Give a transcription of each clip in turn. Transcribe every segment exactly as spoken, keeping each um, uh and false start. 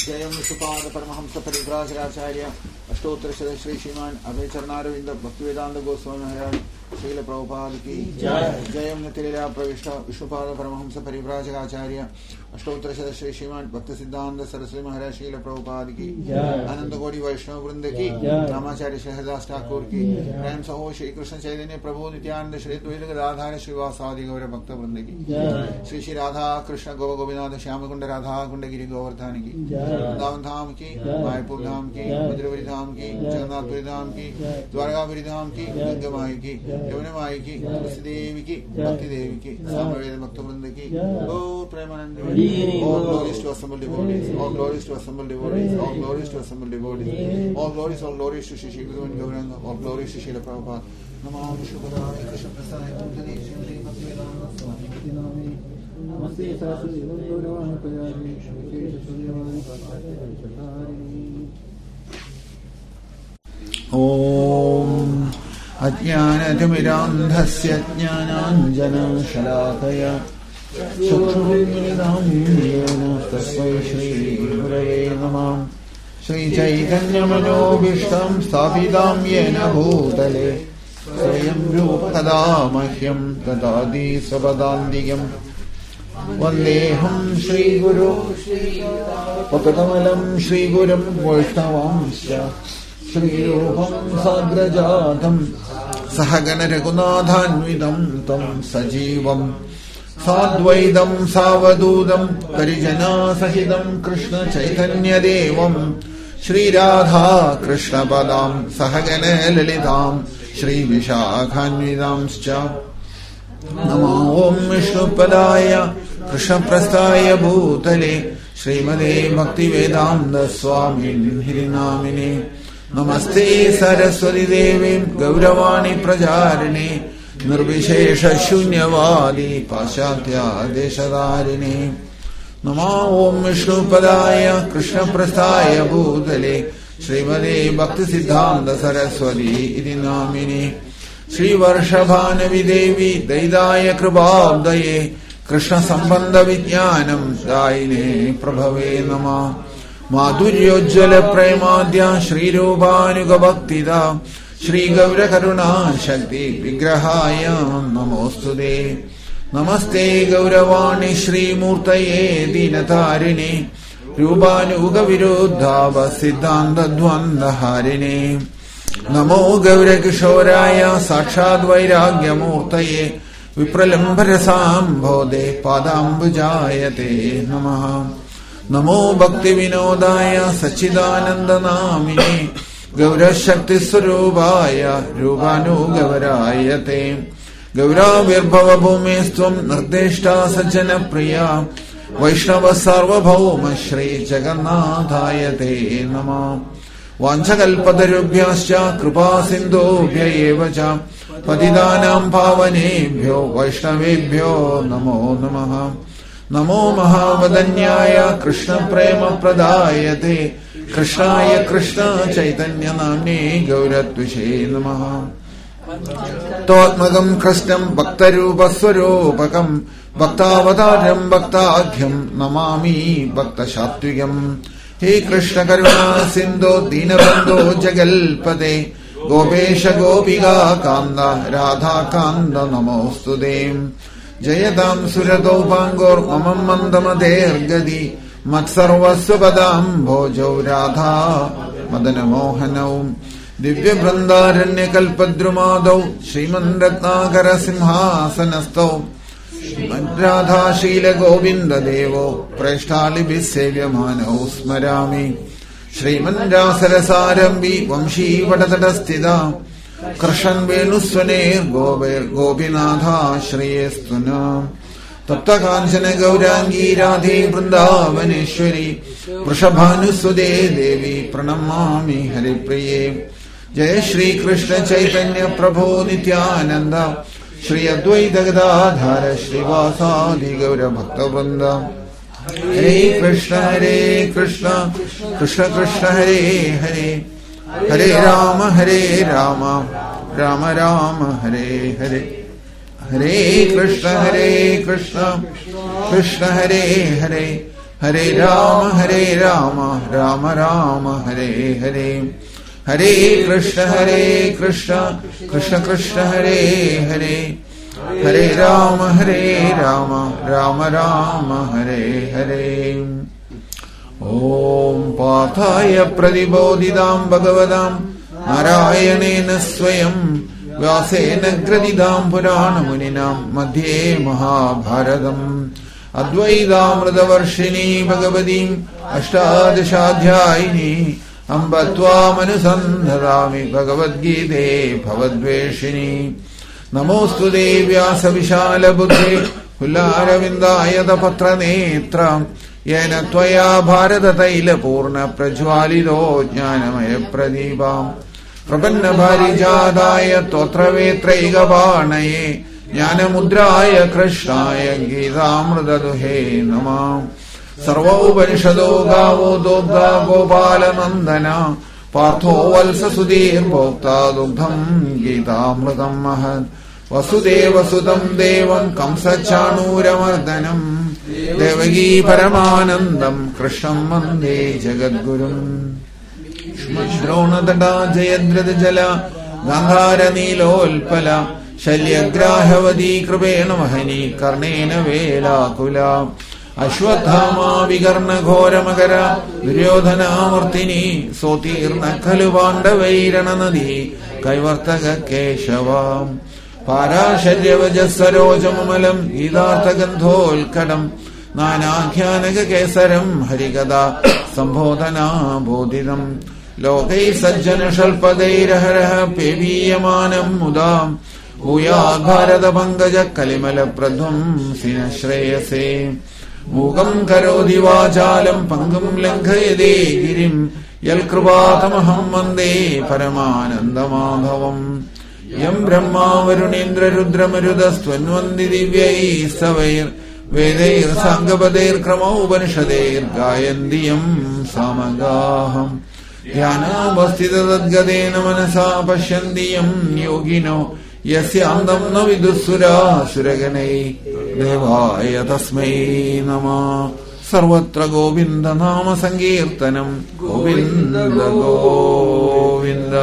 जयं विष्णुपाद परमहंस परिव्राजकाचार्य अष्टोत्तर शत श्री श्रीमान अभय चरणारविंद भक्तिवेदांत गोस्वामी महाराज श्रील प्रभुपाद की जयं नितिलीला प्रविष्ट विष्णुपाद परमहंस परिव्राजकाचार्य अष्टोत्तर शत श्री श्रीमान भक्ति सिद्धांत सरस्वती महाराज श्रील प्रभुपाद की आनंद कोटि वैष्णव वृंद की रामाचार्य शहरदास ठाकुर की प्रेम सहो श्री कृष्ण चैतन्य प्रभु नित्यानंद श्री द्वैत गदाधर श्रीवासादि गौर भक्त वृंद की श्री श्री राधा कृष्ण गो गोविंद श्याम कुंड राधा कुंड गिरि गोवर्धन की वृंदावन धाम की मायापुर धाम की मधुरपुरी धाम की जगन्नाथपुरी धाम की द्वारकापुरी धाम की गंगा माई की यमुना माई की तुलसी देवी की भक्ति देवी की सामवेद भक्त वृंद की गौर Premanand all glories to assembled devotees all glories to assembled devotees all glories to assembled devotees all glories all glories to Shri Guru Gauranga all glories to Srila Prabhupada Namo Vishnupadaya Krishna Prasaya Mudane Shri Bhaktivedanta Swami Name Namaste Saraswati Gauravani Pajari Shri Suryavani Pachari Om Ajnanathmirandhasya Jnananjana Shalakaya तस्मै श्री गुरवे नमः श्री चैतन्यमनोभीष्टं स्थापितां येन भूतले स्वयं रूप कदा मह्यं ददाति स्वपदान्तिकं वन्देऽहं श्रीगुरो पककमलं श्रीगुरुं वैष्णवांश्च श्रीरूपं साग्रजातं सहगण रघुनाथान्वितं तं सजीवम् साद्वैतं सावधूतं परिजना सहितं कृष्ण चैतन्य देवं श्रीराधा कृष्णपदां सहगण ललितां श्रीविशाखान्वितांश्च नमो ओं विष्णुपदाय कृष्णप्रस्थाय भूतले श्रीमते भक्तिवेदान्त स्वामिन् नामिने नमस्ते सरस्वती देवी गौरवाणी प्रचारिणे निर्विशेष शून्यवादी पाश्चात्यादेशधारिणे नमो ओं विष्णुपदाय कृष्णप्रस्थाय भूतले श्रीमते भक्तिसिद्धान्त सरस्वती इति नामिने श्रीवर्षभानवि देवी दयिताय कृपाब्दये कृष्णसम्बन्धविज्ञानं दायिने प्रभवे नमः माधुर्योज्ज्वल प्रेमाद्या श्रीरूपानुगभक्तिदा श्री गौर करुणा शक्ति विग्रहाय नमोस्तुते नमस्ते गौरवाणी श्रीमूर्तये दीनतारिणे रूपानुग विरुद्धाव सिद्धान्त द्वन्द्वहारिणे नमो गौरकिशोराय साक्षात् वैराग्यमूर्तये विप्रलम्भरसाम्भोदे पादाम्बुजायते नमः नमो भक्तिविनोदाय सच्चिदानन्दनामिने गौरशक्तिस्वरूपाय रूपानुगवरायते गौराविर्भवभूमेस्त्वं निर्देष्टा सज्जनप्रिया वैष्णव सार्वभौम श्री जगन्नाथाय ते नमः वाञ्छकल्पतरुभ्यश्च कृपा सिन्धुभ्य एव च पतितानां पावनेभ्यो वैष्णवेभ्यो नमो नमः नमो महावदन्याय कृष्णप्रेमप्रदायते कृष्णाय कृष्ण चैतन्य नाम्ने गौरत्विषे नमः तोत्मकं कृष्णं भक्तरूपस्वरूपकं भक्तावतारं भक्ताख्यं नमामि भक्तसात्विकम् हे कृष्ण करुणा सिन्धो दीनबन्धो जगल्पते गोपेश गोपिका कान्द राधा कान्द नमोऽस्तुते जयतां सुरतोपाङ्गोर्मम मन्दमतेर्गति मत्सर्वस्वपदाम्भोजौ राधा मदनमोहनौ दिव्यवृन्दारण्यकल्पद्रुमादौ श्रीमन्रत्नाकरसिंहासनस्थौ राधाशीलगोविन्ददेवो प्रेष्ठालिभिः सेव्यमानौ स्मरामि श्रीमन्रासरसारम्भि वंशीवटतटस्थिता कृष्णन् वेणुस्वनेर्गोपिनाथाश्रयेस्तु न तप्त कांचन गौरांगी राधे वृंदावनेश्वरी वृषभानुसुदे देवी प्रणमामि हरिप्रिये जय श्री कृष्ण चैतन्य प्रभो नित्यानंद श्री अद्वैत गदाधर श्रीवासादि गौर भक्तवृंद हरे कृष्ण हरे कृष्ण कृष्ण कृष्ण हरे हरे हरे राम हरे राम राम राम हरे हरे हरे कृष्ण हरे Krishna Krishna Hare Hare Hare Rama, Hare Rama, Rama Rama, Hare Hare. Hare Krishna, Hare Krishna, Krishna Krishna, Hare Hare. Hare Rama, Hare Rama, Rama Rama, Hare Hare. Om Pathaya Pradibodhidam Bhagavadam Narayanena Swayam Vyasena Gradidam Purana Muninam Madhye Mahabharadam Advaidamritavarshini Bhagavadim Ashtadashadhyayini Ambatvam Anusandharami Bhagavad Gite Bhavadveshini Namostu Vyasa Vishala Buddhe Hullaravindayata Patra Netra Yena Tvaya Bharata Taila Purna Prajwalido Jnanamaya Pradipam Prapanna Bharijadaya Totra Vetraiga Varnaye Jnana Mudraya Krishnaya Gītāmrita Duhe Namah Sarva Upanishado Gavo Dogda Gopala Nandana Partho Valsa Sudhir Bhokta Dugdham Gītāmritam Mahad Vasudeva Sudam Devam Kamsa Chanuramardanam Devagi Paramanandam Krishnam Mande Jagadgurum Shmadrona Dada Jayadrida Jala Gandhara Nilolpala Shalyagrahavadi Krupena Mahani Karnena Vela Kula Ashwathama Vigarna Ghora Magara Duryodhana Murtini Sotirna Kaluvanda Vairana Nadi Kaivartaga Keshavam Parasharyavajasarojamalam Idartha Gandhol Kadam Nanakhyanaka Kesaram Harikada Sambhodhana Bodhidam Lokai Sajjana Shalpadairaharaha Peviyamanam Mudam Uyad Bharata Pankaja Kalimala Pradhum Sinashreyase Mugam Karodi Vachalam Pangam Lankayade Girim Yalkruvatamaham Vande Paramanandamadhavam Yam Brahma Varunendra Rudra Marudastvanvandi Divyai Savair Vedair Sangapadeir Krama Upanishadeir Gayandiyam Samagaham Dhyana Bastita Dadgadena Manasa Pashyandiyam Yogino Yasyandam Navidusura Suraganei Devaya Tasmai Nama Sarvatra Govinda Nama Sankirtanam Govinda Govinda.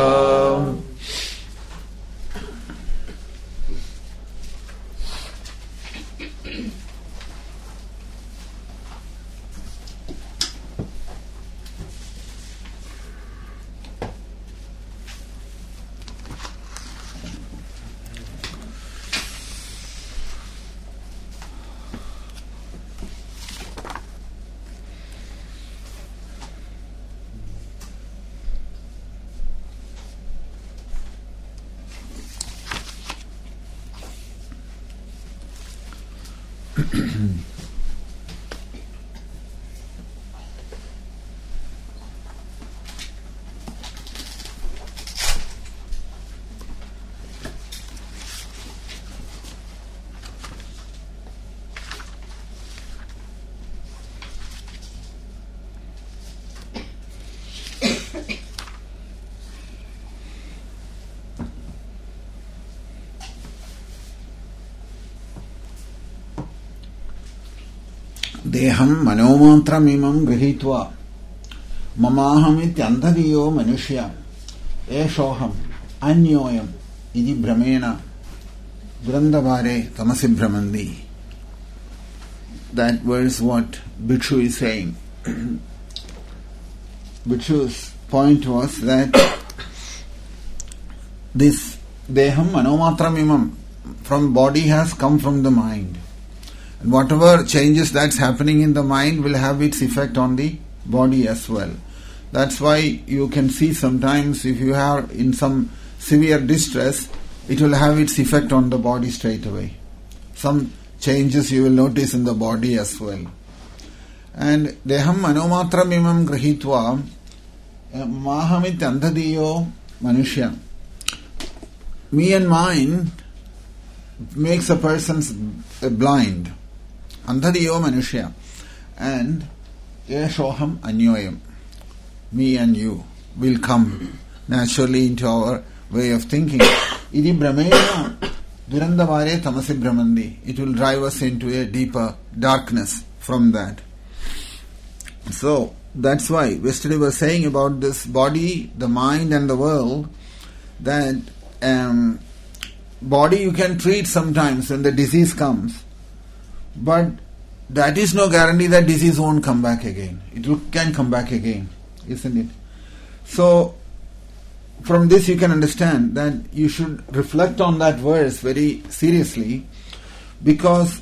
Deham Manomantramimam Grihitva Mamahamityandhadiyo Manushya Eshoham Anyoyam Idi Brahmena Vrandavare Tamasi Brahmandi. That was what Bhikshu is saying. Bhikshu's point was that this Deham Manomatramimam from body has come from the mind. And whatever changes that's happening in the mind will have its effect on the body as well. That's why you can see sometimes if you are in some severe distress, it will have its effect on the body straight away. Some changes you will notice in the body as well. And Deham Manomatram Imam Grahitva Mahamit Andhadiyo Manushya. Me and mine makes a person blind. Andhadiyo Manushya. And Yeshoham Anyoyam. Me and you will come naturally into our way of thinking. Idi Brahmena Durandavare Tamasi Brahmandi. It will drive us into a deeper darkness from that. So, that's why yesterday we were saying about this body, the mind and the world, that um, body you can treat sometimes when the disease comes, but that is no guarantee that disease won't come back again. It will, can come back again, isn't it? So, from this you can understand that you should reflect on that verse very seriously, because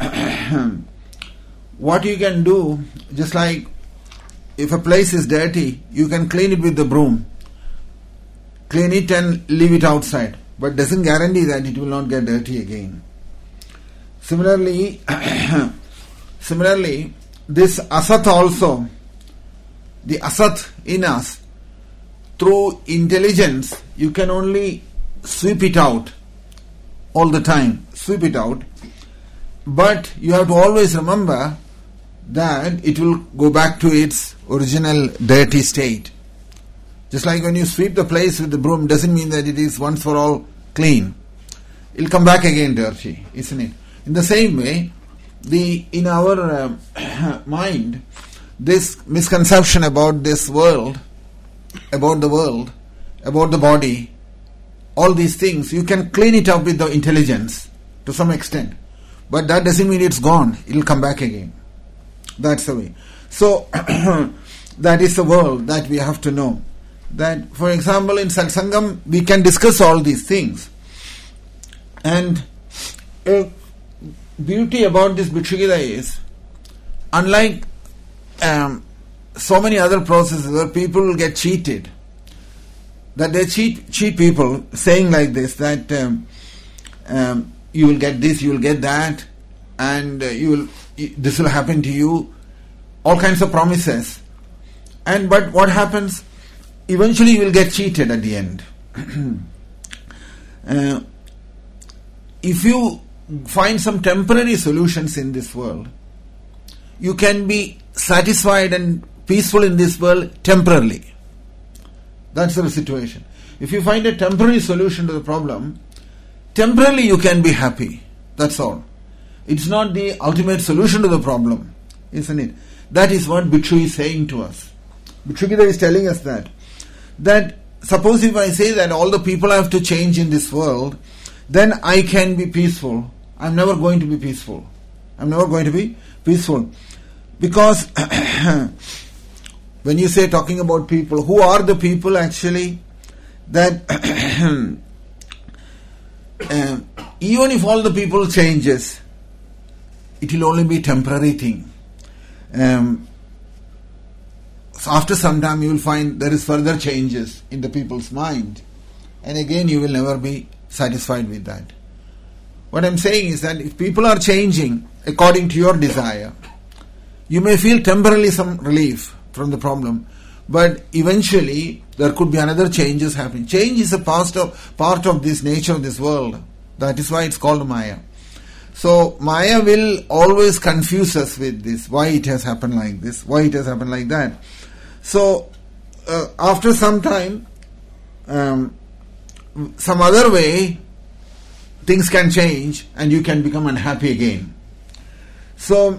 what you can do, just like if a place is dirty, you can clean it with the broom. Clean it and leave it outside, but doesn't guarantee that it will not get dirty again. Similarly, similarly, this asat also, the asat in us, through intelligence, you can only sweep it out all the time, sweep it out. But you have to always remember that it will go back to its original dirty state. Just like when you sweep the place with the broom, doesn't mean that it is once for all clean. It will come back again dirty, isn't it? In the same way, the in our uh, mind, this misconception about this world, about the world, about the body, all these things, you can clean it up with the intelligence to some extent. But that doesn't mean it's gone. It will come back again. That's the way. So, that is the world that we have to know. That, for example, in Satsangam, we can discuss all these things. And a beauty about this Bhikshugita is, unlike um, so many other processes where people get cheated, that they cheat cheat people saying like this, that um, um, you will get this, you will get that, and uh, you will this will happen to you, all kinds of promises. And but what happens? Eventually you will get cheated at the end. uh, if you find some temporary solutions in this world, you can be satisfied and peaceful in this world temporarily. That's the situation. If you find a temporary solution to the problem, temporarily you can be happy. That's all. It's not the ultimate solution to the problem, isn't it? That is what Bhikshu is saying to us. Bhikshugita is telling us that. That suppose if I say that all the people have to change in this world, then I can be peaceful. I'm never going to be peaceful. I'm never going to be peaceful. Because when you say talking about people, who are the people actually that uh, even if all the people changes, it will only be temporary thing. Um, so after some time you will find there is further changes in the people's mind, and again you will never be satisfied with that. What I'm saying is that if people are changing according to your desire, you may feel temporarily some relief from the problem, but eventually there could be another changes happening. Change is a part of, part of this nature of this world. That is why it's called Maya. So Maya will always confuse us with this, why it has happened like this, why it has happened like that. So uh, after some time, um, some other way, things can change and you can become unhappy again. So,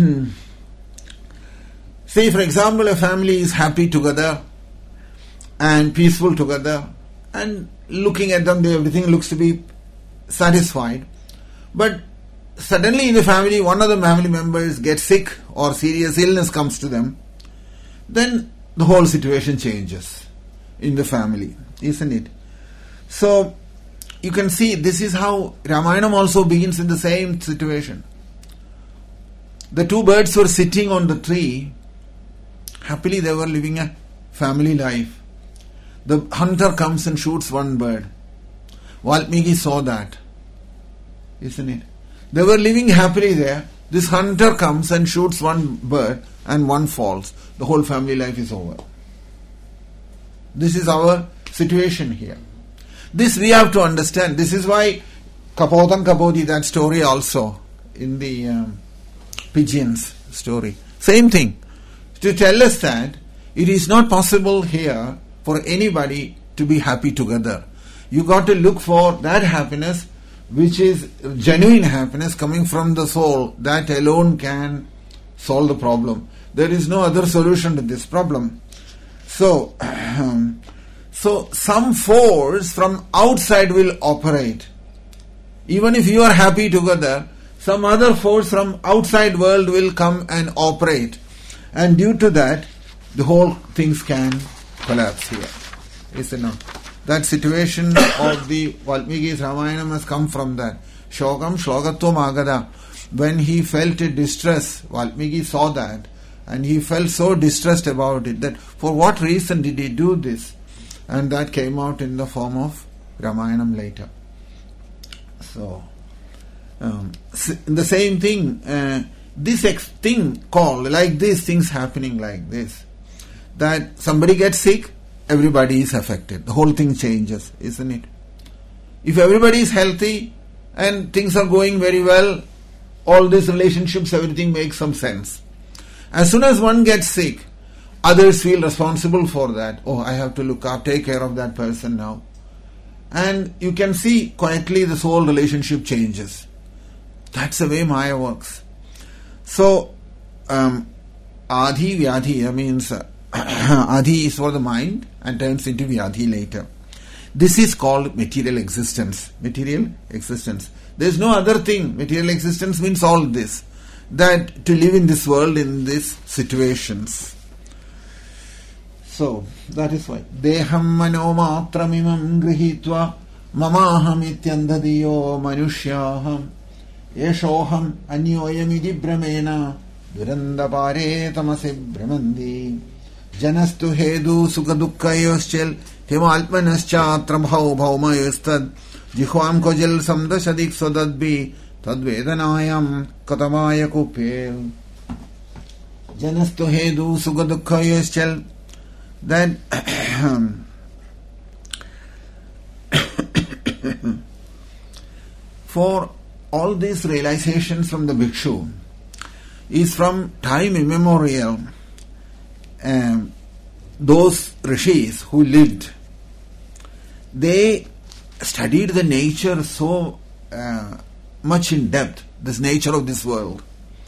say for example a family is happy together and peaceful together, and looking at them, they, everything looks to be satisfied. But suddenly in the family, one of the family members gets sick or serious illness comes to them, then the whole situation changes in the family, isn't it? So, you can see this is how Ramayanam also begins in the same situation. The two birds were sitting on the tree. Happily they were living a family life. The hunter comes and shoots one bird. Valmiki saw that, isn't it? They were living happily there. This hunter comes and shoots one bird and one falls. The whole family life is over. This is our situation here. This we have to understand. This is why Kapotan Kapoti, that story also in the um, pigeons story. Same thing. To tell us that it is not possible here for anybody to be happy together. You got to look for that happiness which is genuine happiness coming from the soul. That alone can solve the problem. There is no other solution to this problem. So, so some force from outside will operate. Even if you are happy together, some other force from outside world will come and operate. And due to that, the whole things can collapse here. Isn't it? That situation of the Valmiki's Ramayana has come from that. Shokam Shlogatvam Agada. When he felt a distress, Valmiki saw that. And he felt so distressed about it that for what reason did he do this? And that came out in the form of Ramayanam later. So, um, the same thing, uh, this ex- thing called, like these things happening like this, that somebody gets sick, everybody is affected. The whole thing changes, isn't it? If everybody is healthy and things are going very well, all these relationships, everything makes some sense. As soon as one gets sick, others feel responsible for that. Oh, I have to look up, take care of that person now. And you can see quietly this whole relationship changes. That's the way Maya works. So, um, Adhi Vyadhi means uh, Adhi is for the mind and turns into Vyadhi later. This is called material existence. Material existence. There is no other thing. Material existence means all this. That to live in this world in these situations. So, that is why. Deham mano matramimam grihitva mamaham ityandhadiyo manushyaham yeshoham anyoyamidi brahmena durandapare tamasi brahmandi janastu hedu sukadukkayoschel himalpanaschatra bhau bhaumayostad jihvam kojal samdasadik sodadbi Tadvedanayam katamaya kupel Janastu hedu sugadukha yeschel. Then for all these realizations from the bhikshu is from time immemorial. Um, those rishis who lived, they studied the nature so uh, much in depth, this nature of this world.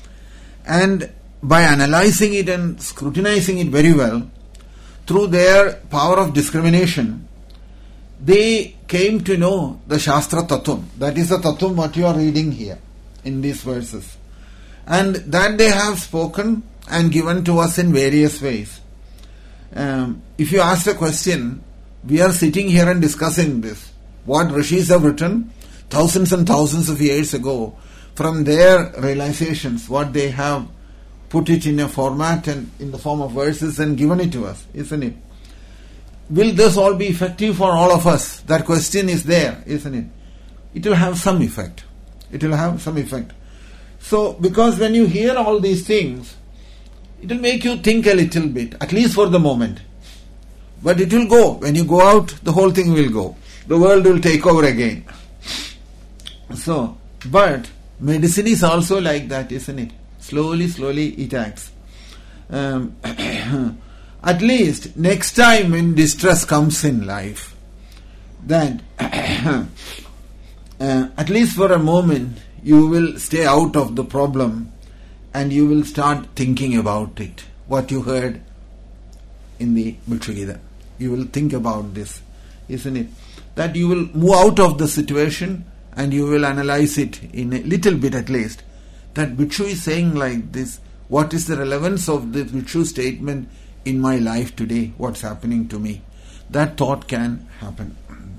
And by analyzing it and scrutinizing it very well, through their power of discrimination, they came to know the Shastra Tattvam. That is the Tattvam what you are reading here in these verses. And that they have spoken and given to us in various ways. Um, if you ask a question, we are sitting here and discussing this. What rishis have written thousands and thousands of years ago, from their realizations, what they have put it in a format and in the form of verses and given it to us, isn't it? Will this all be effective for all of us? That question is there, isn't it? It will have some effect. It will have some effect. So, because when you hear all these things, it will make you think a little bit, at least for the moment. But it will go. When you go out, the whole thing will go. The world will take over again. So, but medicine is also like that, isn't it? Slowly, slowly it acts. Um, at least next time when distress comes in life, then uh, at least for a moment you will stay out of the problem and you will start thinking about it. What you heard in the Bhikshu Gita. You will think about this, isn't it? That you will move out of the situation and you will analyze it in a little bit at least. That Bhikshu is saying like this, what is the relevance of the Bhikshu statement in my life today? What's happening to me? That thought can happen.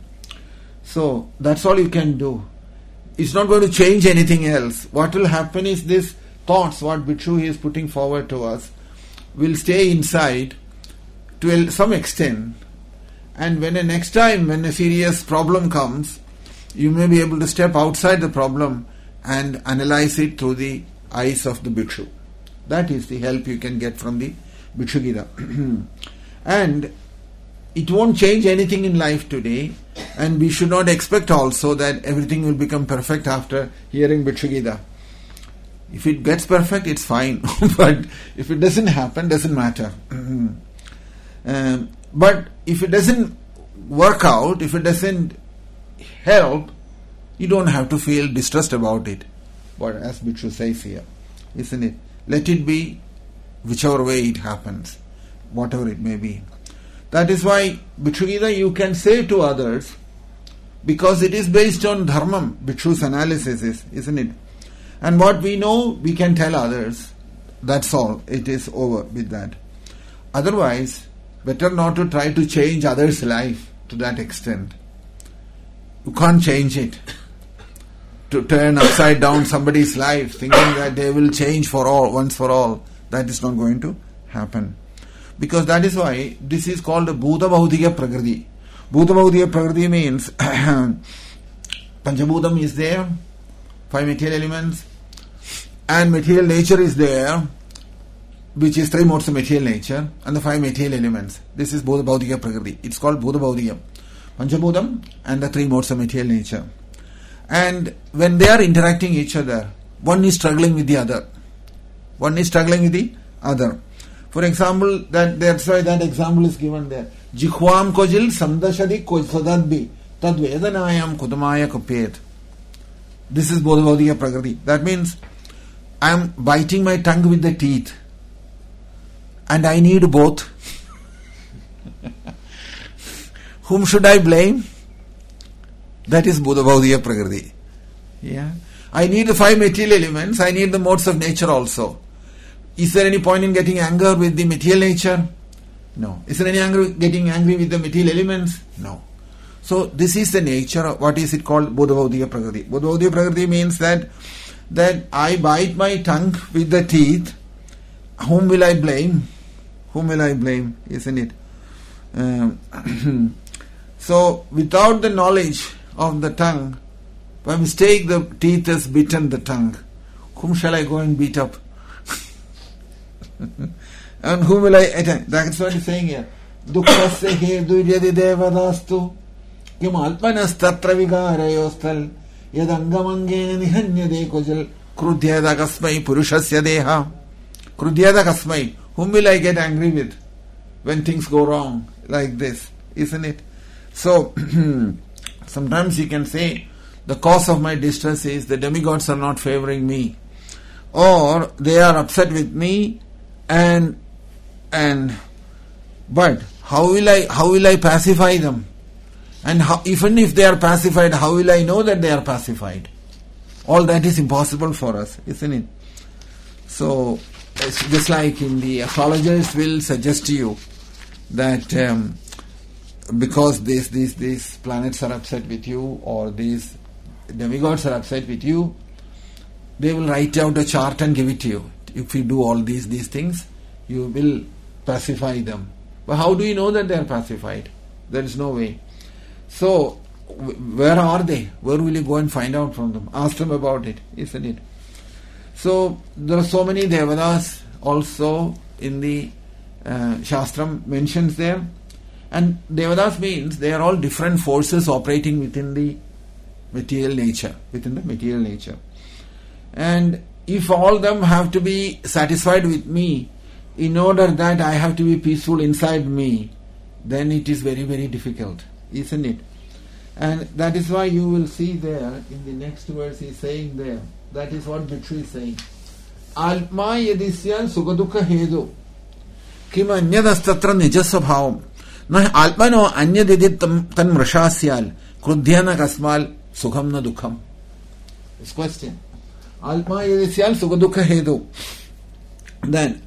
So, that's all you can do. It's not going to change anything else. What will happen is this thoughts, what Bhikshu is putting forward to us, will stay inside to some extent. And when a next time, when a serious problem comes, you may be able to step outside the problem and analyze it through the eyes of the Bhikshu. That is the help you can get from the Bhikshu Gita. And it won't change anything in life today, and we should not expect also that everything will become perfect after hearing Bhikshu Gita. If it gets perfect, it's fine. But if it doesn't happen, doesn't matter. um, but if it doesn't work out, if it doesn't help, you don't have to feel distressed about it. What as Bhikshu says here, isn't it? Let it be whichever way it happens, whatever it may be. That is why Bhikshugita you can say to others, because it is based on dharmam, Bhikshu's analysis is, isn't it? And what we know, we can tell others. That's all. It is over with that. Otherwise, better not to try to change others' life to that extent. You can't change it. To turn upside down somebody's life, thinking that they will change for all, once for all, that is not going to happen. Because that is why this is called Bhuta Bhaudika Prakriti. Bhuta Bhaudika Prakriti means Panchabhutam is there, five material elements, and material nature is there, which is three modes of material nature, and the five material elements. This is Bhuta Bhaudika Prakriti. It's called Bhuta Bhaudika. Panchabhutam and the three modes of material nature. And when they are interacting each other, one is struggling with the other. One is struggling with the other. For example, that that's why that example is given there. Jikhwam kojil samdashadi kojsadadbi tad vedanayam kudamaya kapet. This is Bodha Bhaudika Prakriti. That means I am biting my tongue with the teeth. And I need both. Whom should I blame? That is Bodha Bhaudika Prakriti. Yeah. I need the five material elements. I need the modes of nature also. Is there any point in getting anger with the material nature? No. Is there any anger getting angry with the material elements? No. So this is the nature of what is it called Bodha Bhaudika Prakriti. Bodha Bhaudika Prakriti means that that I bite my tongue with the teeth. Whom will I blame? Whom will I blame? Isn't it? Um, so without the knowledge of the tongue, by mistake the teeth has bitten the tongue. Whom shall I go and beat up? And whom will I attend? That's what he's saying here. Dukkhasya hedu yadi devadastu kim alpanas tatra vigarayostal yadangamangena nihanyade kojal krudhyada kasmai purushasya deha. Krudhyada kasmai. Whom will I get angry with when things go wrong like this? Isn't it? So, sometimes you can say, the cause of my distress is the demigods are not favoring me. Or they are upset with me and and but how will I how will I pacify them? And how, even if they are pacified, how will I know that they are pacified? All that is impossible for us, isn't it? So, it's just like in the astrologers will suggest to you that um, because these these these planets are upset with you, or these demigods are upset with you, they will write out a chart and give it to you. If you do all these these things, you will pacify them. But how do you know that they are pacified? There is no way. So, where are they? Where will you go and find out from them? Ask them about it, isn't it? So, there are so many Devadas also in the uh, Shastram mentions there. And Devadas means they are all different forces operating within the material nature, within the material nature. And if all of them have to be satisfied with me, in order that I have to be peaceful inside me, then it is very, very difficult, isn't it? And that is why you will see there, in the next verse he is saying there, that is what Bhikshu is saying. Alma yadisyan sugadukha hedu kim anyadastatra nijasabhavam na almano anyadidit tan mrashasyal krudhyana kasmal sukham na dukham. This question. Alma yadisyal sugadukha hedu. Then,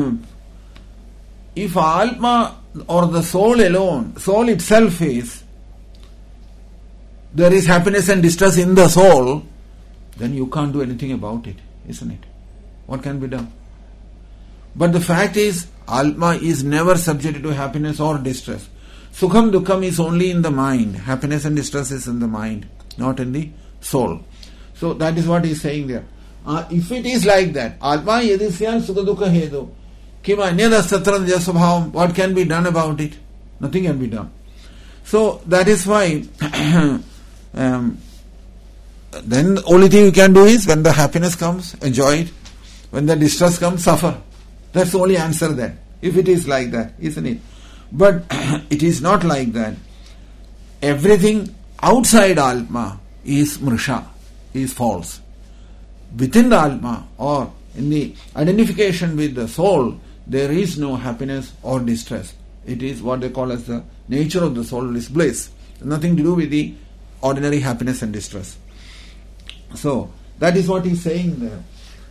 if Alma or the soul alone, soul itself is, there is happiness and distress in the soul, then you can't do anything about it, isn't it? What can be done? But the fact is, Alma is never subjected to happiness or distress. Sukham Dukkham is only in the mind. Happiness and distress is in the mind, not in the soul. So that is what he is saying there. Uh, if it is like that, Atma yadisyan sukha hedu, kim anyada satran jasabhavam, what can be done about it? Nothing can be done. So that is why um, then the only thing you can do is when the happiness comes, enjoy it. When the distress comes, suffer. That's the only answer then. If it is like that, isn't it? But it is not like that. Everything outside Atma is mrisha, is false. Within the Atma or in the identification with the soul, there is no happiness or distress. It is what they call as the nature of the soul is bliss. Nothing to do with the ordinary happiness and distress. So, that is what he is saying there.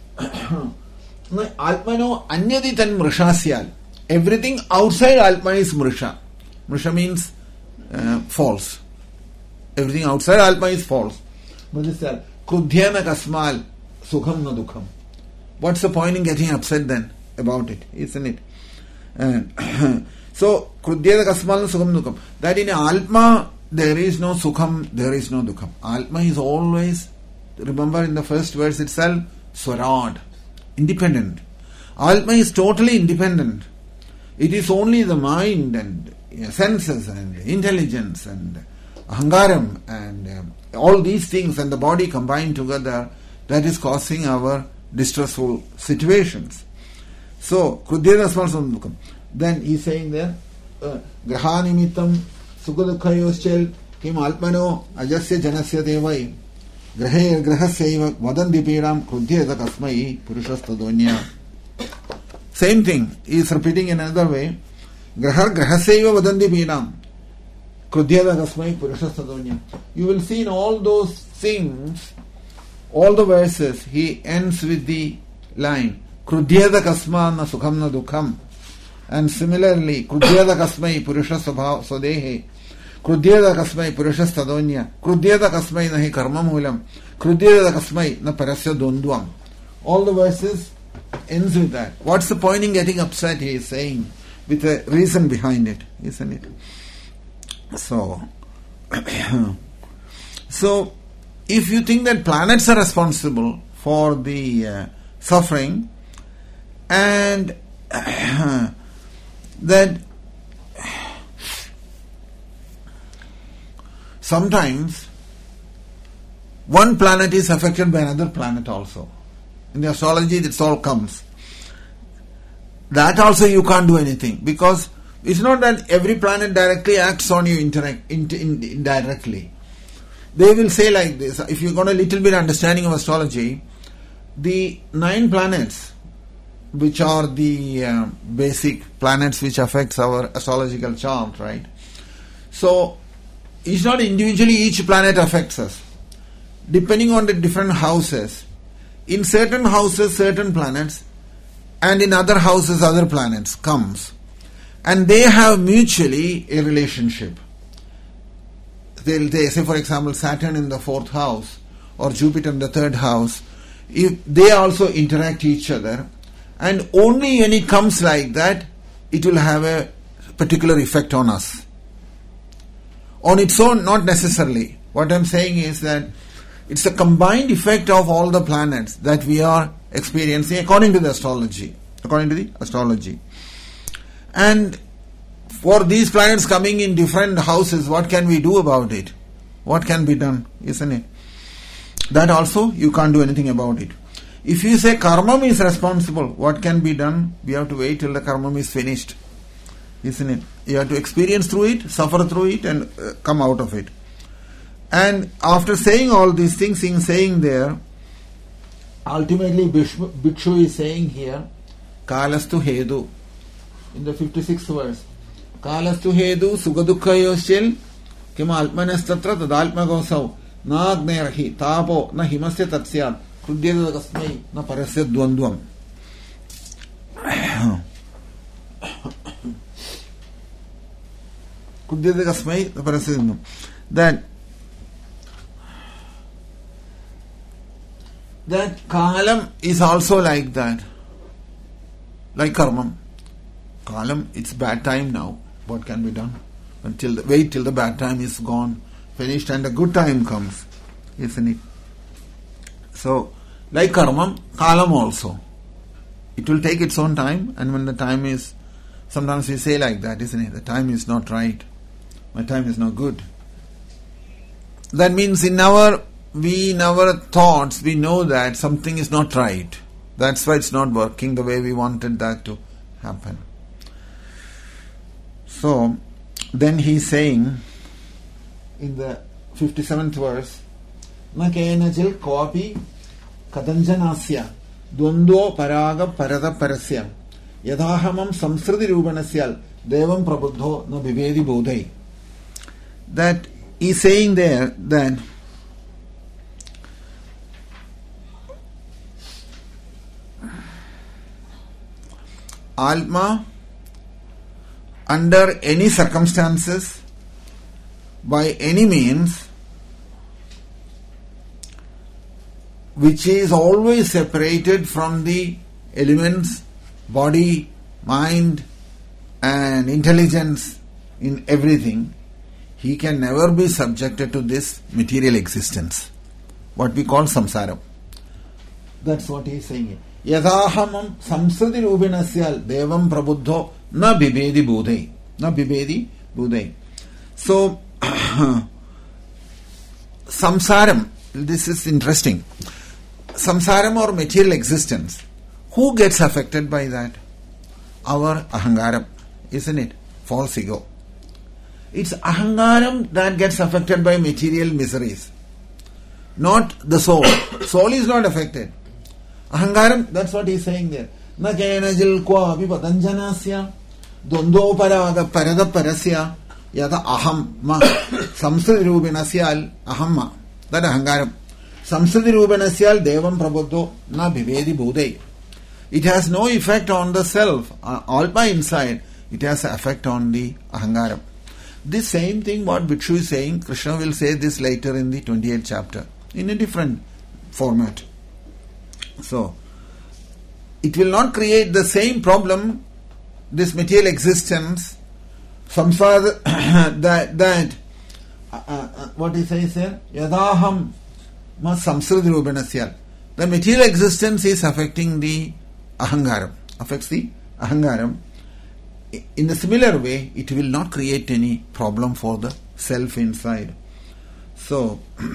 Atmano anyadi tan mrishasyal. Everything outside Atma is mrisha. Mrisha means uh, false. Everything outside Atma is false. Krudhyena kasmal sukham na dukham. What's the point in getting upset then about it, isn't it? Uh, so, krudhyena kasmal sukham dukham. That in Atma there is no sukham, there is no dukham. Atma is always, remember in the first verse itself, swarad, independent. Atma is totally independent. It is only the mind and senses and intelligence and ahangaram and um, all these things and the body combined together that is causing our distressful situations. So, krudhyena kasmal sukham dukham. Then he is saying there, grahanimitam sukhadukkhayoschel kim alpano ajasya janasya devai grahe grahasya vadanti pidam krudhyeta kasmai purushasthadonya. Same thing, he is repeating in another way. Graha grahasya vadanti pidam krudhyeta kasmai purushasthadonya. You will see in all those things, all the verses, he ends with the line krudhyeta kasmana sukham na dukham. And similarly, krudhyeta kasmai purusha sabha swadehe, krudhyeta kasmai purusha stadonya, krudhyeta kasmai nahi karma moolam, krudhyeta kasmai na parasya dondvam. All the verses ends with that. What's the point in getting upset, he is saying, with a reason behind it, isn't it? So, so if you think that planets are responsible for the uh, suffering, and that sometimes one planet is affected by another planet also. In the astrology, this all comes. That also you can't do anything, because it's not that every planet directly acts on you interact, in, in, indirectly. They will say like this, if you've got a little bit understanding of astrology, the nine planets, which are the uh, basic planets which affects our astrological chart, right? So, it's not individually each planet affects us. Depending on the different houses, in certain houses certain planets, and in other houses other planets comes. And they have mutually a relationship. They'll, they say, for example, Saturn in the fourth house, or Jupiter in the third house, if they also interact each other, and only when it comes like that, it will have a particular effect on us. On its own, not necessarily. What I'm saying is that it's a combined effect of all the planets that we are experiencing according to the astrology. According to the astrology. And for these planets coming in different houses, what can we do about it? What can be done, isn't it? That also, you can't do anything about it. If you say karma is responsible, what can be done? We have to wait till the karma is finished, isn't it? You have to experience through it, suffer through it, and uh, come out of it. And after saying all these things, in saying there, ultimately Bhikshu, Bhikshu is saying here, Kalastu Hedu, in the fifty-sixth verse, Kalastu Hedu Sugadukha Yoshil Kima Altmanastatra Tadalma Gosav Nagnerahi Tapo Na Himasya Tatsyat Krudhyeta Kasmai Na Parasya Dvandvam. Krudhyeta Kasmai Na Parasya Dvandvam. That that Kalam is also like that. Like Karmam. Kalam, it's bad time now. What can be done? Until the, wait till the bad time is gone, finished, and the good time comes, isn't it? So, like Karmam, Kalam also. It will take its own time, and when the time is, sometimes we say like that, isn't it? The time is not right. My time is not good. That means in our, we in our thoughts, we know that something is not right. That's why it's not working the way we wanted that to happen. So, then he's saying in the fifty-seventh verse, Na kenajil kopi kadanjanasya Dvandvo paraga parada parasya yadhahamam samsriti rupanasyal devam prabuddho na vivedi bodhai. That is saying there that Atma, under any circumstances, by any means, which is always separated from the elements, body, mind, and intelligence in everything, he can never be subjected to this material existence, what we call samsara. That's what he is saying. Yadhahamam samsriti rupinasyal devam prabuddho na bibedi budhai. Na bibedi budhai. So, samsaram, this is interesting. Samsaram or material existence, who gets affected by that? Our ahangaram, isn't it? False ego. It's ahangaram that gets affected by material miseries, not the soul. Soul is not affected. Ahangaram, that's what he's saying there. Na kena jil kwa vipatanjanasya dvandvo paraga parada parasya yada aham ma samsriti rupinasyal aham ma. That ahangaram. Samsriti rupanasyal devam prabuddho na vivedi bodhai. It has no effect on the self, uh, all by inside. It has an effect on the ahangaram. This same thing what Bhikshu is saying, Krishna will say this later in the twenty-eighth chapter, in a different format. So, it will not create the same problem, this material existence, samsara, that, that uh, uh, what he says here, yadaham ma samsriti rupanasyal. The material existence is affecting the ahangaram, affects the ahangaram. In a similar way, it will not create any problem for the self inside. So,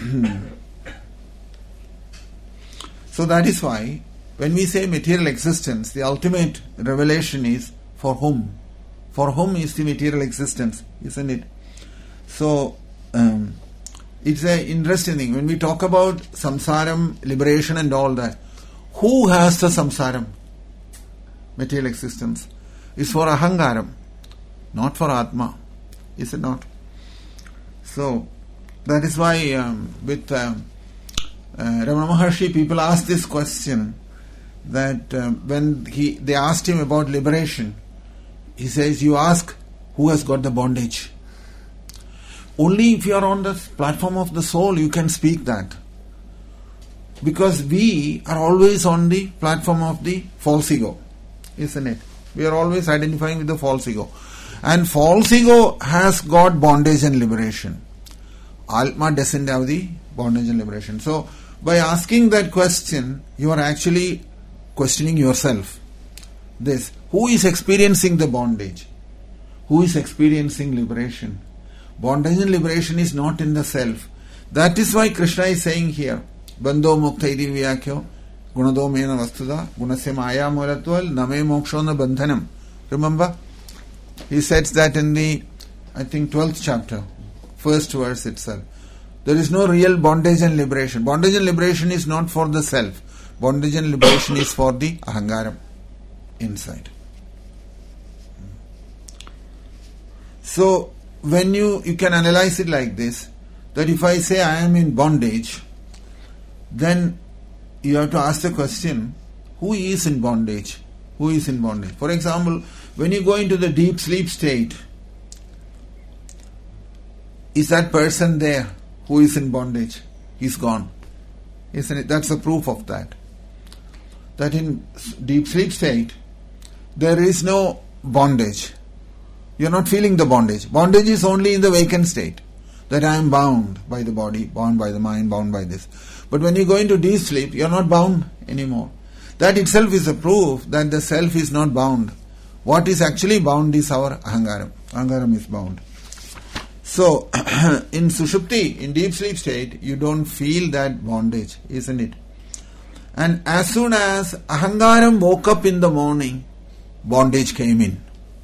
so that is why when we say material existence, the ultimate revelation is for whom? For whom is the material existence, isn't it? So, um, it's an interesting thing. When we talk about samsaram, liberation and all that, who has the samsaram? Material existence. Is for ahangaram, not for atma. Is it not? So, that is why um, with uh, uh, Ramana Maharshi, people ask this question, that uh, when he they asked him about liberation, he says, you ask who has got the bondage. Only if you are on the platform of the soul, you can speak that. Because we are always on the platform of the false ego, isn't it? We are always identifying with the false ego. And false ego has got bondage and liberation. Atma doesn't have the bondage and liberation. So, by asking that question, you are actually questioning yourself. This, who is experiencing the bondage? Who is experiencing liberation? Bondage and liberation is not in the self. That is why Krishna is saying here, Bandho mukta iti vyakyo Gunado mena vastuda, gunasya maya mulatval, name mokshona bandhanam. Remember? He says that in the, I think, twelfth chapter, first verse itself. There is no real bondage and liberation. Bondage and liberation is not for the self. Bondage and liberation is for the ahangaram inside. So, when you, you can analyze it like this, that if I say I am in bondage, then you have to ask the question, who is in bondage? Who is in bondage? For example, when you go into the deep sleep state, is that person there who is in bondage? He's gone. Isn't it? That's the proof of that. That in deep sleep state, there is no bondage. You're not feeling the bondage. Bondage is only in the vacant state. That I am bound by the body, bound by the mind, bound by this. But when you go into deep sleep, you are not bound anymore. That itself is a proof that the self is not bound. What is actually bound is our ahangaram. Ahangaram is bound. So, in sushupti, in deep sleep state, you don't feel that bondage, isn't it? And as soon as ahangaram woke up in the morning, bondage came in.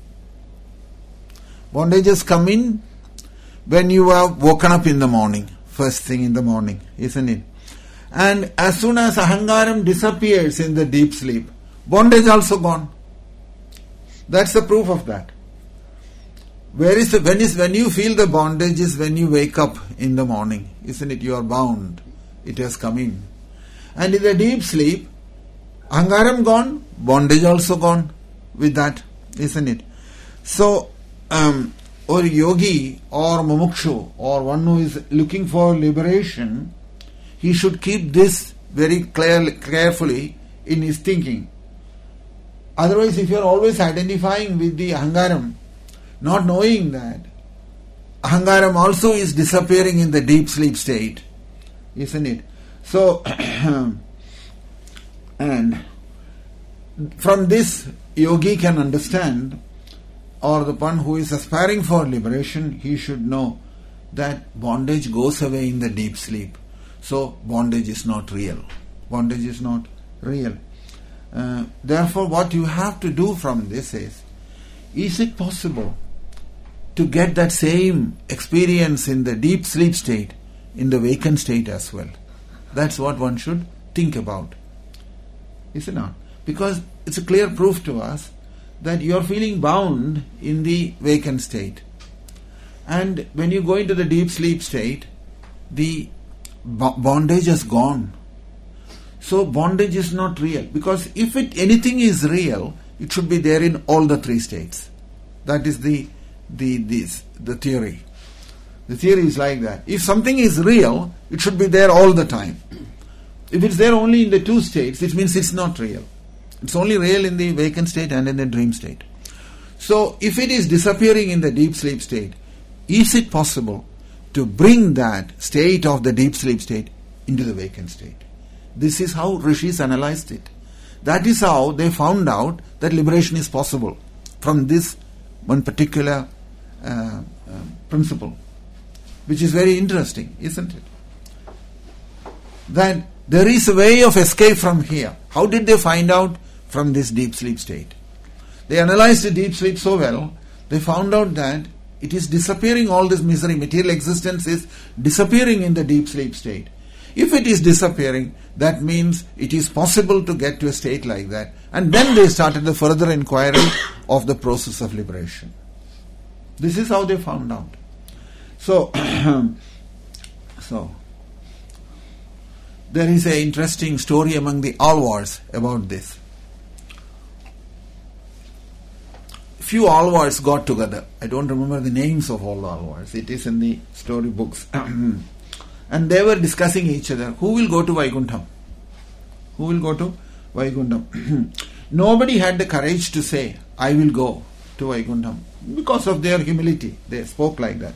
Bondages come in when you are woken up in the morning, first thing in the morning, isn't it? And as soon as ahangaram disappears in the deep sleep, bondage also gone. That's the proof of that. Where is the, when is when you feel the bondage is when you wake up in the morning, isn't it? You are bound. It has come in. And in the deep sleep, ahangaram gone, bondage also gone with that, isn't it? So, um, or yogi or mumukshu or one who is looking for liberation, he should keep this very clearly, carefully in his thinking. Otherwise, if you are always identifying with the ahangaram, not knowing that ahangaram also is disappearing in the deep sleep state, isn't it? So, and from this, yogi can understand, or the one who is aspiring for liberation, he should know that bondage goes away in the deep sleep. So, bondage is not real. Bondage is not real. Uh, therefore, what you have to do from this is, is it possible to get that same experience in the deep sleep state, in the wakened state as well? That's what one should think about. Is it not? Because it's a clear proof to us that you are feeling bound in the wakened state. And when you go into the deep sleep state, the bondage has gone. So bondage is not real. Because if it anything is real, it should be there in all the three states. That is the the this the theory. The theory is like that. If something is real, it should be there all the time. If it's there only in the two states, it means it's not real. It's only real in the wakened state and in the dream state. So, if it is disappearing in the deep sleep state, is it possible to bring that state of the deep sleep state into the wakened state? This is how rishis analyzed it. That is how they found out that liberation is possible from this one particular uh, uh, principle, which is very interesting, isn't it? That there is a way of escape from here. How did they find out? From this deep sleep state. They analyzed the deep sleep so well, they found out that it is disappearing, all this misery, material existence is disappearing in the deep sleep state. If it is disappearing, that means it is possible to get to a state like that. And then they started the further inquiry of the process of liberation. This is how they found out. So, so there is an interesting story among the Alvars about this. Few Alvars got together. I don't remember the names of all the Alvars. It is in the story books. And they were discussing each other. Who will go to Vaikuntham? Who will go to Vaikuntham? Nobody had the courage to say, I will go to Vaikuntham. Because of their humility. They spoke like that.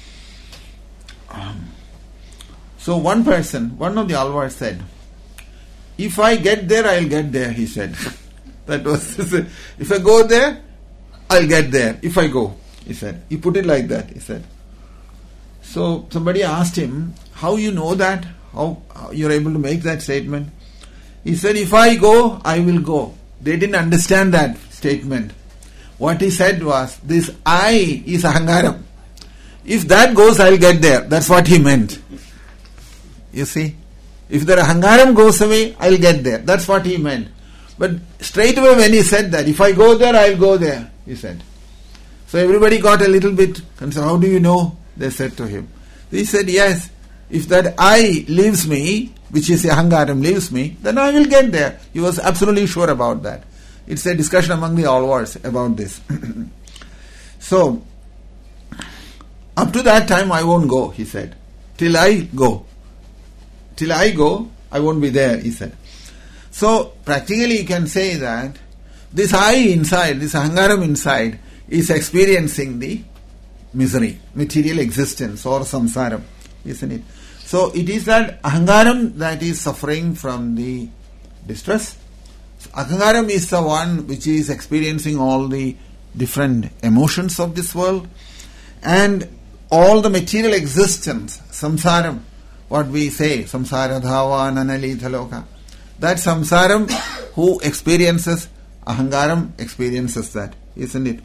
Um, so one person, one of the Alvars said, if I get there, I'll get there, he said. That was, if I go there, I'll get there if I go, he said. He put it like that, he said. So somebody asked him, how you know that? How, how you're able to make that statement? He said, if I go, I will go. They didn't understand that statement. What he said was, this I is ahangaram. If that goes, I'll get there. That's what he meant. You see? If the ahangaram goes away, I'll get there. That's what he meant. But straight away when he said that, if I go there, I'll go there, he said. So everybody got a little bit concerned. How do you know? They said to him. He said, yes, if that I leaves me, which is ahangaram leaves me, then I will get there. He was absolutely sure about that. It's a discussion among the Alvars about this. So, up to that time I won't go, he said. Till I go. Till I go, I won't be there, he said. So, practically you can say that this I inside, this ahangaram inside, is experiencing the misery, material existence or samsaram, isn't it? So, it is that ahangaram that is suffering from the distress. So, ahangaram is the one which is experiencing all the different emotions of this world, and all the material existence, samsaram, what we say, samsara dhava nanalita loka. That samsaram who experiences ahangaram experiences that, isn't it?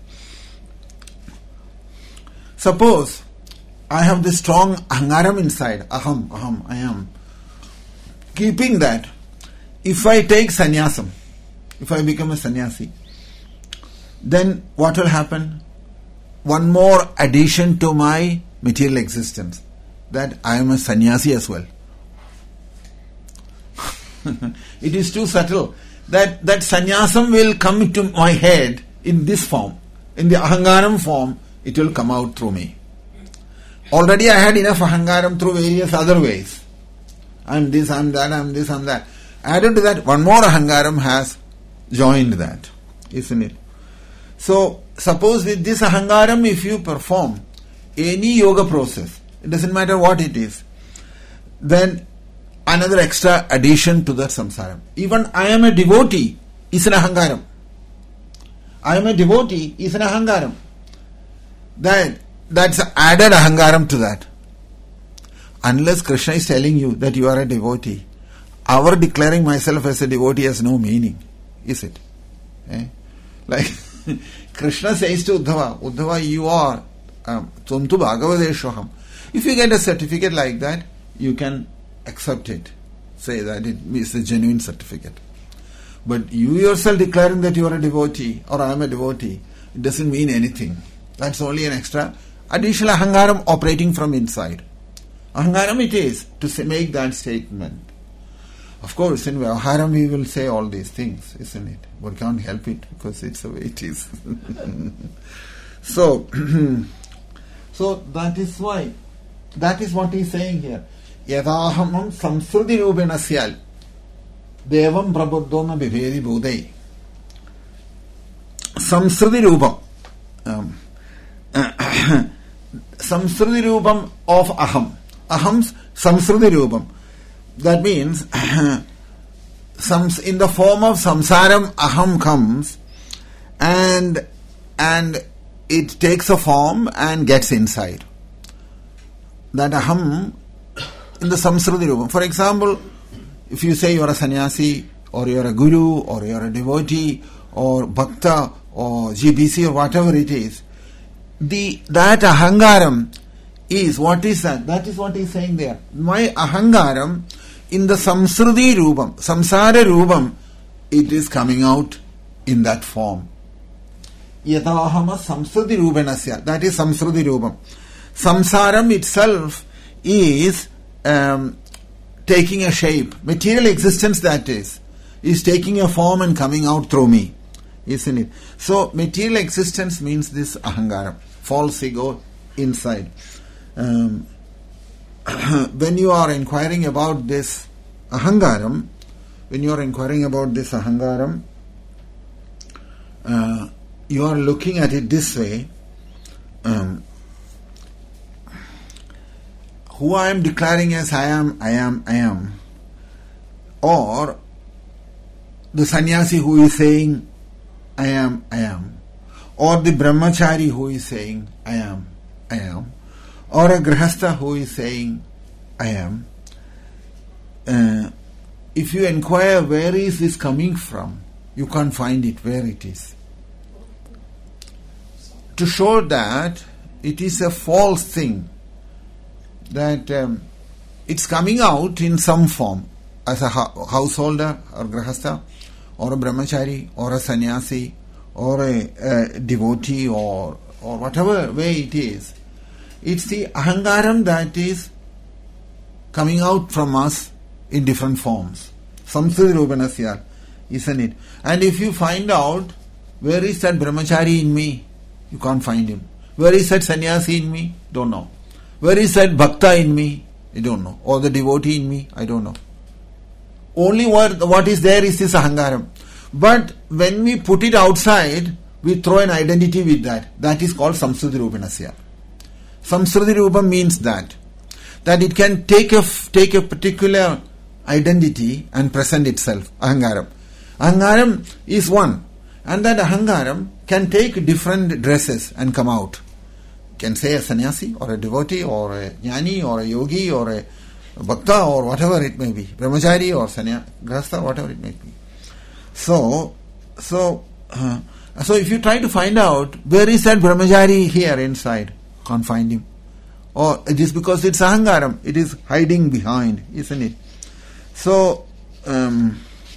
Suppose I have this strong ahangaram inside, aham, aham, I am. keeping that, if I take sannyasam, if I become a sannyasi, then what will happen? One more addition to my material existence, that I am a sannyasi as well. It is too subtle. That, that sannyasam will come to my head in this form. In the ahangaram form, it will come out through me. Already I had enough ahangaram through various other ways. I am this, I am that, I am this, I am that. Added to that, one more ahangaram has joined that, isn't it? So, suppose with this ahangaram, if you perform any yoga process, it doesn't matter what it is, then another extra addition to that samsara. Even I am a devotee is an ahangaram. I am a devotee is an ahangaram. That, that's added ahangaram to that. Unless Krishna is telling you that you are a devotee, our declaring myself as a devotee has no meaning, is it? Eh? Like Krishna says to Uddhava, Uddhava, you are Tumtu Bhagavadeshvaham. If you get a certificate like that, you can accept it. Say that it is a genuine certificate. But you yourself declaring that you are a devotee or I am a devotee, it doesn't mean anything. That's only an extra additional ahangaram operating from inside. Ahangaram it is to say, make that statement. Of course, in Vyavaharam we will say all these things, isn't it? But we can't help it because it's the way it is. so, so that is why, that is what he is saying here. Yadahamam samsruti rupena syal devam prabuddhoma bivedi bodhai. Samsruti rupam. Um, samsruti rupam of aham. Aham's samsruti rupam. That means, in the form of samsaram, aham comes and and it takes a form and gets inside. That aham in the samsruti rupam. For example, if you say you are a sannyasi or you are a guru or you are a devotee or bhakta or G B C or whatever it is, the that ahangaram is, what is that? That is what he is saying there. My ahangaram in the samsruti rupam, samsara rupam, it is coming out in that form. Yatahama samsruti rupanasya. That is samsruti rupam. Samsaram itself is um, taking a shape. Material existence, that is, is taking a form and coming out through me. Isn't it? So, material existence means this ahangaram, false ego inside. Um, when you are inquiring about this ahangaram, when you are inquiring about this ahangaram, uh, you are looking at it this way. Um, who I am declaring as I am, I am, I am. Or the sannyasi who is saying, I am, I am. Or the brahmachari who is saying, I am, I am. Or a grihastha who is saying, I am. Uh, if you inquire where is this coming from, you can't find it where it is. To show that it is a false thing, that um, it's coming out in some form, as a ha- householder or grihastha, or a brahmachari, or a sannyasi, or a, a devotee, or or whatever way it is. It's the ahangaram that is coming out from us in different forms. Samsruti rupanasya, isn't it? And if you find out where is that brahmachari in me, you can't find him. Where is that sannyasi in me? Don't know. Where is that bhakta in me? I don't know. Or the devotee in me? I don't know. Only what, what is there is this ahangaram. But when we put it outside, we throw an identity with that. That is called samsruti rupanasya. Samsruti Rupa means that, that it can take a, take a particular identity and present itself, ahangaram. Ahangaram is one, and that ahangaram can take different dresses and come out. Can say a sannyasi or a devotee or a jnani or a yogi or a bhakta or whatever it may be, brahmachari or sannyasi, grihastha, whatever it may be. So, so, uh, so if you try to find out where is that brahmachari here inside, can't find him. Or it is because it's ahangaram, it is hiding behind, isn't it? So, um,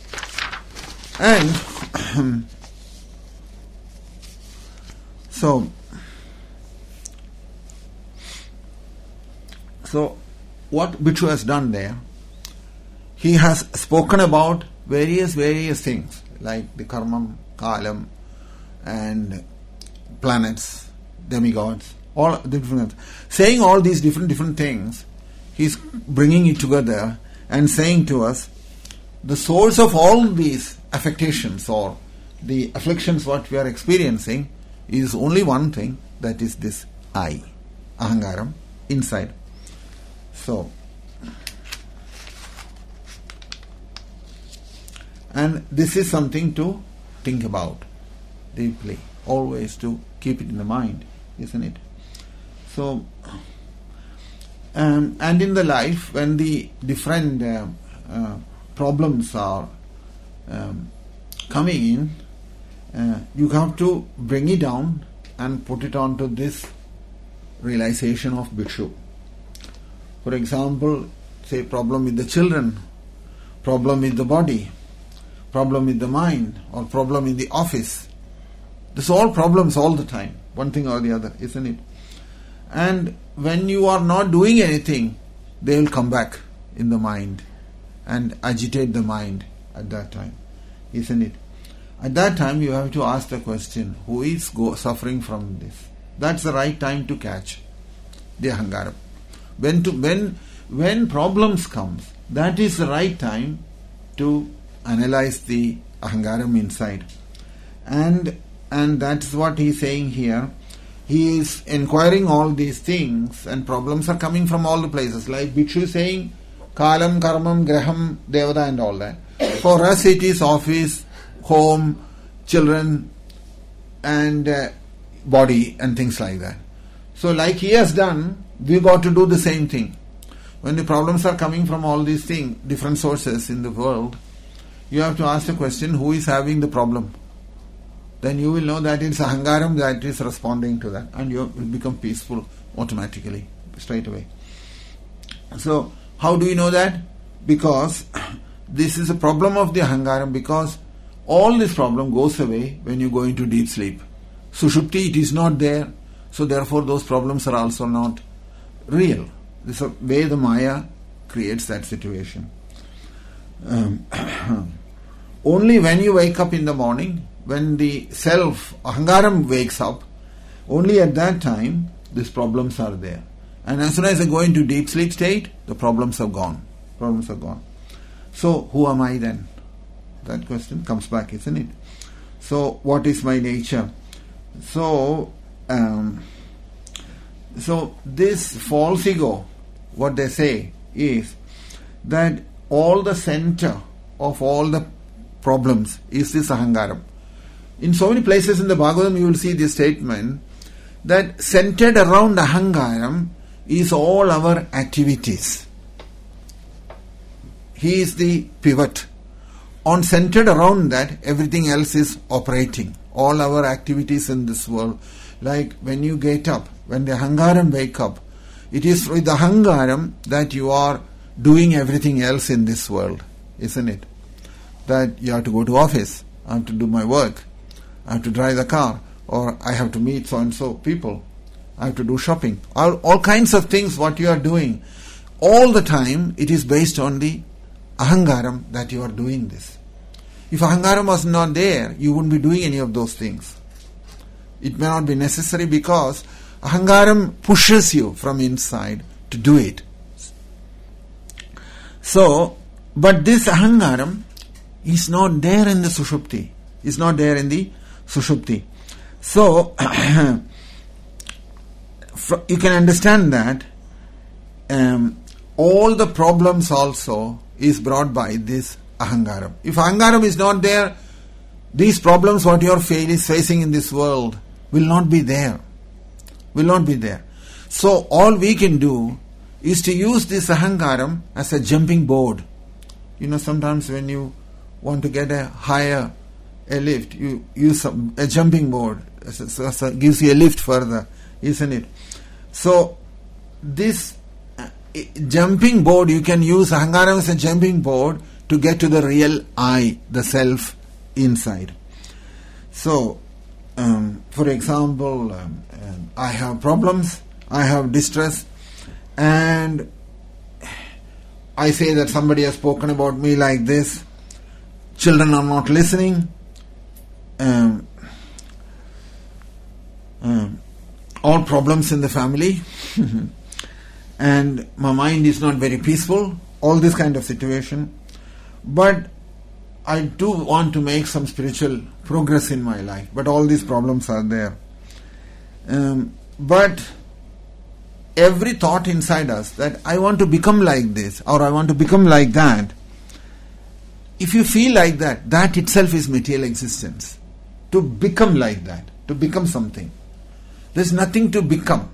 and so, so what Bhikshu has done there, he has spoken about various, various things like the karmam, kalam, and planets, demigods, all the different, saying all these different, different things. He's bringing it together and saying to us, the source of all these affectations or the afflictions what we are experiencing is only one thing, that is this I, ahangaram, inside. So, and this is something to think about deeply, always to keep it in the mind, isn't it? So, um, and in the life, when the different uh, uh, problems are um, coming in, uh, you have to bring it down and put it onto this realization of Bhikshu. For example, say problem with the children, problem with the body, problem with the mind, or problem in the office. These are all problems all the time, one thing or the other, isn't it? And when you are not doing anything, they will come back in the mind and agitate the mind at that time, isn't it? At that time you have to ask the question, who is go- suffering from this? That's the right time to catch the ahangaram. When to when when problems comes, that is the right time to analyze the ahangaram inside. And and that's what he is saying here. He is inquiring all these things, and problems are coming from all the places. Like Bhikshu is saying, kalam, karmam, graham, devata and all that. For us it is office, home, children, and uh, body and things like that. So like he has done, we got to do the same thing. When the problems are coming from all these things, different sources in the world, you have to ask the question, who is having the problem? Then you will know that it's ahangaram that is responding to that, and you will become peaceful automatically, straight away. So, how do you know that? Because this is a problem of the ahangaram, because all this problem goes away when you go into deep sleep. Sushupti, it is not there, so therefore those problems are also not real. This is the way the Maya creates that situation. Um, only when you wake up in the morning, when the self, ahangaram wakes up, only at that time these problems are there. And as soon as I go into deep sleep state, the problems are gone. Problems are gone. So, who am I then? That question comes back, isn't it? So, what is my nature? So, um, so this false ego, what they say is that all the center of all the problems is this ahangaram. In so many places in the Bhagavatam you will see this statement that centered around ahangaram is all our activities. He is the pivot. On centered around that, everything else is operating. All our activities in this world. Like when you get up, when the ahangaram wake up, it is with the ahangaram that you are doing everything else in this world, isn't it? That you have to go to office, I have to do my work, I have to drive the car, or I have to meet so and so people, I have to do shopping. All, all kinds of things what you are doing. All the time it is based on the ahangaram that you are doing this. If ahangaram was not there, you wouldn't be doing any of those things. It may not be necessary because ahangaram pushes you from inside to do it. So, but this ahangaram is not there in the sushupti. Is not there in the sushupti. So, you can understand that um, all the problems also is brought by this ahangaram. If ahangaram is not there, these problems what you are facing in this world will not be there. Will not be there. So all we can do is to use this ahangaram as a jumping board. You know, sometimes when you want to get a higher a lift, you use a, a jumping board. So, so gives you a lift further, isn't it? So this jumping board, you can use ahankaram as a jumping board to get to the real I, the self inside. So, um, for example, um, um, I have problems, I have distress, and I say that somebody has spoken about me like this, children are not listening, um, um, all problems in the family, and my mind is not very peaceful, all this kind of situation. But I do want to make some spiritual progress in my life, but all these problems are there. Um, but every thought inside us that I want to become like this or I want to become like that, if you feel like that, that itself is material existence. To become like that, to become something. There's nothing to become.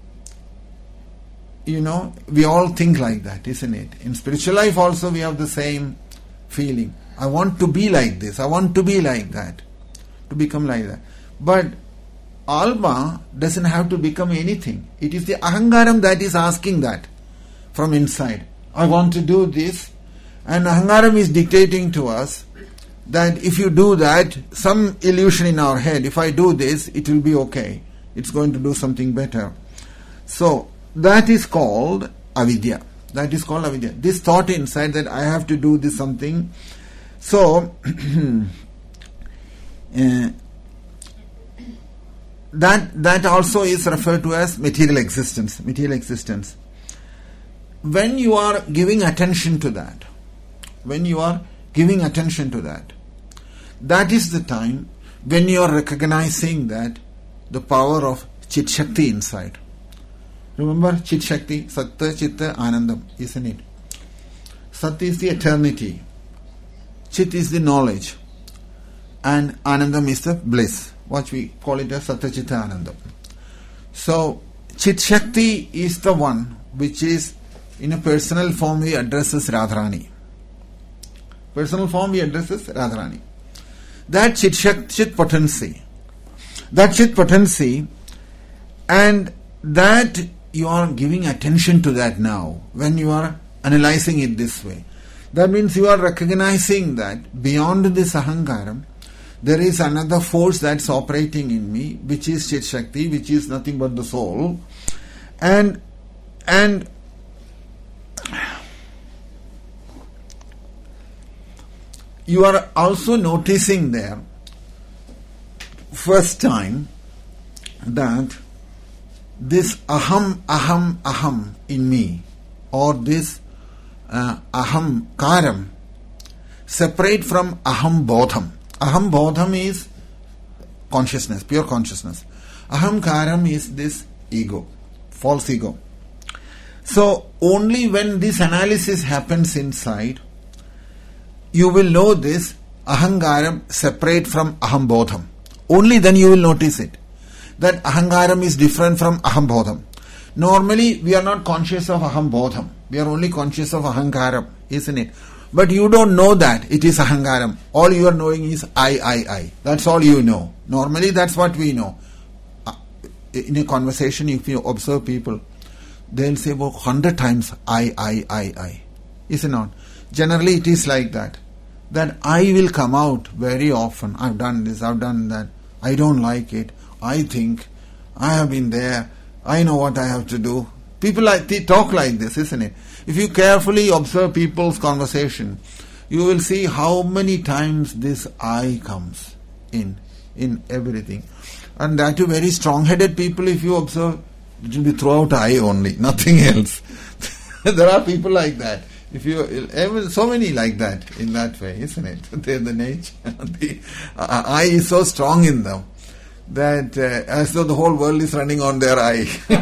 You know, we all think like that, isn't it? In spiritual life also we have the same feeling. I want to be like this, I want to be like that, to become like that. But Alma doesn't have to become anything. It is the ahankaram that is asking that from inside. I want to do this, and ahankaram is dictating to us that if you do that, some illusion in our head, if I do this, it will be okay. It's going to do something better. So, that is called avidya. That is called avidya. This thought inside that I have to do this something. So, uh, that that also is referred to as material existence. Material existence. When you are giving attention to that, when you are giving attention to that, that is the time when you are recognizing that the power of Chit Shakti inside. Remember Chit Shakti, Satta, Chitta, Anandam, isn't it? Sat is the eternity, Chit is the knowledge, and Anandam is the bliss. What we call it as Satta, Chitta, Anandam. So, Chit Shakti is the one which is, in a personal form, we addresses Radharani. Personal form, we addresses Radharani. That Chit Shakti, Chit potency, that Chit potency, and that you are giving attention to that now, when you are analyzing it this way. That means you are recognizing that beyond this ahankaram, there is another force that's operating in me, which is Chit Shakti, which is nothing but the soul. And, and you are also noticing there, first time, that this aham, aham, aham in me, or this uh, aham karam, separate from aham bodham. Aham bodham is consciousness, pure consciousness. Aham karam is this ego, false ego. So only when this analysis happens inside, you will know this ahankaram separate from aham bodham. Only then you will notice it. That ahankaram is different from aham bodham. Normally, we are not conscious of aham bodham. We are only conscious of ahankaram, isn't it? But you don't know that it is ahankaram. All you are knowing is I, I, I. That's all you know. Normally, that's what we know. In a conversation, if you observe people, they'll say about hundred times I, I, I, I. Is it not? Generally, it is like that. That I will come out very often. I've done this, I've done that. I don't like it. I think, I have been there, I know what I have to do. People like they talk like this, isn't it? If you carefully observe people's conversation, you will see how many times this I comes in, in everything. And that too very strong-headed people, if you observe, it will be throughout I only, nothing else. There are people like that. If you, so many like that, in that way, isn't it? They're the nature. The uh, I is so strong in them that uh, as though the whole world is running on their eye.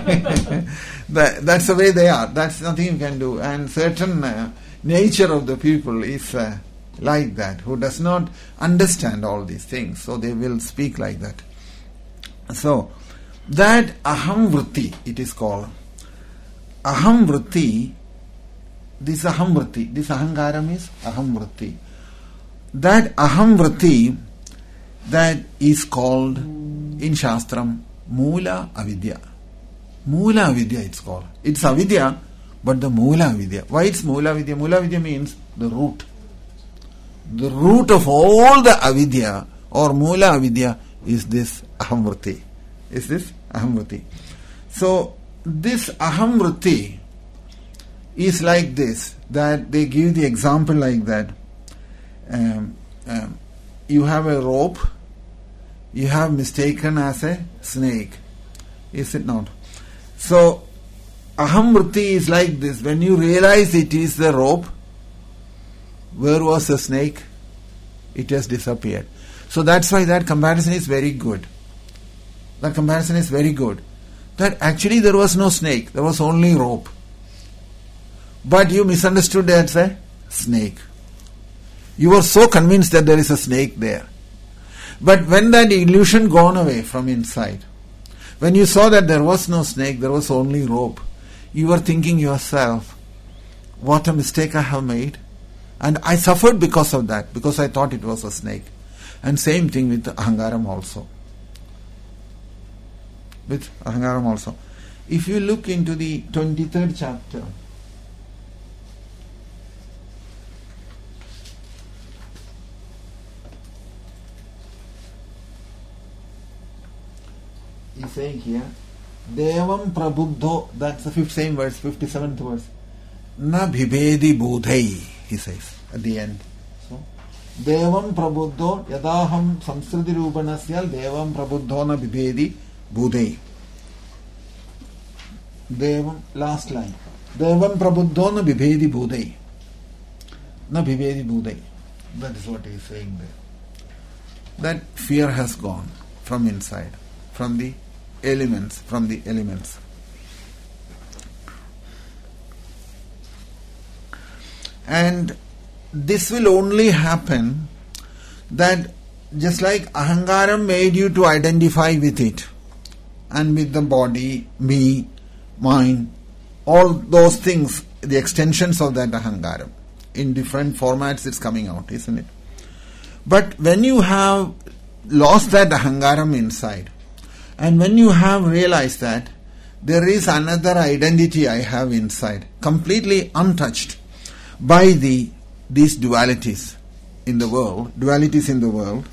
that, that's the way they are. That's nothing you can do. And certain uh, nature of the people is uh, like that, who does not understand all these things. So they will speak like that. So, that aham vritti, it is called. Aham vritti, this aham vritti, this ahankaram is aham vritti. That aham vritti, that is called in Shastram Moola Avidya. Moola Avidya it's called. It's Avidya, but the Mula Vidya. Why it's Mula Vidya? Mula Vidya means the root. The root of all the avidya or Mula Avidya is this Ahamvriti. Is this Ahamvriti. So, this Ahamvriti is like this, that they give the example like that. Um, um, you have a rope, you have mistaken as a snake. Is it not? So, Ahamvriti is like this. When you realize it is the rope, where was the snake? It has disappeared. So that's why that comparison is very good. That comparison is very good. That actually there was no snake, there was only rope. But you misunderstood that as a snake. You were so convinced that there is a snake there. But when that illusion gone away from inside, when you saw that there was no snake, there was only rope, you were thinking yourself, what a mistake I have made. And I suffered because of that, because I thought it was a snake. And same thing with Ahangaram also. With Ahangaram also. If you look into the twenty-third chapter, he's saying here, Devam Prabuddho, that's the fifth same verse, fifty-seventh verse. Na bhibedi budhai, he says at the end. So, Devam Prabuddho yadaham samskriti rupanasyal Devam Prabuddho na bhibedi budhai. Devam, last line. Devam Prabuddho na bhibedi budhai. Na bhibedi budhai. That is what he is saying there. That fear has gone from inside, from the elements, from the elements. And this will only happen that just like Ahangaram made you to identify with it and with the body, me, mine, all those things, the extensions of that Ahangaram. In different formats it's coming out, isn't it? But when you have lost that Ahangaram inside, and when you have realized that there is another identity I have inside, completely untouched by the these dualities in the world, dualities in the world,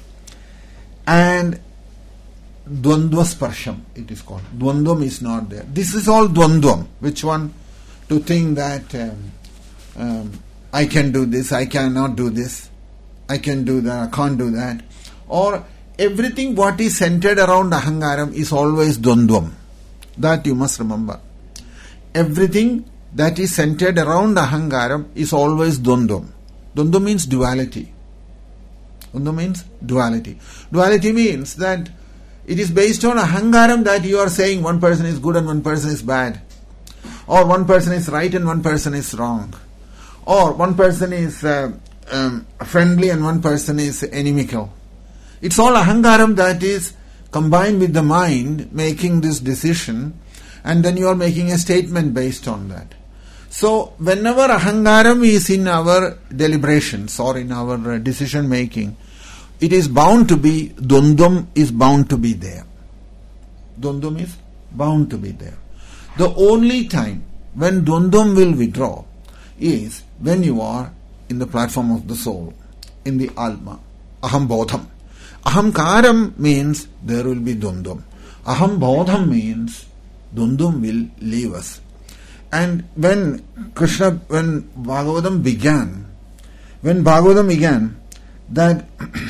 and Dvandva Sparsham, it is called. Dvandvam is not there. This is all Dvandvam. Which one? To think that um, um, I can do this, I cannot do this, I can do that, I can't do that. Or everything what is centered around Ahangaram is always Dvandvam. That you must remember. Everything that is centered around Ahangaram is always Dvandvam. Dvandvam means duality. Dvandvam means duality. Duality means that it is based on Ahangaram that you are saying one person is good and one person is bad. Or one person is right and one person is wrong. Or one person is uh, um, friendly and one person is inimical. It's all Ahangaram that is combined with the mind making this decision, and then you are making a statement based on that. So, whenever Ahangaram is in our deliberations or in our decision making, it is bound to be, Dvandvam is bound to be there. Dvandvam is bound to be there. The only time when Dvandvam will withdraw is when you are in the platform of the soul, in the Alma, Aham Bodham. Ahamkaram means there will be Dvandvam. Aham Bodham means Dvandvam will leave us. And when Krishna, when Bhagavatam began, when Bhagavatam began, that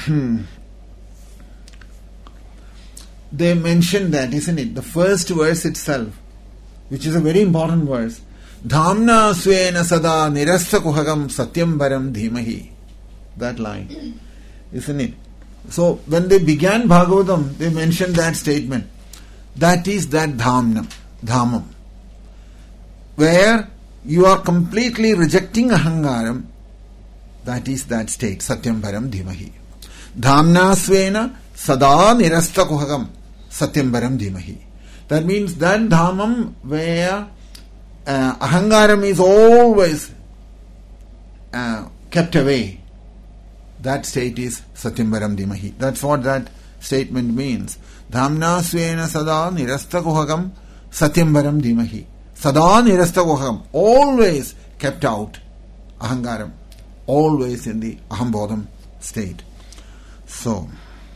they mentioned that, isn't it? The first verse itself, which is a very important verse, Dhamna svena sada nirasta kuhagam satyam varam dhimahi. That line, isn't it? So when they began Bhagavatam, they mentioned that statement. That is that Dhamnam, Dhamam, where you are completely rejecting Ahangaram. That is that state, Satyam Varam Dhimahi. Dhamna svena sada nirasta kuhagam Satyam Varam Dhimahi. That means that Dhamam where uh, Ahangaram is always uh, kept away. That state is Satyam Varam Dhimahi. That's what that statement means. Dhamna svena sada nirasta kuhagam Satyam Varam Dhimahi. Sada nirastagoham, always kept out. Ahangaram, always in the ahambodham state. So,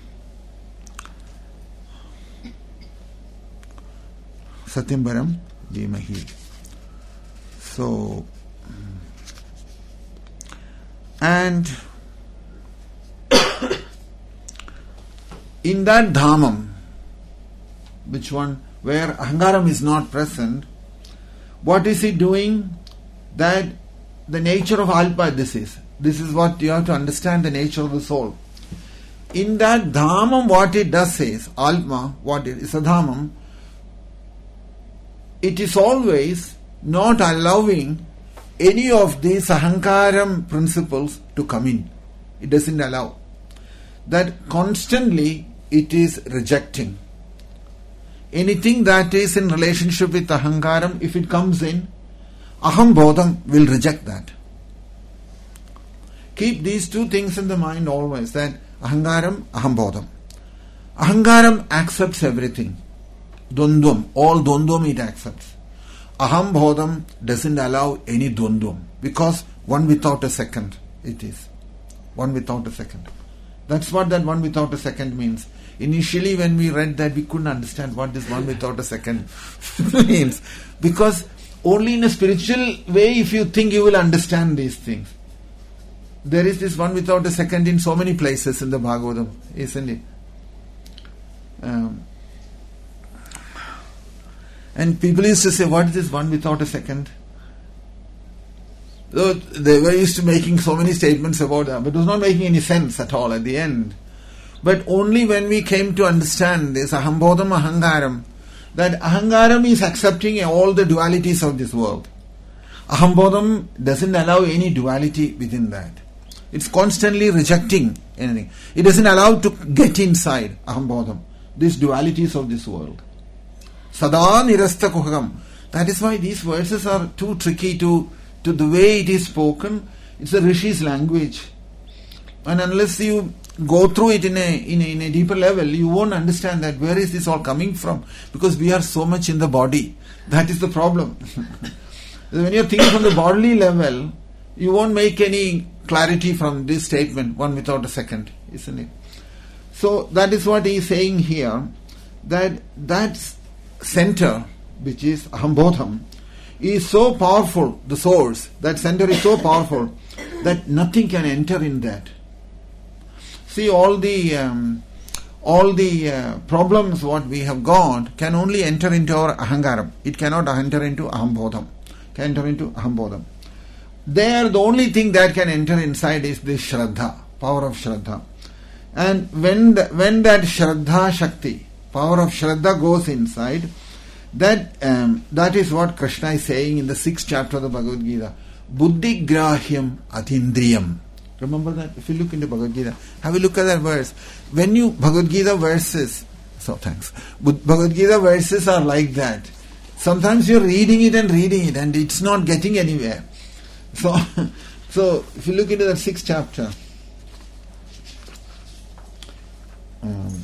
Satyambaram Dhimahi. So, and in that dhamam, which one, where ahangaram is not present, what is it doing? That the nature of alpa, this is. This is what you have to understand, the nature of the soul. In that dhamam, what it does is, alpa, what it is a dhamam, it is always not allowing any of these ahankaram principles to come in. It doesn't allow. That constantly it is rejecting. Anything that is in relationship with ahankaram, if it comes in, aham bodham will reject that. Keep these two things in the mind always, that ahankaram, aham bodham. Ahankaram accepts everything. Dvandvam, all dvandvam it accepts. Aham bodham doesn't allow any dvandvam, because one without a second it is. One without a second. That's what that one without a second means. Initially when we read that, we couldn't understand what this one without a second means. Because only in a spiritual way, if you think, you will understand these things. There is this one without a second in so many places in the Bhagavatam, isn't it? Um, and people used to say, what is this one without a second? So they were used to making so many statements about that, but it was not making any sense at all at the end. But only when we came to understand this ahambodham ahangaram, that ahangaram is accepting all the dualities of this world. Ahambodham doesn't allow any duality within that. It's constantly rejecting anything. It doesn't allow to get inside ahambodham, these dualities of this world. Sada nirasta kuhagam. That is why these verses are too tricky to, to the way it is spoken. It's a Rishi's language. And unless you go through it in a, in a in a deeper level, you won't understand that where is this all coming from, because we are so much in the body. That is the problem. When you're thinking from the bodily level, you won't make any clarity from this statement, one without a second, isn't it? So that is what he is saying here, that that center, which is ahambodham, is so powerful, the source, that center is so powerful that nothing can enter in that. See, all the um, all the uh, problems what we have got can only enter into our ahangaram. It cannot enter into ahambodham. Can enter into ahambodham. There, the only thing that can enter inside is the shraddha, power of shraddha. And when the, when that shraddha shakti, power of shraddha goes inside, that um, that is what Krishna is saying in the sixth chapter of the Bhagavad Gita. Buddhi grahyam atindriyam. Remember that? If you look into Bhagavad Gita, have a look at that verse. When you, Bhagavad Gita verses, so thanks, Bhagavad Gita verses are like that. Sometimes you're reading it and reading it and it's not getting anywhere. So, so if you look into that sixth chapter, um,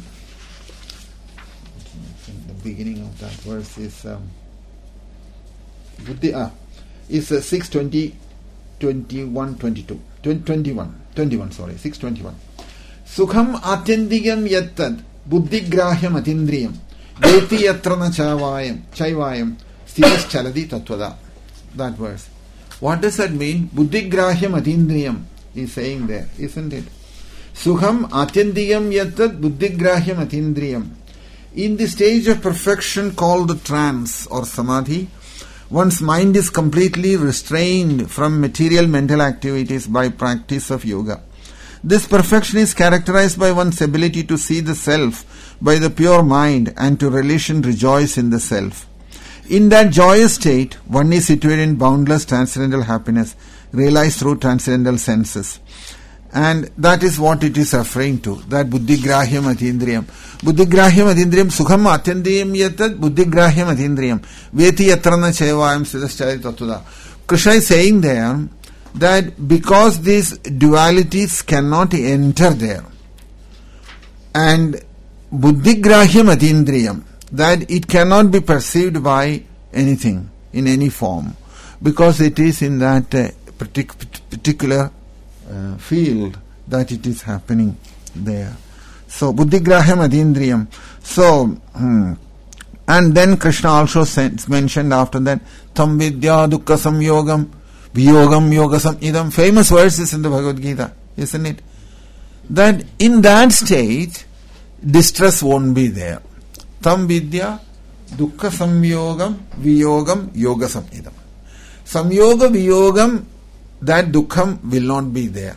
the beginning of that verse is um, Buddhi, ah, is uh, six twenty, twenty-one, twenty-two. twenty-one, twenty-one, sorry, six twenty-one. Sukham atyandigam yattad buddhigrahyam atindriyam veti yatrana chayvayam chayvayam sthivas chaladi tattvada. That verse. What does that mean? Buddhigrahyam atindriyam is saying there, isn't it? Sukham atyandigam yattad buddhigrahyam atindriyam. In the stage of perfection called the trance or samadhi, one's mind is completely restrained from material mental activities by practice of yoga. This perfection is characterized by one's ability to see the self by the pure mind and to relish and rejoice in the self. In that joyous state, one is situated in boundless transcendental happiness, realized through transcendental senses. And that is what it is referring to, that buddhigrahyam atindriyam. Buddhigrahyam atindriyam sukham atyandiyam yatad buddhigrahyam atindriyam veti yatrana chayvayam siddhaschari tattvada. Krishna is saying there that because these dualities cannot enter there, and buddhigrahyam atindriyam, that it cannot be perceived by anything, in any form, because it is in that uh, partic- particular uh, field that it is happening there. So, buddhigraham adindriyam. So, hmm. and then Krishna also sent, mentioned after that, tam vidya dukkha samyogam, viyogam yogasam idam. Famous verses in the Bhagavad Gita, isn't it? That in that state, distress won't be there. Tam vidya dukkha samyogam, viyogam yogasam idam. Samyoga viyogam, that dukkham will not be there.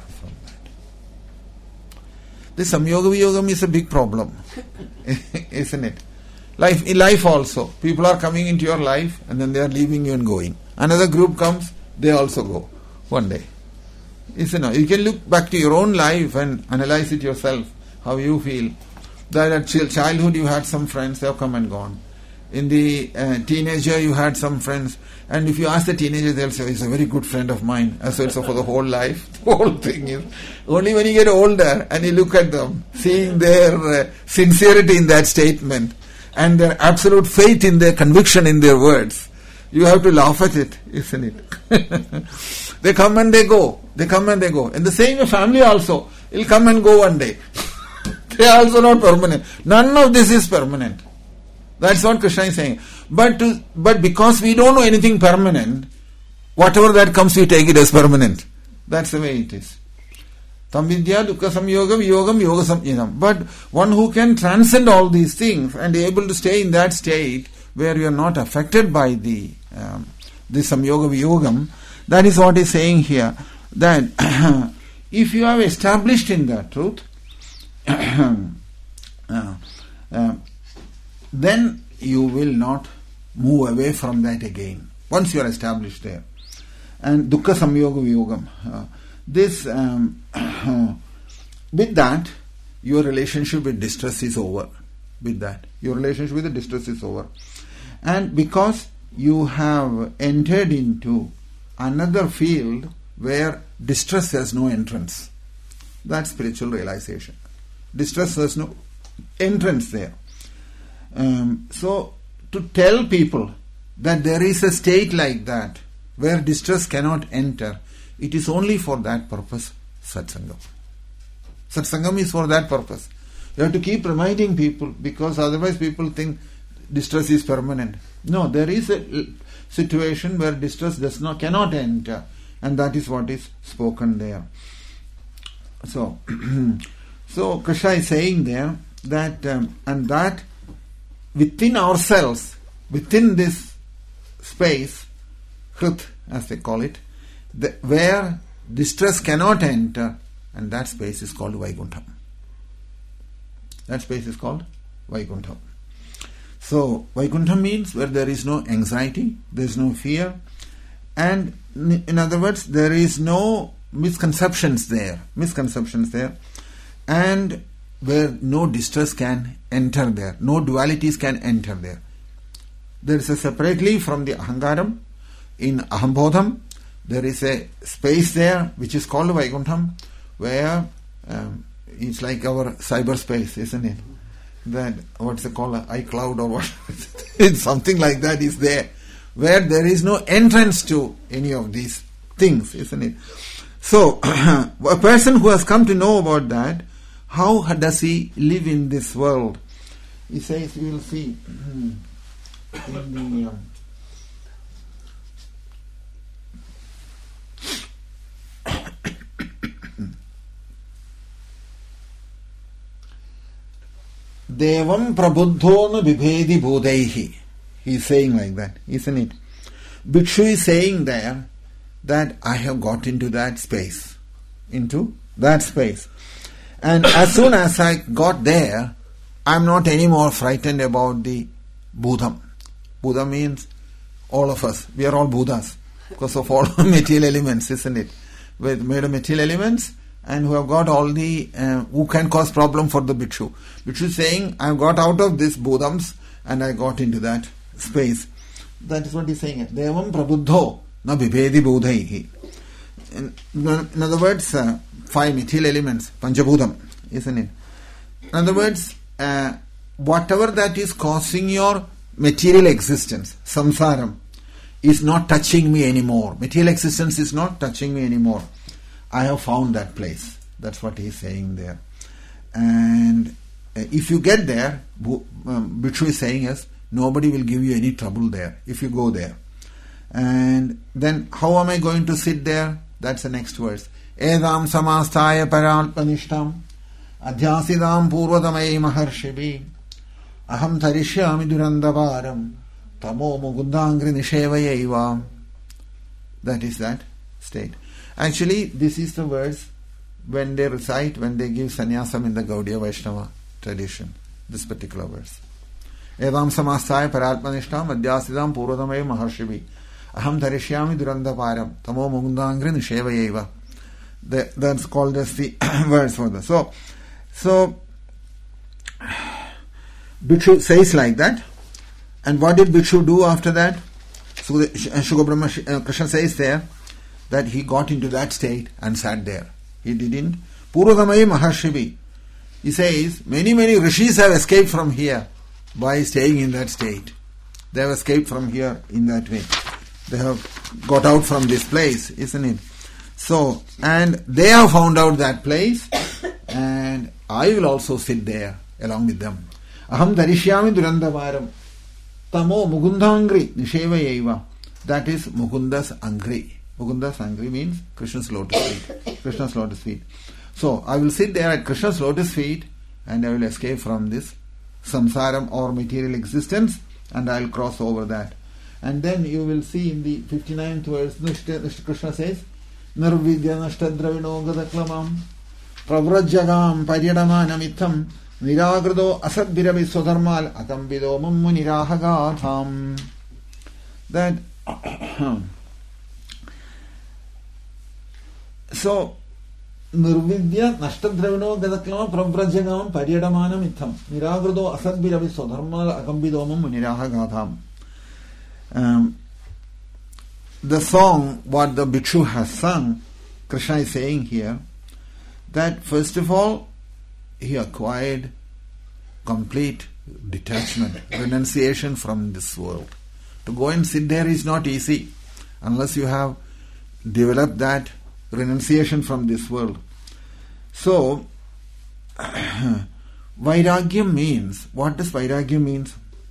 This samyoga viyogam is a big problem, isn't it? Life, in life also, people are coming into your life and then they are leaving you and going. Another group comes, they also go one day. Isn't it? You can look back to your own life and analyze it yourself, how you feel. That at childhood you had some friends, they have come and gone. In the uh, teenager you had some friends, and if you ask the teenager, they'll say, he's a very good friend of mine. And so it's for the whole life. The whole thing is, only when you get older and you look at them, seeing their uh, sincerity in that statement and their absolute faith in their conviction in their words, you have to laugh at it, isn't it? They come and they go. They come and they go. In the same family also, it'll come and go one day. They are also not permanent. None of this is permanent. That's what Krishna is saying. But to, but because we don't know anything permanent, whatever that comes, we take it as permanent. That's the way it is. Tam vidya dukkha samyogam yogam yogasam idam. But one who can transcend all these things and able to stay in that state where you are not affected by the um, the samyoga viyogam, that is what is saying here. That if you have established in that truth, uh, uh, then you will not move away from that again. Once you are established there. And dukkha samyoga viyogam. Uh, this, um, with that, your relationship with distress is over. With that, your relationship with the distress is over. And because you have entered into another field where distress has no entrance. That's spiritual realization. Distress has no entrance there. Um, so, to tell people that there is a state like that where distress cannot enter, it is only for that purpose, satsangam. Satsangam is for that purpose. You have to keep reminding people, because otherwise people think distress is permanent. No, there is a situation where distress does not cannot enter, and that is what is spoken there. So, so Krishna is saying there that, um, and that within ourselves, within this space, Krit, as they call it, the, where distress cannot enter, and that space is called Vaikuntham. That space is called Vaikuntham. So, Vaikuntham means where there is no anxiety, there is no fear, and in other words, there is no misconceptions there, misconceptions there, and where no distress can enter there, no dualities can enter there. There is a separately from the Ahankaram, in Ahambodham, there is a space there which is called Vaikuntham, where um, it's like our cyberspace, isn't it? That, what's it called, iCloud or what? It's something like that is there, where there is no entrance to any of these things, isn't it? So, a person who has come to know about that, how does he live in this world? He says, we will see in the um, Devam prabuddho na vibhedi bodhaihi. He is saying like that, isn't it? Bhikshu is saying there that I have got into that space, into that space. And as soon as I got there, I am not anymore frightened about the Buddham. Buddha means all of us. We are all Buddhas because of all material elements, isn't it? With made of material elements, and who have got all the, uh, who can cause problem for the Bhikshu. Bhikshu is saying, I got out of this Buddhams and I got into that space. That is what he is saying. Devam prabuddho na vibhedi bodhaihi. In, in other words, uh, five material elements, Panchabhudam, isn't it? In other words, uh, whatever that is causing your material existence, samsaram, is not touching me anymore. Material existence is not touching me anymore. I have found that place. That's what he is saying there. And if you get there, um, Bhikshu is saying is, nobody will give you any trouble there if you go there. And then how am I going to sit there? That's the next verse. Edam samastaya paralpanishtam adhyasidam purvadamai maharshibi aham tarishyami durandavaram tamo mugundangri nishevayaiva. That is that state. Actually, this is the verse when they recite, when they give sannyasam in the Gaudiya Vaishnava tradition. This particular verse. Edam samastaya paralpanishtam adhyasidam purvadamai maharshibi aham tarishyami durandaparam tamo mugundangri nishevayaiva. That's called as the verse for this. So, so Bhikshu says like that. And what did Bhikshu do after that? So Shuka Brahma Krishna says there that he got into that state and sat there. He didn't. Purvadamai Maharshibi. He says many, many rishis have escaped from here by staying in that state. They have escaped from here in that way. They have got out from this place, isn't it? So, and they have found out that place, and I will also sit there along with them. Aham darishyami durandavaram tamo mugundangri nishevayaiva. That is Mukunda's angri. Mukunda's angri means Krishna's lotus feet. Krishna's lotus feet. So, I will sit there at Krishna's lotus feet, and I will escape from this samsaram or material existence, and I will cross over that. And then you will see in the fifty-ninth verse, Krishna says, Nirvidya nashtadravino gadaklamam pravrajagam paryadamanamitham niragrado asadbiravi swadharmal akambido mummu nirahagatham. That so Nirvidya nashtadravino gadaklamam pravrajagam paryadamanamitham niragrado asadbiravi swadharmal akambido mummu nirahagatham. Um, the song, what the Bhikshu has sung, Krishna is saying here, that first of all, he acquired complete detachment, renunciation from this world. To go and sit there is not easy unless you have developed that renunciation from this world. So, Vairagyam means, what does Vairagyam means?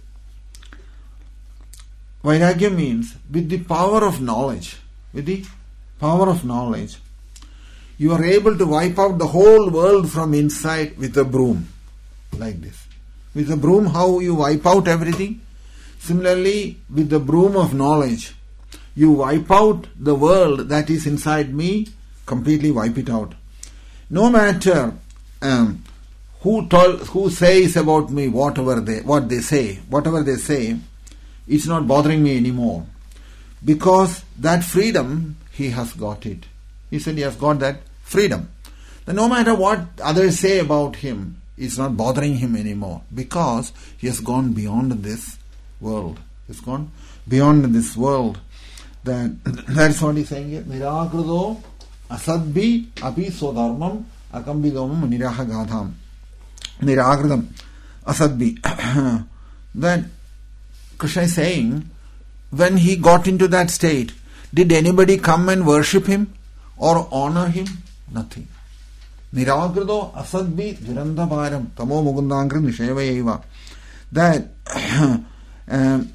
Vairagya means with the power of knowledge, with the power of knowledge, you are able to wipe out the whole world from inside with a broom, like this. With a broom, how you wipe out everything? Similarly, with the broom of knowledge, you wipe out the world that is inside me, completely wipe it out. No matter um, who tol- who says about me whatever they what they say, whatever they say, it's not bothering me anymore. Because that freedom, he has got it. He said he has got that freedom. Then no matter what others say about him, it's not bothering him anymore. Because he has gone beyond this world. He's gone beyond this world. That, that's what he's saying here. Nirakrado asadbhi api sodharmam akambidomam nirahagadham. Nirakradam asadbhi. That Krishna is saying, when he got into that state, did anybody come and worship him or honor him? Nothing. Niragrado asadbhi dhirandavaram tamo mugundangri nishevayaiva. That um,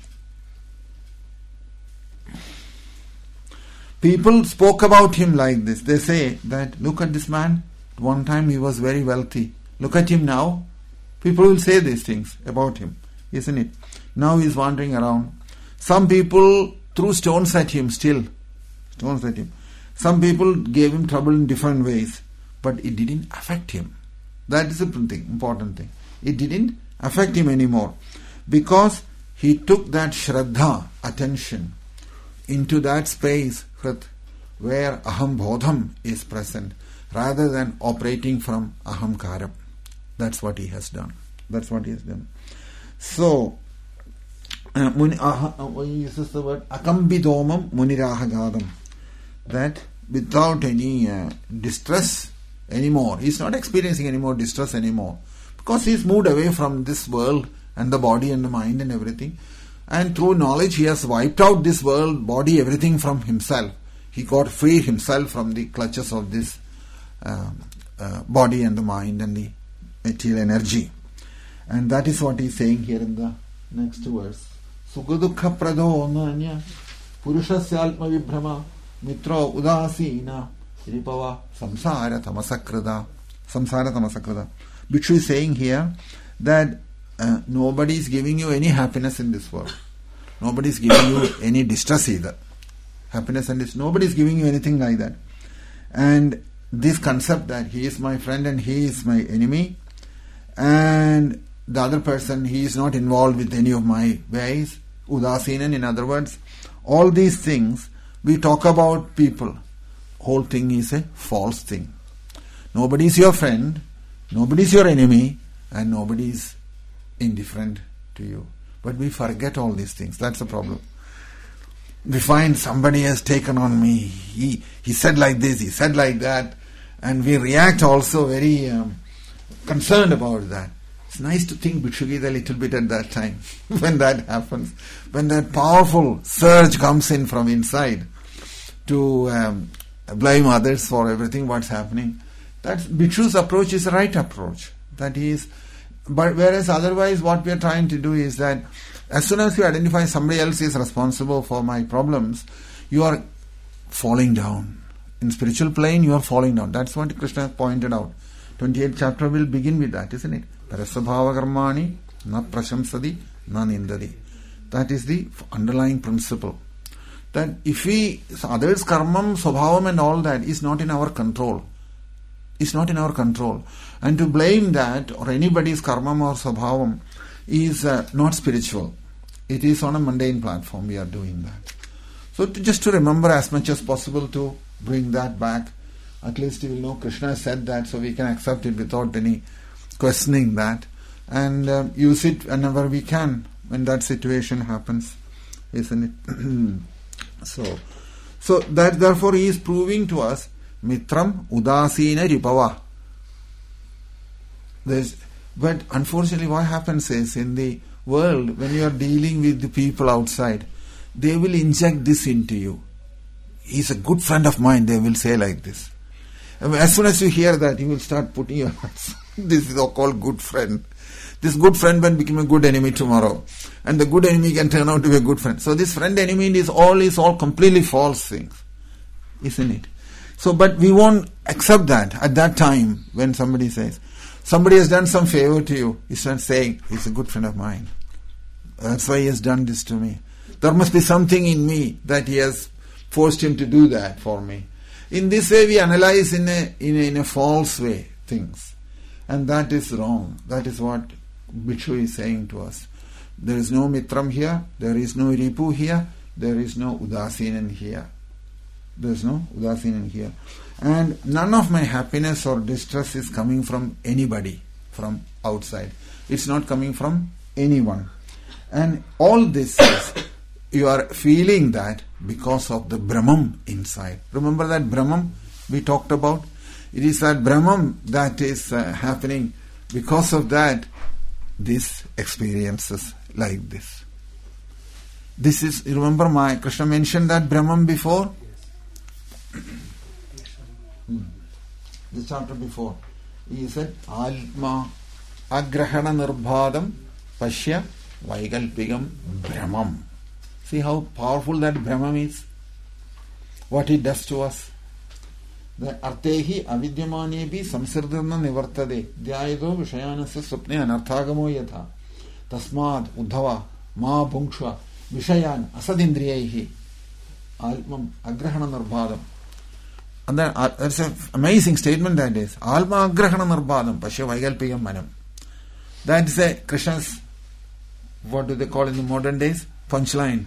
people spoke about him like this. They say that, look at this man, one time he was very wealthy. Look at him now. People will say these things about him, isn't it? Now he is wandering around. Some people threw stones at him still. Stones at him. Some people gave him trouble in different ways. But it didn't affect him. That is the thing, important thing. It didn't affect him anymore. Because he took that shraddha, attention, into that space where aham bodham is present, rather than operating from ahamkara. That's what he has done. That's what he has done. So, Uh, muni, uh, uh, he uses the word akambidomam munirahagadam, that without any uh, distress anymore, he is not experiencing any more distress anymore, because he is moved away from this world and the body and the mind and everything, And through knowledge he has wiped out this world, body, everything from himself. He got free himself from the clutches of this uh, uh, body and the mind and the material energy. And that is what he is saying here in the next verse. Sukadukha prado nanya purushasya vibhrama mitro udasina ripava samsara tamasakrada. Samsara tamasakrada. Bhikshu is saying here that uh, nobody is giving you any happiness in this world. Nobody is giving you any distress either. Happiness and distress. Nobody is giving you anything like that. And this concept that he is my friend and he is my enemy, and the other person, he is not involved with any of my ways, udasinan, in other words, all these things we talk about people. Whole thing is a false thing. Nobody is your friend, nobody is your enemy, and nobody is indifferent to you. But we forget all these things. That's the problem. We find somebody has taken on me. He he said like this, he said like that, and we react also very um, concerned about that. It's nice to think Bhikshugita a little bit at that time when that happens, when that powerful surge comes in from inside to um, blame others for everything what's happening. That Bhikshu's approach is the right approach. That he is, but whereas otherwise what we are trying to do is that as soon as you identify somebody else is responsible for my problems, you are falling down. In spiritual plane, you are falling down. That's what Krishna pointed out. twenty-eighth chapter will begin with that, isn't it? Parasabhava karmani na prashamsadi na nindadi. That is the underlying principle. That if we, others' karmam, swabhavam and all that is not in our control. It's not in our control. And to blame that or anybody's karmam or swabhavam is uh, not spiritual. It is on a mundane platform we are doing that. So to, just to remember as much as possible to bring that back. At least you will know Krishna said that, so we can accept it without any questioning that. And uh, use it whenever we can when that situation happens. Isn't it? so, so that therefore he is proving to us Mitram Udasina Ripava. There's, but unfortunately what happens is in the world, when you are dealing with the people outside, they will inject this into you. He's a good friend of mine, they will say like this. As soon as you hear that, you will start putting your hands. This is called good friend. This good friend can become a good enemy tomorrow. And the good enemy can turn out to be a good friend. So this friend enemy is all is all completely false things. Isn't it? So, but we won't accept that at that time when somebody says, somebody has done some favor to you. He starts saying, he's a good friend of mine. That's why he has done this to me. There must be something in me that he has forced him to do that for me. In this way we analyze in a, in a, in a false way things. And that is wrong. That is what Bhikshu is saying to us. There is no Mitram here. There is no Ripu here. There is no Udasinan here. There is no Udasinan here. And none of my happiness or distress is coming from anybody, from outside. It's not coming from anyone. And all this is, you are feeling that because of the Brahman inside. Remember that Brahman we talked about? It is that Brahman that is uh, happening. Because of that, this experiences like this. This is, you remember my Krishna mentioned that Brahman before? Hmm. The chapter before. He said, Alma agrahana nirbhadam pashya vaikalpigam Brahmam. See how powerful that Brahman is? What it does to us. The artehi avidyamanebi samsirdana nivartade dhyayedo vishayanasya swapne anarthagamo yatha tasmad uddhava ma bhunksha vishayan asadindriyaihi almam agrahana nirbhadam. And that, uh, that's an amazing statement that is. Alma agrahana nirbhadam pashya vaikalpigam manam. That is a Krishna's, what do they call in the modern days? Punchline.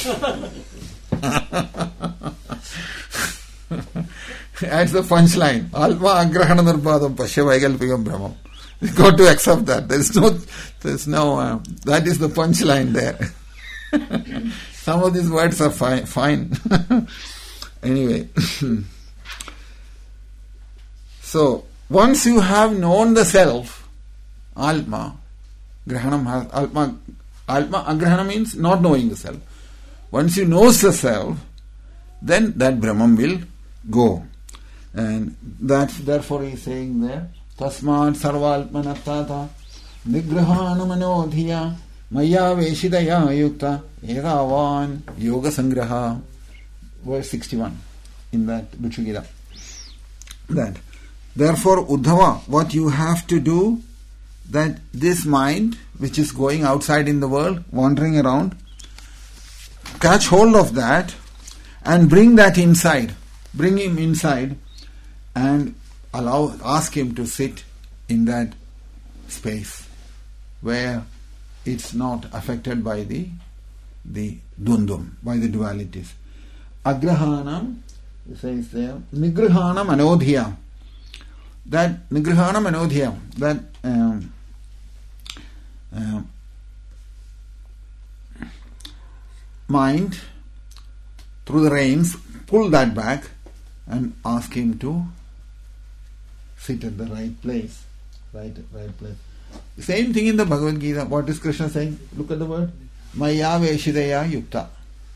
That's the punchline. Alma agrahana nirbhadam pashya vaikalpigam brahmam. You got to accept that. There is no, there is no, uh, that is the punchline there. Some of these words are fine. fine. Anyway. So, once you have known the self, Alma, Grahanam has, Alma Atma Agrahana means not knowing the self. Once you know the self, then that Brahman will go. And that's therefore he is saying there, Tasmat sarvalpanattata nigrahana manodhiya maya veshidaya yukta edavan yoga sangraha. Verse sixty-one in that Bhikshugita. That therefore Uddhava, what you have to do, that this mind which is going outside in the world, wandering around, catch hold of that and bring that inside. Bring him inside and allow, ask him to sit in that space where it's not affected by the the dundum, by the dualities. Agrahanam, it says there, Nigrahanam anodhya. That Nigrahanam anodhya, that um, um, mind through the reins, pull that back and ask him to sit at the right place. Right, right place. Same thing in the Bhagavad Gita. What is Krishna saying? Look at the word. Maya Veshidaya Yukta.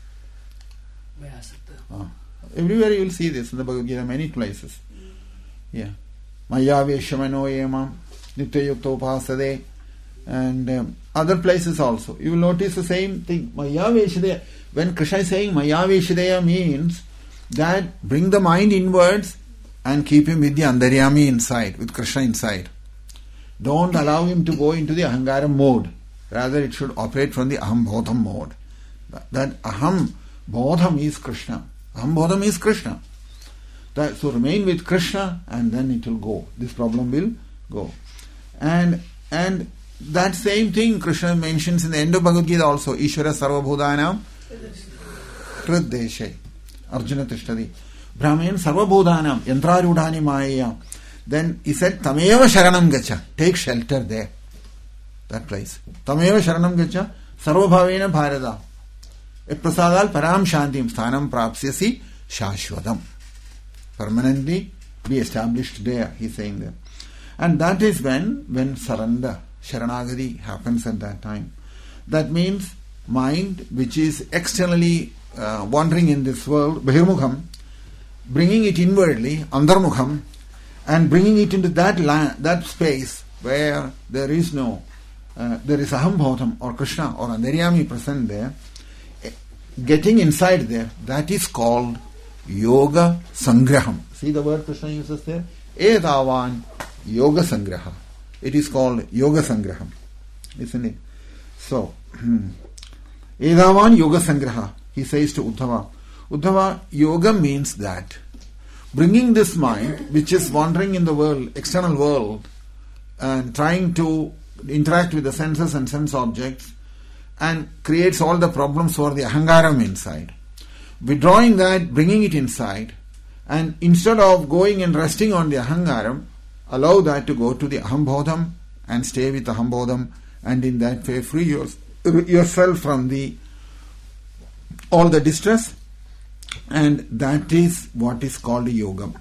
Ah. Everywhere you will see this in the Bhagavad Gita, many places. Yeah. Maya Veshamano Yemam Nitya Yukta Upasade. And um, other places also. You will notice the same thing. Maya Veshidaya. When Krishna is saying Maya Veshidaya means that bring the mind inwards and keep him with the Andaryami inside, with Krishna inside. Don't allow him to go into the Ahangara mode. Rather it should operate from the Aham Bodham mode. That Aham Bodham is Krishna. Aham Bodham is Krishna. That, so remain with Krishna and then it will go. This problem will go. And and that same thing Krishna mentions in the end of Bhagavad Gita also. Ishvara Sarvabhudanam Hriddeshe. Arjuna Tishtadi. Brahman Sarvabhudanam Yantrarudhani Maya. Then he said, Tameva Sharanam Gacha. Take shelter there. That place. Tameva Sharanam Gacha. Sarvabhavena Bharata. Eprasadal Param Shantim Sthanam Prapsyasi Shashvatam. Permanently be established there, he is saying there. And that is when, when surrender, Sharanagati happens at that time. That means mind which is externally uh, wandering in this world, Bahirmukham, bringing it inwardly, Andarmukham, and bringing it into that land, that space where there is no, uh, there is Aham Bhautam or Krishna or Andaryami present there, getting inside there, that is called Yoga Sangraham. See the word Krishna uses there? Edavan Yoga Sangraha. It is called Yoga Sangraham. Isn't it? So, Edavan Yoga Sangraha. He says to Uddhava. Uddhava, Yoga means that bringing this mind, which is wandering in the world, external world, and trying to interact with the senses and sense objects, and creates all the problems for the ahangaram inside. Withdrawing that, bringing it inside, and instead of going and resting on the ahangaram, allow that to go to the ahambodham and stay with ahambodham, and in that way free your, yourself from the all the distress, and that is what is called yogam.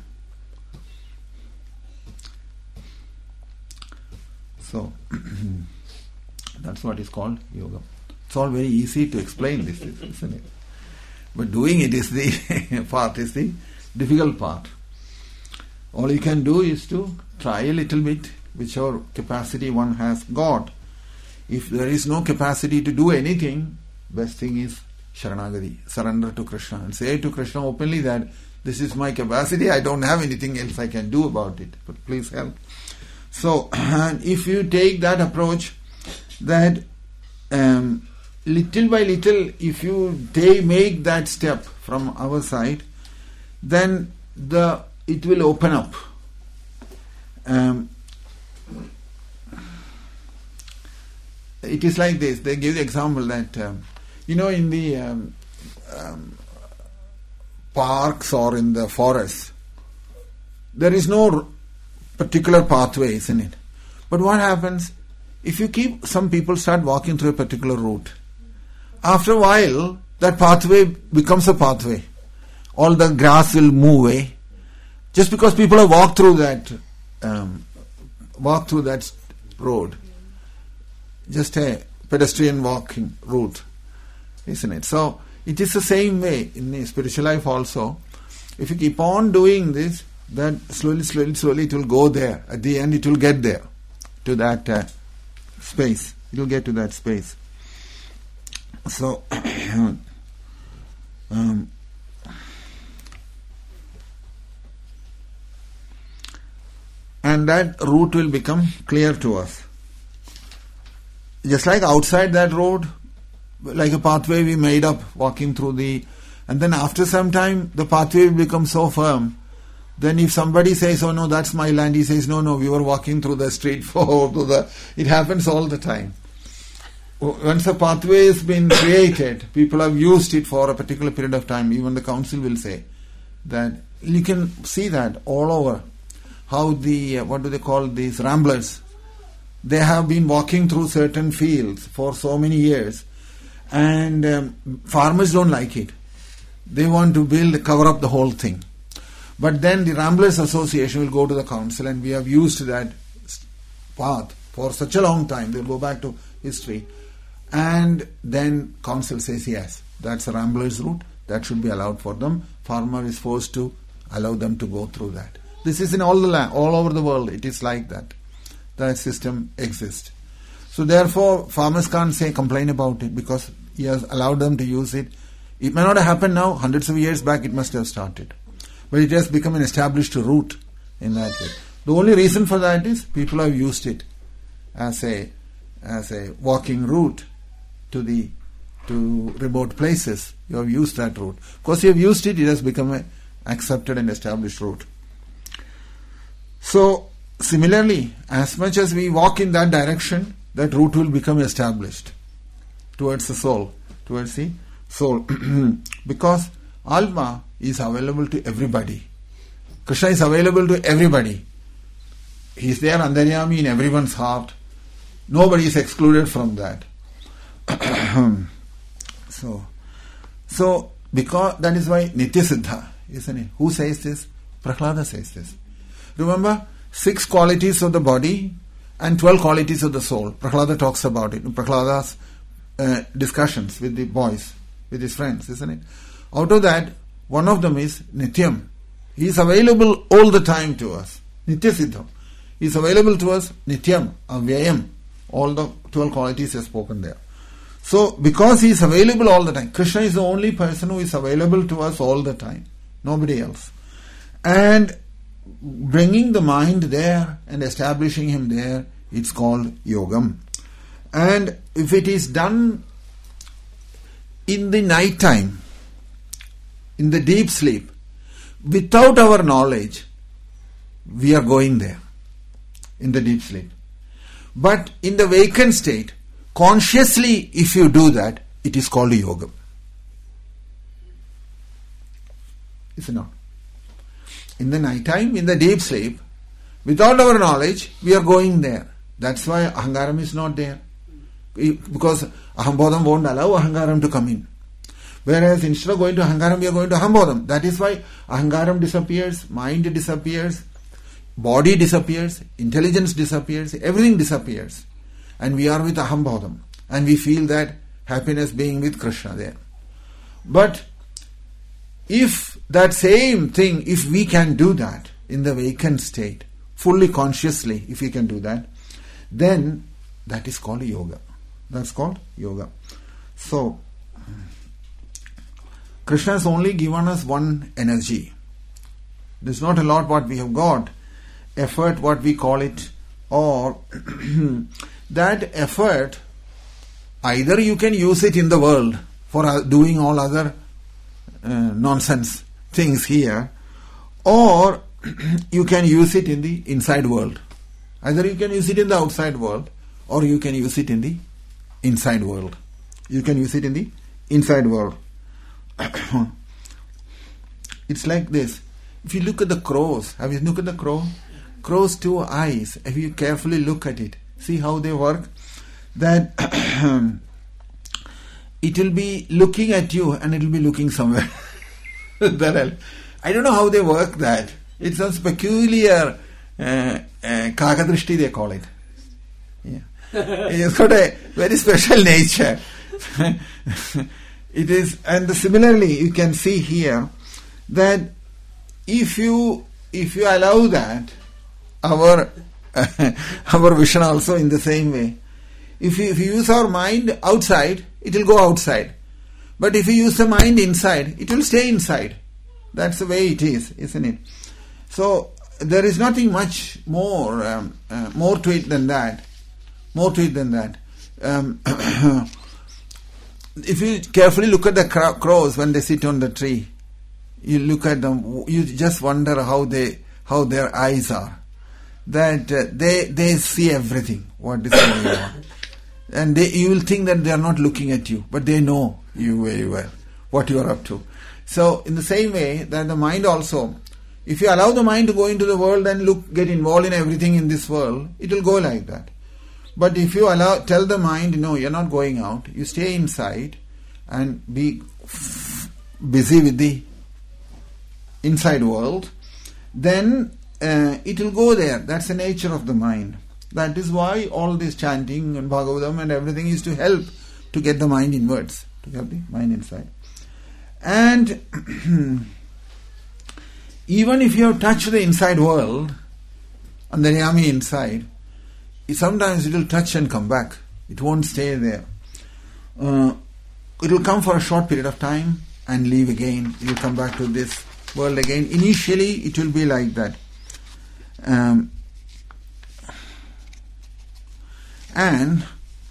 So that's what is called yogam. It's all very easy to explain this, isn't it? But doing it is the part, is the difficult part. All you can do is to try a little bit, whichever capacity one has got. If there is no capacity to do anything, best thing is Sharanagati, surrender to Krishna, and say to Krishna openly that this is my capacity, I don't have anything else I can do about it, but please help. So, and if you take that approach, that um, little by little, if you take, make that step from our side, then the it will open up. Um, it is like this. They give the example that um, you know, in the um, um, parks or in the forests, there is no particular pathway, isn't it? But what happens if you keep some people start walking through a particular route? After a while, that pathway becomes a pathway. All the grass will move away. Just because people have walked through that, um, walked through that road, just a pedestrian walking route, isn't it? So it is the same way in the spiritual life also. If you keep on doing this, then slowly, slowly, slowly it will go there. At the end it will get there, to that uh, space. It will get to that space. So, um, and that route will become clear to us. Just like outside that road, like a pathway we made up walking through the, and then after some time the pathway will become so firm. Then if somebody says, oh no, that's my land, he says, no, no, we were walking through the street for to the, it happens all the time. Once a pathway has been created, people have used it for a particular period of time. Even the council will say that, you can see that all over. How the, uh, what do they call these ramblers? They have been walking through certain fields for so many years, and um, farmers don't like it. They want to build, cover up the whole thing. But then the Ramblers Association will go to the council, and we have used that path for such a long time. They'll go back to history. And then council says, yes, that's a Ramblers route. That should be allowed for them. Farmer is forced to allow them to go through that. This is in all the land, all over the world. It is like that. That system exists. So therefore, farmers can't say, complain about it, because he has allowed them to use it. It may not have happened now. Hundreds of years back it must have started. But it has become an established route in that way. The only reason for that is people have used it as a as a walking route to the to remote places. You have used that route. Of course, you have used it, it has become an accepted and established route. So, similarly, as much as we walk in that direction, that route will become established towards the soul, towards the soul. Because Alma is available to everybody. Krishna is available to everybody. He is there, Antaryami, in everyone's heart. Nobody is excluded from that. so, so because that is why Nitya Siddha, isn't it? Who says this? Prahlada says this. Remember, six qualities of the body and twelve qualities of the soul. Prahlada talks about it in Prahlada's uh, discussions with the boys, with his friends, isn't it? Out of that, one of them is Nityam. He is available all the time to us. Nitya Siddha. He is available to us, Nityam, Avyayam. All the twelve qualities are spoken there. So, because he is available all the time, Krishna is the only person who is available to us all the time. Nobody else. And bringing the mind there and establishing him there, it's called yogam. And if it is done in the night time, in the deep sleep, without our knowledge, we are going there, in the deep sleep. But in the vacant state, consciously if you do that, it is called yoga. Is it not? In the night time, in the deep sleep, without our knowledge, we are going there. That's why ahangaram is not there. Because ahambodham won't allow ahangaram to come in. Whereas instead of going to ahangaram, we are going to ahambodham. That is why ahangaram disappears, mind disappears, body disappears, intelligence disappears, everything disappears. And we are with ahambodham. And we feel that happiness being with Krishna there. But if that same thing, if we can do that in the vacant state, fully consciously, if we can do that, then that is called yoga. That's called yoga. So, Krishna has only given us one energy. There's not a lot what we have got. Effort, what we call it, or that effort, either you can use it in the world for doing all other uh, nonsense things here, or you can use it in the inside world. Either you can use it in the outside world, or you can use it in the inside world. You can use it in the inside world. It's like this. If you look at the crows, have you looked at the crow? Crow's two eyes, if you carefully look at it, see how they work, that it will be looking at you and it will be looking somewhere. I don't know how they work that. It's a peculiar uh, uh, kakadrishti they call it. Yeah. He has got a very special nature. It is, and similarly, you can see here that if you if you allow that, our our vision also in the same way. If you, if you use our mind outside, it will go outside. But if you use the mind inside, it will stay inside. That's the way it is, isn't it? So there is nothing much more um, uh, more to it than that. More to it than that. Um, if you carefully look at the crows when they sit on the tree, you look at them, you just wonder how they how their eyes are. That uh, they they see everything what is going on, and they, you will think that they are not looking at you, but they know you very well what you are up to. So in the same way that the mind also, if you allow the mind to go into the world and look get involved in everything in this world, it will go like that. But if you allow tell the mind, no, you're not going out, you stay inside and be f- busy with the inside world, then uh, it will go there. That's the nature of the mind. That is why all this chanting and Bhagavatam and everything is to help to get the mind inwards, to get the mind inside. And even if you have touched the inside world, and the yami inside, sometimes it will touch and come back. It won't stay there. Uh, it will come for a short period of time and leave again. It will come back to this world again. Initially, it will be like that. Um, and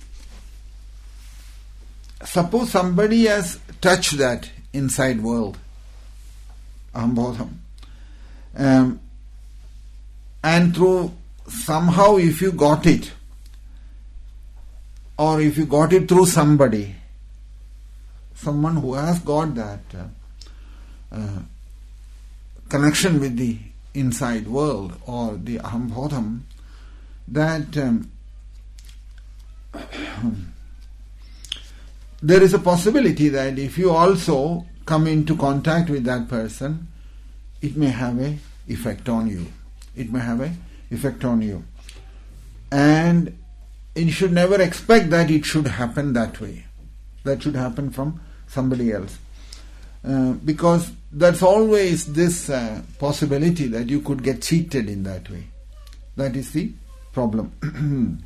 suppose somebody has touched that inside world, Ahambodham, um, and through somehow if you got it, or if you got it through somebody, someone who has got that uh, uh, connection with the inside world or the Ahambodham, that um, there is a possibility that if you also come into contact with that person, it may have a effect on you. It may have a effect on you. And you should never expect that it should happen that way. That should happen from somebody else. Uh, because that's always this uh, possibility that you could get cheated in that way. That is the problem.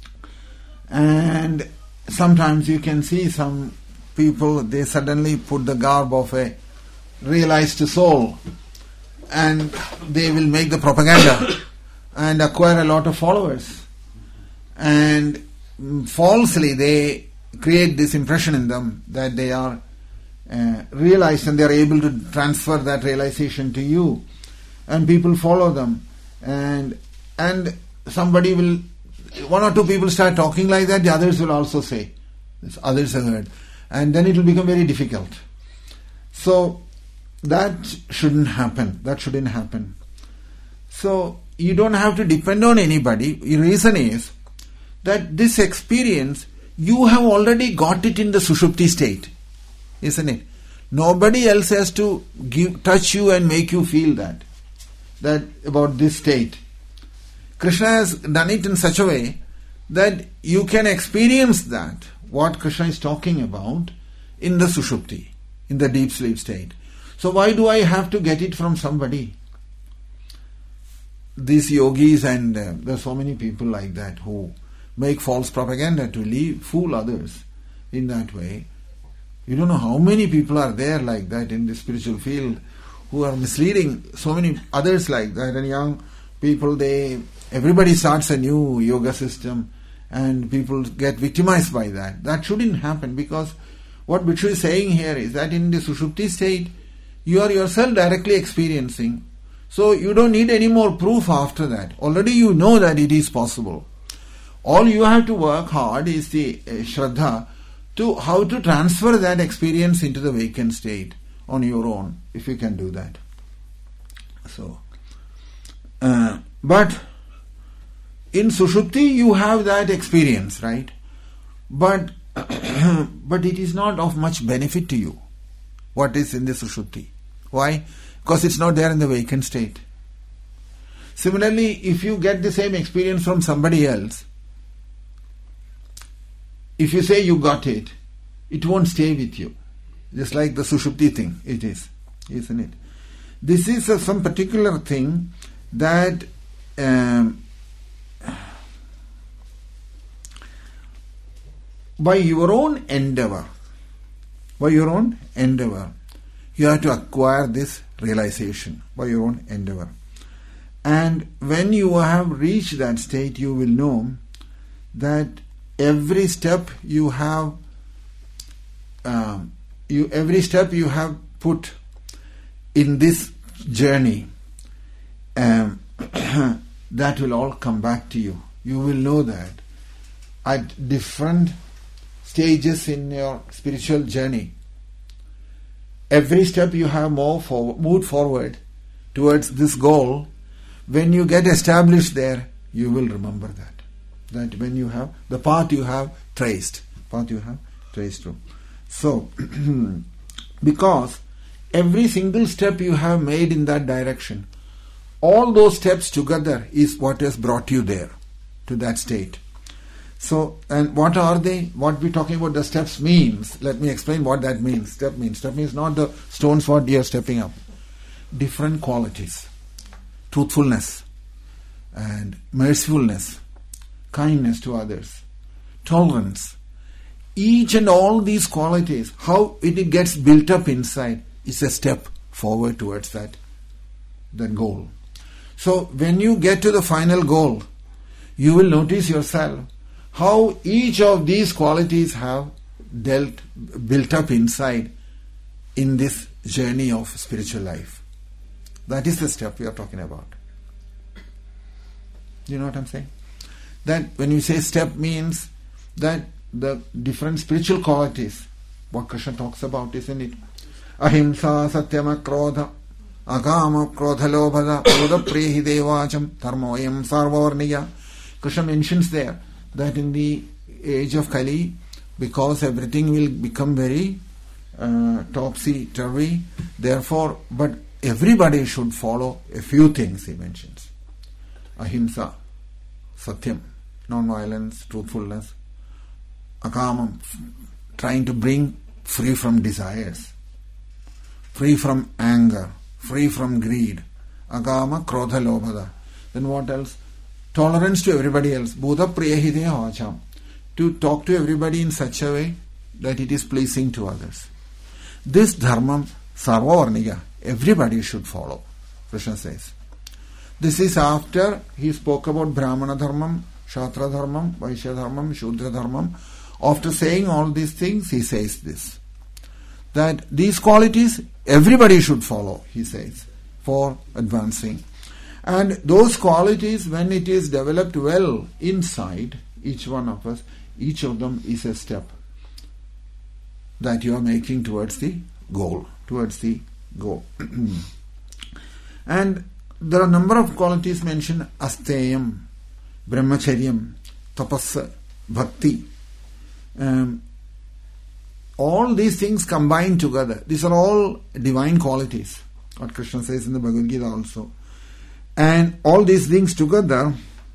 And sometimes you can see some people, they suddenly put the garb of a realized soul and they will make the propaganda and acquire a lot of followers. And falsely they create this impression in them that they are uh, realized and they are able to transfer that realization to you. And people follow them. And and somebody will, one or two people start talking like that, the others will also say, this others have heard. And then it will become very difficult. So that shouldn't happen. That shouldn't happen. So you don't have to depend on anybody. The reason is that this experience, you have already got it in the Sushupti state, isn't it? Nobody else has to give, touch you and make you feel that, that about this state. Krishna has done it in such a way that you can experience that, what Krishna is talking about, in the Sushupti, in the deep sleep state. So why do I have to get it from somebody? These yogis and uh, there are so many people like that who make false propaganda to leave, fool others in that way. You don't know how many people are there like that in the spiritual field who are misleading so many others like that. And young people, they everybody starts a new yoga system and people get victimized by that. That shouldn't happen, because what Bhikshu is saying here is that in the Sushupti state, you are yourself directly experiencing. So you don't need any more proof after that. Already you know that it is possible. All you have to work hard is the uh, Shraddha to how to transfer that experience into the vacant state on your own, if you can do that. So, uh, but in Sushupti you have that experience, right? But but it is not of much benefit to you, what is in the Sushupti. Why? Because it's not there in the vacant state. Similarly, if you get the same experience from somebody else, if you say you got it, it won't stay with you. Just like the Sushupti thing, it is, isn't it? This is uh, some particular thing that um, by your own endeavor, by your own endeavor, you have to acquire this realization by your own endeavor. And when you have reached that state, you will know that every step you have, um, you every step you have put in this journey, um, that will all come back to you. You will know that at different stages in your spiritual journey, every step you have moved forward, moved forward towards this goal, when you get established there, you will remember that. That when you have, the path you have traced, path you have traced through. So, because every single step you have made in that direction, all those steps together is what has brought you there, to that state. So, and what are they? What we're talking about the steps means, let me explain what that means. Step means, step means not the stones what you are stepping up. Different qualities. Truthfulness and mercifulness, kindness to others, tolerance. Each and all these qualities, how it gets built up inside, is a step forward towards that, that goal. So when you get to the final goal, you will notice yourself how each of these qualities have dealt, built up inside in this journey of spiritual life. That is the step we are talking about. You know what I'm saying? That when you say step means that the different spiritual qualities, what Krishna talks about, isn't it? Ahimsa, satyama, krodha, agama, krodha, lobhada, krodha, prehi, devacham, dharmoyam, sarvavarniya. Krishna mentions there that in the age of Kali, because everything will become very uh, topsy-turvy, therefore, but everybody should follow a few things, he mentions. Ahimsa, satyam, non-violence, truthfulness. Akamam, trying to bring free from desires, free from anger, free from greed. Agama, krodha, lobhada. Then what else? Tolerance to everybody else. Buddha priyahide vacham. To talk to everybody in such a way that it is pleasing to others. This dharma, sarvavarniya, everybody should follow, Krishna says. This is after he spoke about Brahmana dharmam, Kshatriya dharmam, Vaishya dharmam, Shudra dharmam. After saying all these things, he says this. That these qualities everybody should follow, he says, for advancing. And those qualities, when it is developed well inside each one of us, each of them is a step that you are making towards the goal, towards the goal. And there are a number of qualities mentioned: asteyam, brahmacharyam, tapas, bhakti. Um, all these things combined together. These are all divine qualities, what Krishna says in the Bhagavad Gita also. And all these things together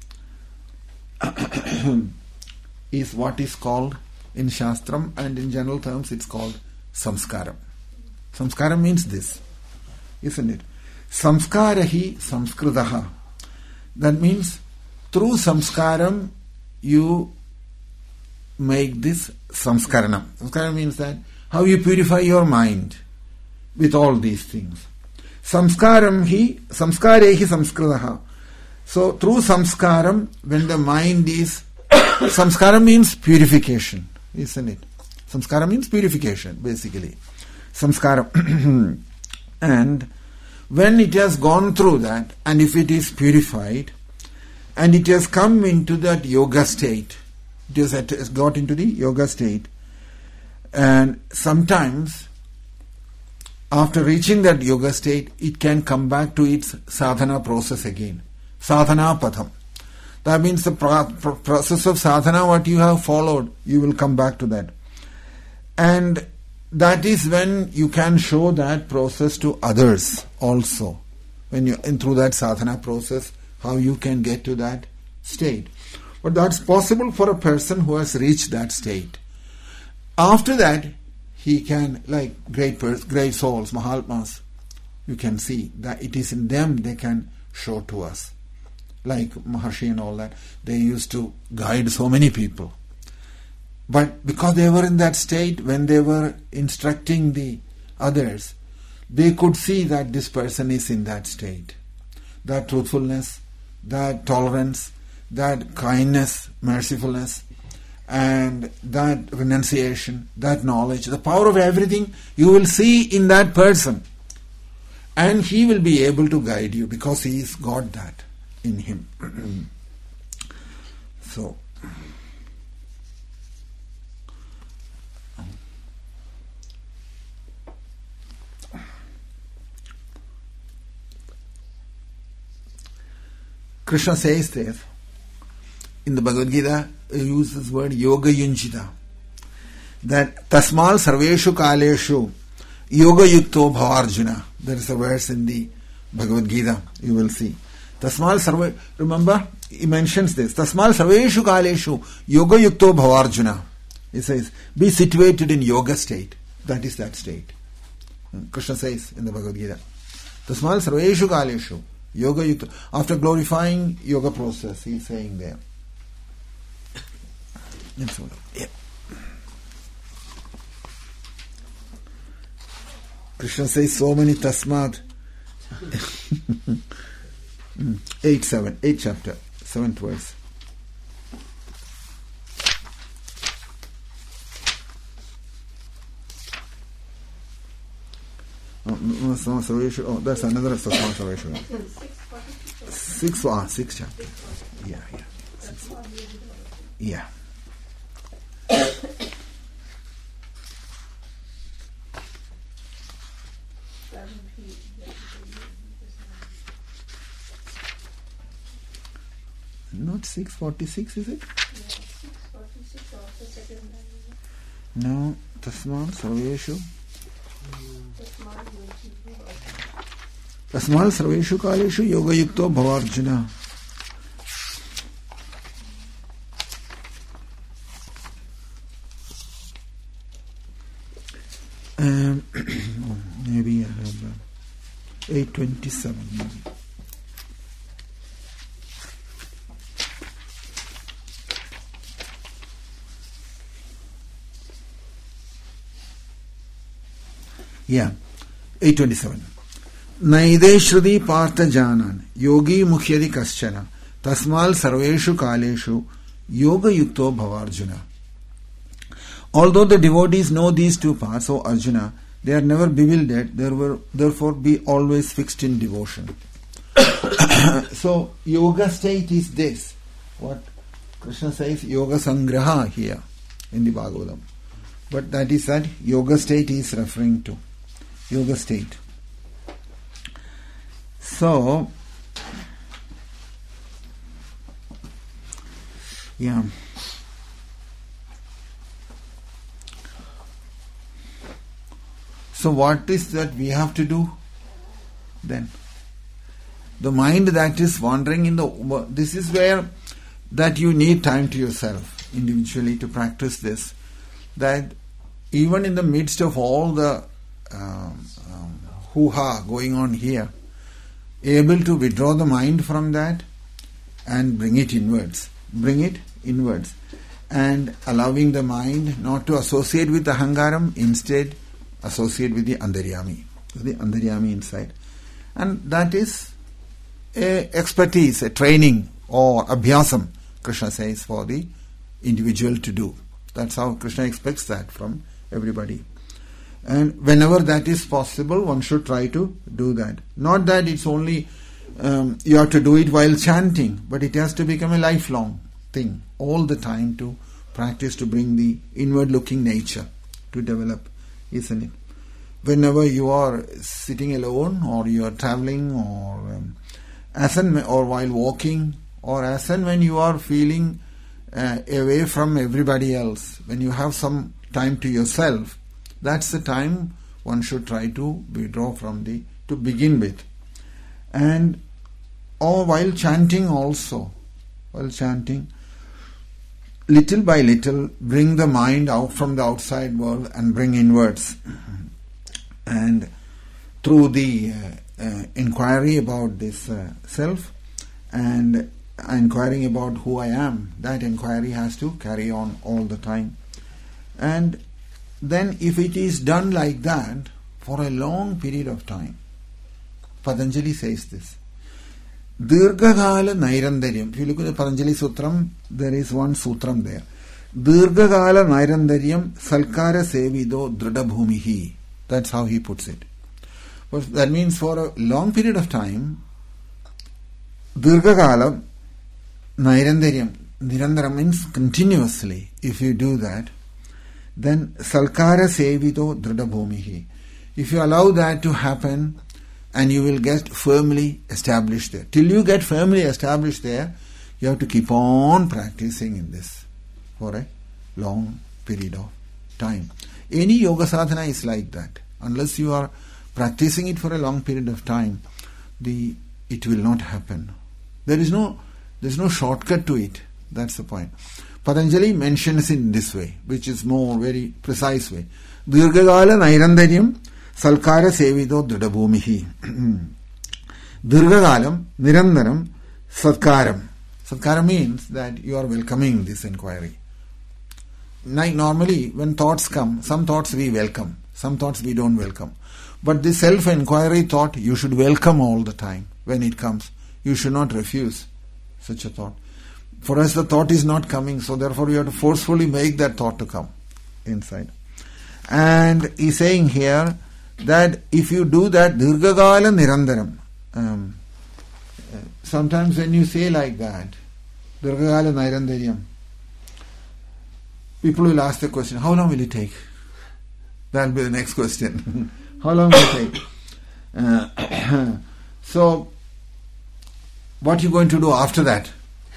is what is called in Shastram, and in general terms it's called samskaram. Samskaram means this, isn't it? Samskarahi samskritaha. That means through samskaram you make this samskaranam. Samskaram means that how you purify your mind with all these things. Samskaram hi, samskarehi samskritaha. So through samskaram, when the mind is, samskaram means purification, isn't it? Samskaram means purification, basically. Samskaram. And when it has gone through that, and if it is purified, and it has come into that yoga state, it has, it has got into the yoga state, and sometimes after reaching that yoga state, it can come back to its sadhana process again. Sadhana patham. That means the pro- pro- process of sadhana, what you have followed, you will come back to that. And that is when you can show that process to others also. When you, and through that sadhana process, how you can get to that state. But that's possible for a person who has reached that state. After that, he can, like great pers- great souls, Mahatmas, you can see that it is in them they can show to us. Like Maharshi and all that, they used to guide so many people. But because they were in that state, when they were instructing the others, they could see that this person is in that state. That truthfulness, that tolerance, that kindness, mercifulness, and that renunciation, that knowledge, the power of everything you will see in that person. And he will be able to guide you because he has got that in him. So, Krishna says there, in the Bhagavad Gita, he uses this word yoga yunjita, that tasmal sarveshu kaleshu yoga yukto bhavarjuna. There is a verse in the Bhagavad Gita, you will see. Tasmal sarve, remember, he mentions this. Tasmal sarveshu kaleshu yoga yukto bhavarjuna. He says, be situated in yoga state. That is that state. Krishna says in the Bhagavad Gita. Tasmal sarveshu kaleshu yoga yukto. After glorifying yoga process, he is saying there. And so, yeah. Krishna says so many tasmat. eight, seven, eight chapter, seventh verse. Oh, that's another Tasma Sarveshu. Six, ah, six chapter. Yeah, yeah. Six. Yeah. Not six forty-six, is it? Yeah, six forty-six also second line. No, Tasman Sarveshu. Tasman Sarveshu Kaleshu Yoga Yukto Bhavarjuna. Um, maybe I have uh, eight twenty-seven. Maybe. Yeah, eight twenty-seven. Naide Shruti Partha Janan Yogi Mukhyadi Kaschana Tasmal Sarveshu Kaleshu Yoga Yukto Bhavarjuna. Although the devotees know these two parts, O Arjuna, they are never bewildered, they were therefore be always fixed in devotion. So, yoga state is this. What Krishna says, yoga sangraha here in the Bhagavatam. But that is that yoga state he is referring to. Yoga state. So, yeah. So what is that we have to do then? The mind that is wandering in the... This is where that you need time to yourself individually to practice this. That even in the midst of all the um, um, hoo-ha going on here, able to withdraw the mind from that and bring it inwards. Bring it inwards. And allowing the mind not to associate with the ahangaram, instead associate with the andaryami. The andaryami inside. And that is a expertise, a training or abhyasam, Krishna says, for the individual to do. That's how Krishna expects that from everybody. And whenever that is possible, one should try to do that. Not that it's only um, you have to do it while chanting, but it has to become a lifelong thing, all the time to practice to bring the inward-looking nature to develop, isn't it? Whenever you are sitting alone, or you are traveling, or um, as and or while walking, or as and when you are feeling uh, away from everybody else, when you have some time to yourself, that's the time one should try to withdraw from the, to begin with. And or while chanting also, while chanting, little by little bring the mind out from the outside world and bring inwards. And through the uh, uh, inquiry about this uh, self and inquiring about who I am, that inquiry has to carry on all the time. And then if it is done like that for a long period of time, Patanjali says this, Dirghakala Nairandaryam. If you look at the Patanjali Sutram, there is one Sutram there. Dirghakala Nairandaryam Salkara Sevido Dridabhumihi. That's how he puts it. But that means for a long period of time, Dirghakala Nairandaryam, Nirandara means continuously. If you do that, then Salkara Sevido Dridabhumihi. If you allow that to happen, and you will get firmly established there. Till you get firmly established there, you have to keep on practicing in this for a long period of time. Any yoga sadhana is like that. Unless you are practicing it for a long period of time, the it will not happen. There is no there is no shortcut to it. That's the point. Patanjali mentions it in this way, which is more very precise way. Dirghakala Nairandaryam Salkara Sevido Dridabhumihi. Dirghakalam, Nirandaram, Satkaram. Satkaram means that you are welcoming this inquiry. Like normally, when thoughts come, some thoughts we welcome, some thoughts we don't welcome. But this self-inquiry thought, you should welcome all the time when it comes. You should not refuse such a thought. For us, the thought is not coming, so therefore you have to forcefully make that thought to come inside. And he's saying here, that if you do that, Dirghakala Nirandaram. Um, sometimes when you say like that, Dirghakala Nairandaryam, people will ask the question, how long will it take? That will be the next question. How long will it take? Uh, so, what are you going to do after that?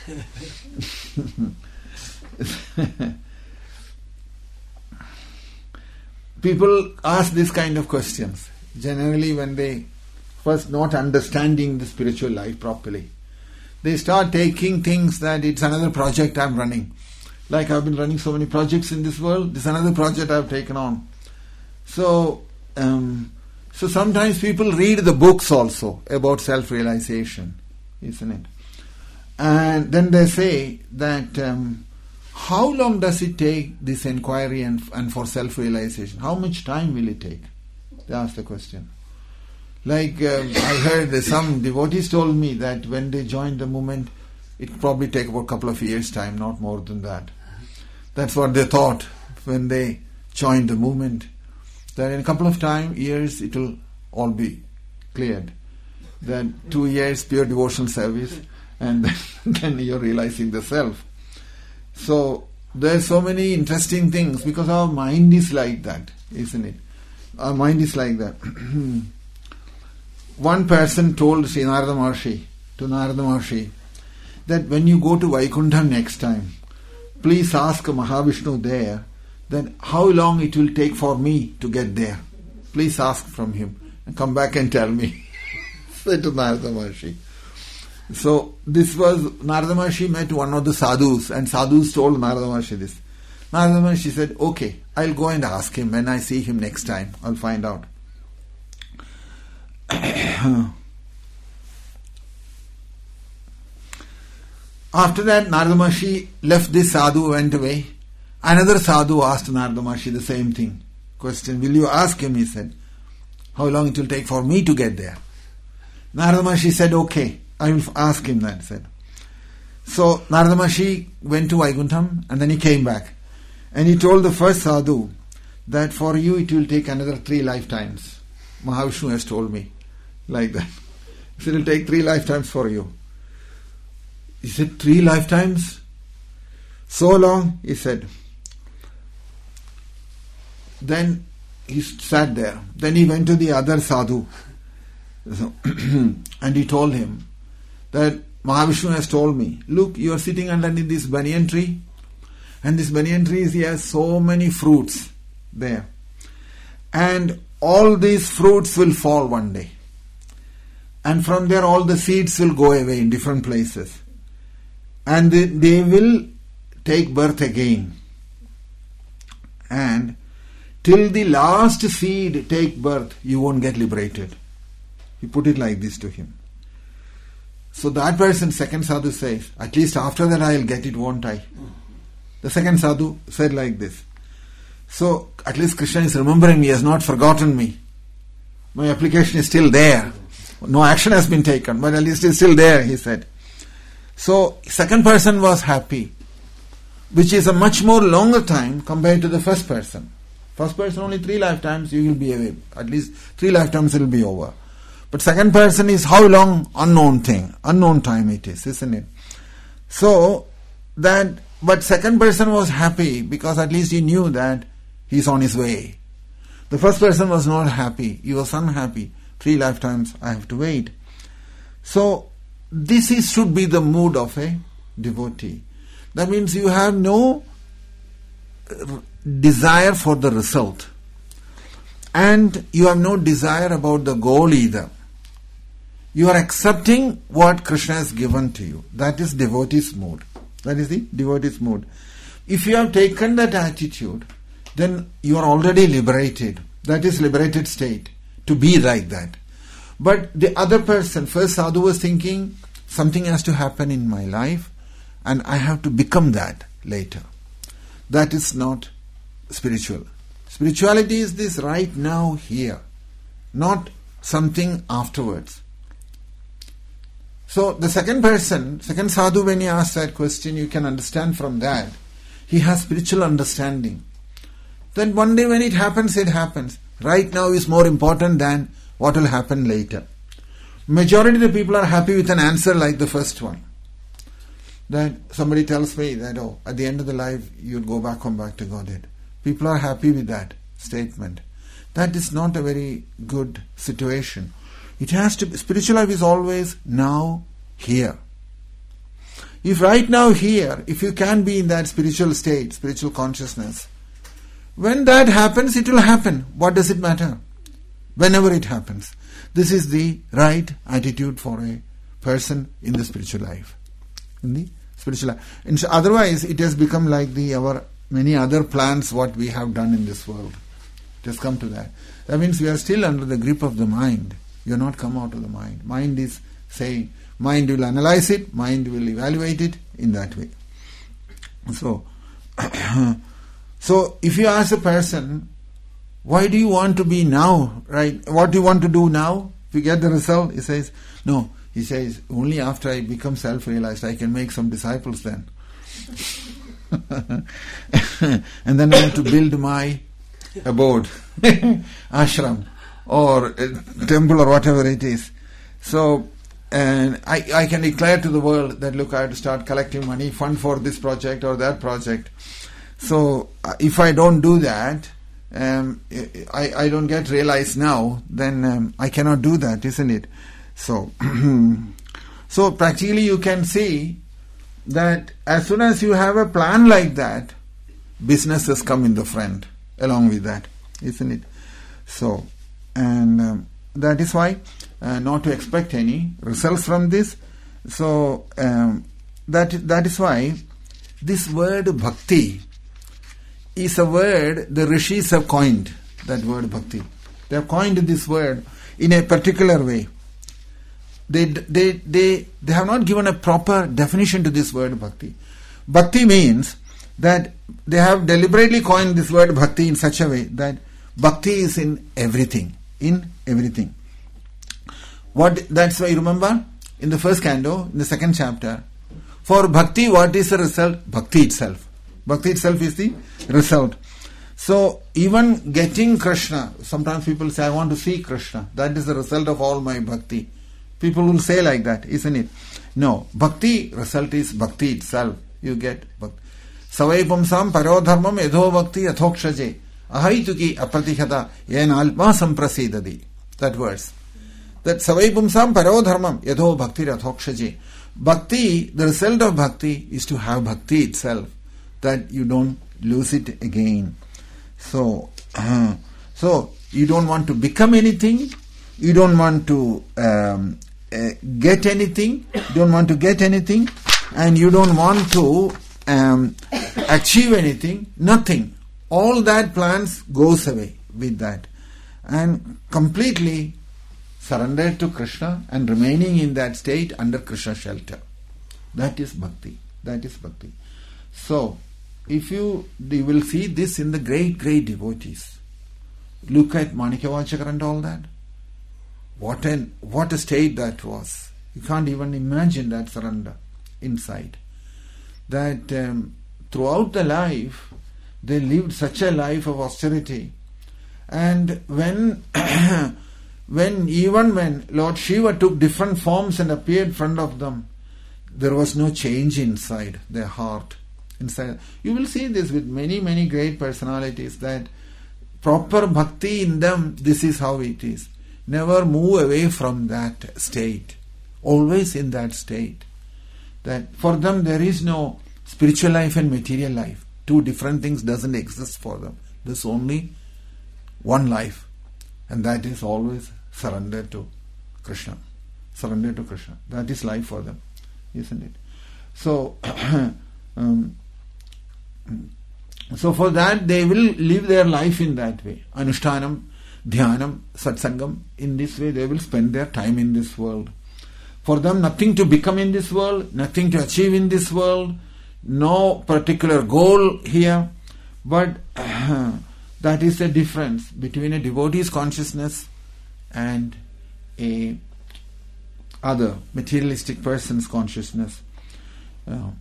People ask this kind of questions generally when they first not understanding the spiritual life properly. They start taking things that it's another project I'm running. Like I've been running so many projects in this world, this is another project I've taken on. So, um, so sometimes people read the books also about self-realization, isn't it? And then they say that um, how long does it take, this inquiry and, and for self-realization? How much time will it take? They ask the question. Like um, I heard some devotees told me that when they joined the movement, it probably take about a couple of years' time, not more than that. That's what they thought when they joined the movement. That in a couple of time, years, it will all be cleared. Then two years pure devotional service, and then, then you're realizing the self. So, there are so many interesting things because our mind is like that, isn't it? Our mind is like that. One person told Sri Narada Maharshi, to Narada Maharshi, that when you go to Vaikuntha next time, please ask Mahavishnu there that how long it will take for me to get there. Please ask from him and come back and tell me. Said to Narada Maharshi. So this was, Narada Maharshi met one of the sadhus, and sadhus told Narada Maharshi this. Narada Maharshi said, okay, I'll go and ask him when I see him next time. I'll find out. After that, Narada Maharshi left this sadhu, went away. Another sadhu asked Narada Maharshi the same thing. Question, will you ask him? He said, how long it will take for me to get there? Narada Maharshi said, okay, I will ask him that. Said. So Narada Maharshi went to Vaikuntham and then he came back. And he told the first sadhu that for you it will take another three lifetimes. Mahavishnu has told me like that. He said, it will take three lifetimes for you. He said, three lifetimes? So long? He said. Then he sat there. Then he went to the other sadhu. So and he told him that Mahavishnu has told me, look, you are sitting underneath this banyan tree, and this banyan tree is, he has so many fruits there. And all these fruits will fall one day. And from there all the seeds will go away in different places. And they, they will take birth again. And till the last seed take birth, you won't get liberated. He put it like this to him. So that person, second sadhu says, at least after that I'll get it, won't I? The second sadhu said like this. So at least Krishna is remembering me, he has not forgotten me. My application is still there. No action has been taken, but at least it's still there, he said. So second person was happy, which is a much more longer time compared to the first person. First person only three lifetimes you will be away. At least three lifetimes it will be over. But second person is how long? Unknown thing. Unknown time it is, isn't it? So that, but second person was happy because at least he knew that he's on his way. The first person was not happy. He was unhappy. Three lifetimes I have to wait. So this is should be the mood of a devotee. That means you have no desire for the result. And you have no desire about the goal either. You are accepting what Krishna has given to you. That is devotee's mood. That is the devotee's mood. If you have taken that attitude, then you are already liberated. That is liberated state. To be like that. But the other person, first sadhu was thinking, something has to happen in my life and I have to become that later. That is not spiritual. Spirituality is this right now, here. Not something afterwards. So the second person, second sadhu, when he asks that question, you can understand from that. He has spiritual understanding. Then one day when it happens, it happens. Right now is more important than what will happen later. Majority of the people are happy with an answer like the first one. That somebody tells me that, oh, at the end of the life, you'll go back home back to Godhead. People are happy with that statement. That is not a very good situation. It has to be, spiritual life is always now, here. If right now, here, if you can be in that spiritual state, spiritual consciousness, when that happens, it will happen. What does it matter? Whenever it happens. This is the right attitude for a person in the spiritual life. In the spiritual life. And so otherwise, it has become like the our many other plans what we have done in this world. It has come to that. That means we are still under the grip of the mind. You have not come out of the mind. Mind is saying, mind will analyze it, mind will evaluate it in that way. So, so if you ask a person, why do you want to be now, right? What do you want to do now? If you get the result, he says, no. He says, only after I become self-realized, I can make some disciples then. And then I want to build my abode, ashram, or a temple, or whatever it is. So, and I, I can declare to the world that, look, I have to start collecting money, fund for this project or that project. So, uh, if I don't do that, um, I, I don't get realized now, then um, I cannot do that, isn't it? So, so practically you can see that as soon as you have a plan like that, businesses come in the front along with that, isn't it? So, and um, that is why uh, not to expect any results from this. So, um, that that is why this word bhakti is a word the rishis have coined, that word bhakti. They have coined this word in a particular way. They, they, they, they have not given a proper definition to this word bhakti. Bhakti means that they have deliberately coined this word bhakti in such a way that bhakti is in everything. In everything. What, that's why you remember in the first canto, in the second chapter, for bhakti, what is the result? Bhakti itself. Bhakti itself is the result. So, even getting Krishna, sometimes people say, I want to see Krishna. That is the result of all my bhakti. People will say like that, isn't it? No. Bhakti, result is bhakti itself. You get bhakti. Savai pumsam parodharmam yadho bhakti yathokshaje ahaituki apratihata yen alma samprasidadi. That verse. That savai pumsam parodharmam yadho bhakti yathokshaje. Bhakti, the result of bhakti is to have bhakti itself. That you don't lose it again. So, uh, so you don't want to become anything. You don't want to um, uh, get anything. You don't want to get anything, and you don't want to um, achieve anything, nothing. All that plans goes away with that. And completely surrendered to Krishna and remaining in that state under Krishna's shelter. That is bhakti. That is bhakti. So, if you, you will see this in the great, great devotees. Look at Manikyavachakar and all that. What an, what a state that was. You can't even imagine that surrender inside. That um, throughout the life, they lived such a life of austerity. And when, when even when Lord Shiva took different forms and appeared in front of them, there was no change inside their heart. Inside, you will see this with many, many great personalities, that proper bhakti in them, this is how it is. Never move away from that state. Always in that state. That for them there is no spiritual life and material life. Two different things doesn't exist for them. There's only one life. And that is always surrender to Krishna. Surrender to Krishna. That is life for them. Isn't it? So, um, so for that they will live their life in that way. Anushtanam, Dhyanam, Satsangam. In this way they will spend their time in this world. For them nothing to become in this world, nothing to achieve in this world, no particular goal here. But uh, that is the difference between a devotee's consciousness and a other materialistic person's consciousness. Uh,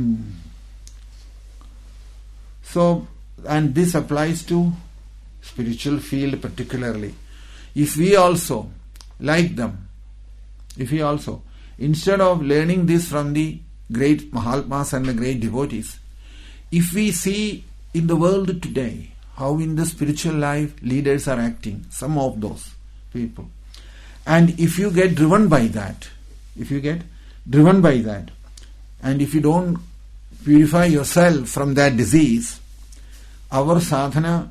so, and this applies to spiritual field particularly. If we also, like them, if we also, instead of learning this from the great Mahatmas and the great devotees, if we see in the world today how in the spiritual life leaders are acting, some of those people, and if you get driven by that, if you get driven by that, and if you don't purify yourself from that disease, our sadhana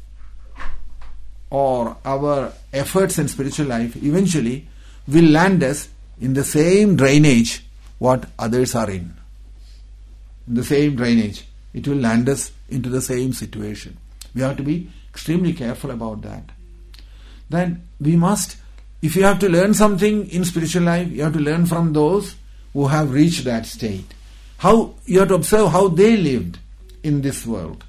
or our efforts in spiritual life eventually will land us in the same drainage what others are in. In the same drainage. It will land us into the same situation. We have to be extremely careful about that. Then we must, if you have to learn something in spiritual life, you have to learn from those who have reached that state. How you have to observe how they lived in this world.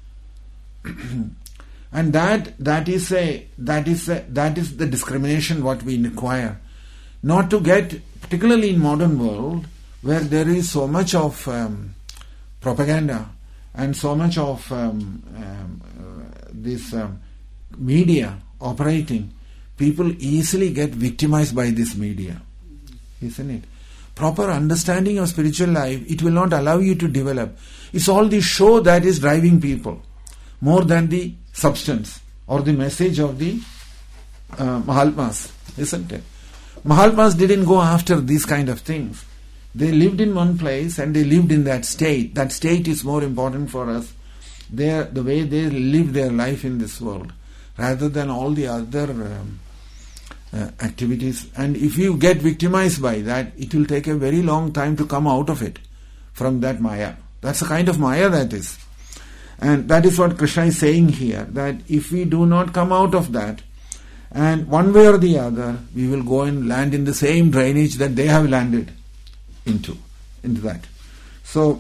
And that that is a that is a, that is the discrimination what we require. Not to get, particularly in modern world, where there is so much of um, propaganda and so much of um, um, uh, this um, media operating, people easily get victimized by this media, isn't it? Proper understanding of spiritual life, it will not allow you to develop. It's all the show that is driving people, more than the substance or the message of the uh, Mahatmas, isn't it? Mahatmas didn't go after these kind of things. They lived in one place and they lived in that state. That state is more important for us. They, the way they live their life in this world, rather than all the other um, uh, activities. And if you get victimized by that, it will take a very long time to come out of it, from that Maya. That's the kind of Maya that is. And that is what Krishna is saying here, that if we do not come out of that, and one way or the other, we will go and land in the same drainage that they have landed into, into that. So,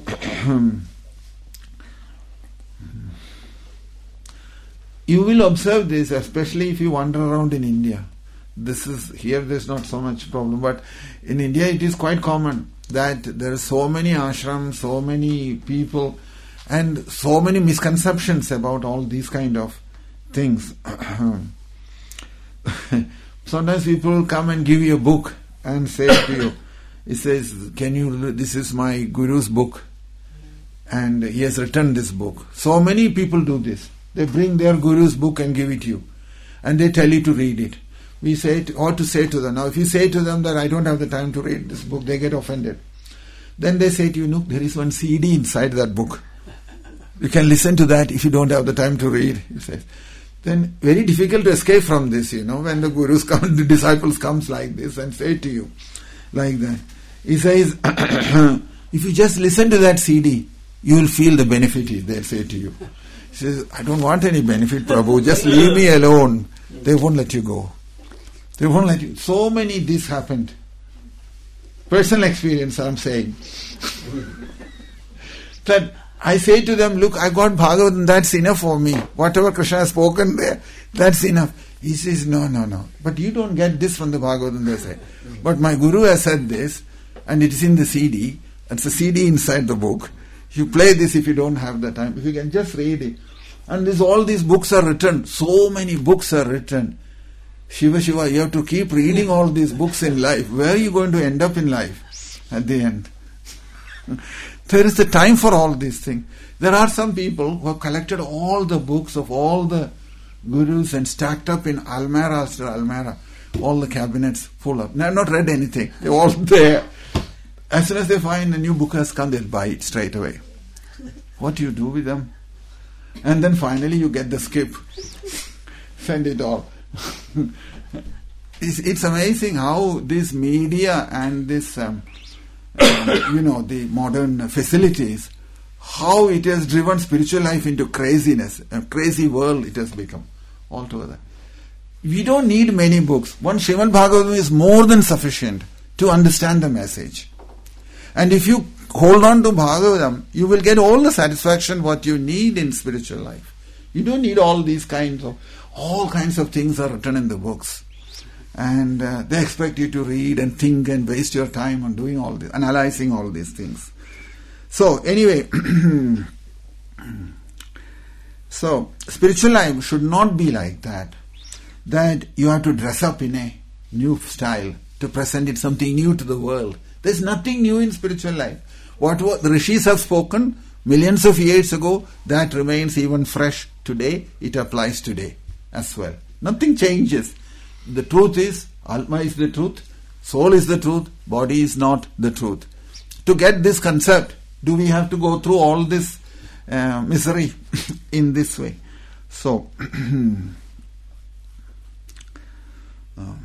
you will observe this, especially if you wander around in India. This is, here there's not so much problem, but in India it is quite common that there are so many ashrams, so many people, and so many misconceptions about all these kind of things. Sometimes people come and give you a book and say to you, he says, can you, this is my Guru's book and he has written this book. So many people do this. They bring their Guru's book and give it to you and they tell you to read it. We say, to, or to say to them, now if you say to them that I don't have the time to read this book, they get offended. Then they say to you, look, there is one C D inside that book. You can listen to that if you don't have the time to read, he says. Then very difficult to escape from this, you know, when the gurus come, the disciples comes like this and say to you, like that. He says, if you just listen to that C D, you will feel the benefit, they'll say to you. He says, I don't want any benefit, Prabhu, just leave me alone. They won't let you go. They won't let you. So many this happened. Personal experience, I'm saying. That I say to them, look, I got Bhagavatam, that's enough for me. Whatever Krishna has spoken there, that's enough. He says, no, no, no. But you don't get this from the Bhagavatam, they say. But my Guru has said this, and it is in the C D. It's a C D inside the book. You play this if you don't have the time. If you can just read it. And this, all these books are written. So many books are written. Shiva Shiva, you have to keep reading all these books in life. Where are you going to end up in life at the end? There is the time for all these things. There are some people who have collected all the books of all the gurus and stacked up in almirah after almirah. All the cabinets full of. They have not read anything. They're all there. As soon as they find a new book has come, they'll buy it straight away. What do you do with them? And then finally you get the skip. Send it all. it's, it's amazing how this media and this, um, uh, you know, the modern facilities, how it has driven spiritual life into craziness. A crazy world it has become altogether. We don't need many books. One Srimad Bhagavatam is more than sufficient to understand the message. And if you hold on to Bhagavatam, you will get all the satisfaction what you need in spiritual life. You don't need all these kinds of, all kinds of things are written in the books. And uh, they expect you to read and think and waste your time on doing all this, analyzing all these things. So anyway, so spiritual life should not be like that. That you have to dress up in a new style to present it something new to the world. There's nothing new in spiritual life. What the rishis have spoken millions of years ago, that remains even fresh today. It applies today as well. Nothing changes. The truth is, Atma is the truth, soul is the truth, body is not the truth. To get this concept, do we have to go through all this uh, misery in this way? So, um,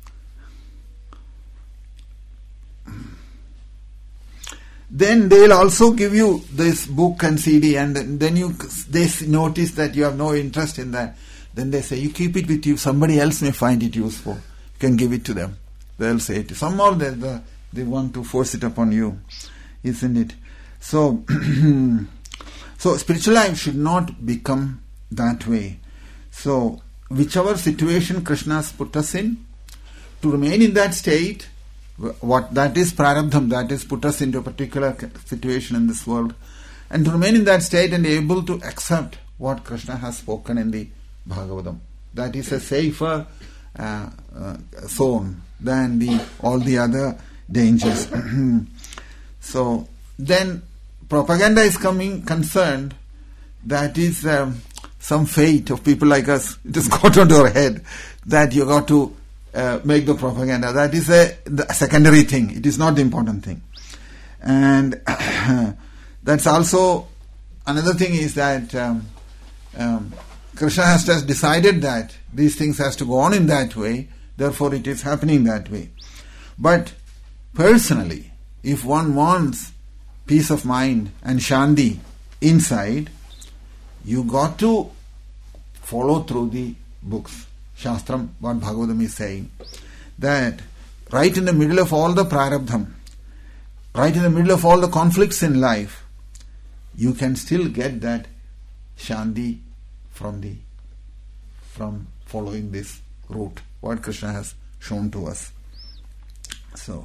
then they will also give you this book and C D, and then you they notice that you have no interest in that. Then they say, you keep it with you, somebody else may find it useful. You can give it to them. They'll say it. Somehow they, they, they want to force it upon you, isn't it? So, so spiritual life should not become that way. So, whichever situation Krishna has put us in, to remain in that state, what that is prarabdham, that is put us into a particular situation in this world, and to remain in that state and able to accept what Krishna has spoken in the Bhagavatam. That is a safer uh, uh, zone than the all the other dangers. So then propaganda is coming concerned. That is um, some fate of people like us. It has got onto our head that you got to uh, make the propaganda. That is a, a secondary thing. It is not the important thing. And that's also another thing is that um, um, Krishna has just decided that these things has to go on in that way, therefore it is happening that way. But personally, if one wants peace of mind and shanti inside, you got to follow through the books. Shastram, what Bhagavatam is saying, that right in the middle of all the prarabdham, right in the middle of all the conflicts in life, you can still get that shanti from the from following this route, what Krishna has shown to us. So,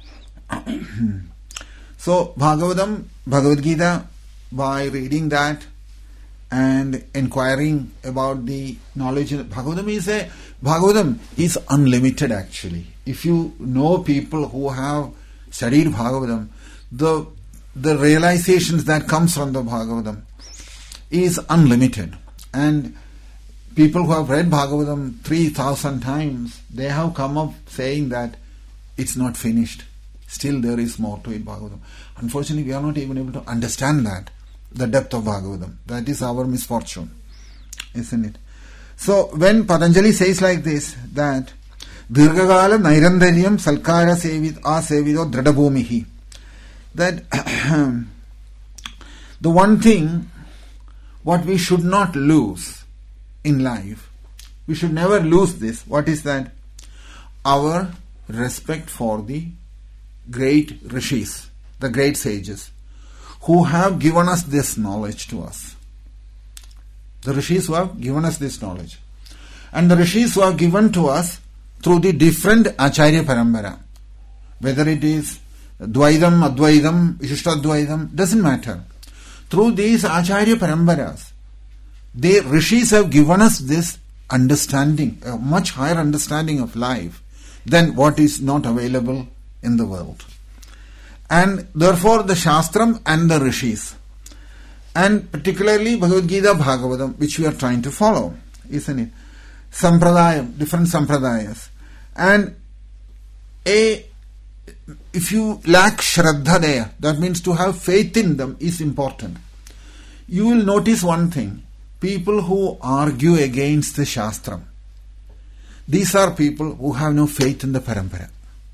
so Bhagavatam, Bhagavad Gita, by reading that and inquiring about the knowledge, Bhagavatam is a Bhagavatam is unlimited actually. If you know people who have studied Bhagavatam, the the realizations that comes from the Bhagavatam is unlimited. And people who have read Bhagavatam three thousand times, they have come up saying that it's not finished. Still there is more to it, Bhagavatam. Unfortunately, we are not even able to understand that, the depth of Bhagavatam. That is our misfortune, isn't it? So, when Patanjali says like this, that Dirgagala Nairandaryam Salkara Sevit Asevido Dradabhumihi, that the one thing what we should not lose in life, we should never lose this. What is that? Our respect for the great rishis, the great sages, who have given us this knowledge to us. The rishis who have given us this knowledge. And the rishis who have given to us through the different Acharya Parambara. Whether it is Dvaidam, Advaidam, Vishishtadvaidam, doesn't matter. Through these Acharya Parambaras, the rishis have given us this understanding, a much higher understanding of life than what is not available in the world. And therefore the Shastram and the rishis, and particularly Bhagavad Gita Bhagavatam, which we are trying to follow, isn't it? Sampradayam, different sampradayas. And a if you lack Shraddha there, that means to have faith in them is important. You will notice one thing. People who argue against the Shastram, these are people who have no faith in the Parampara.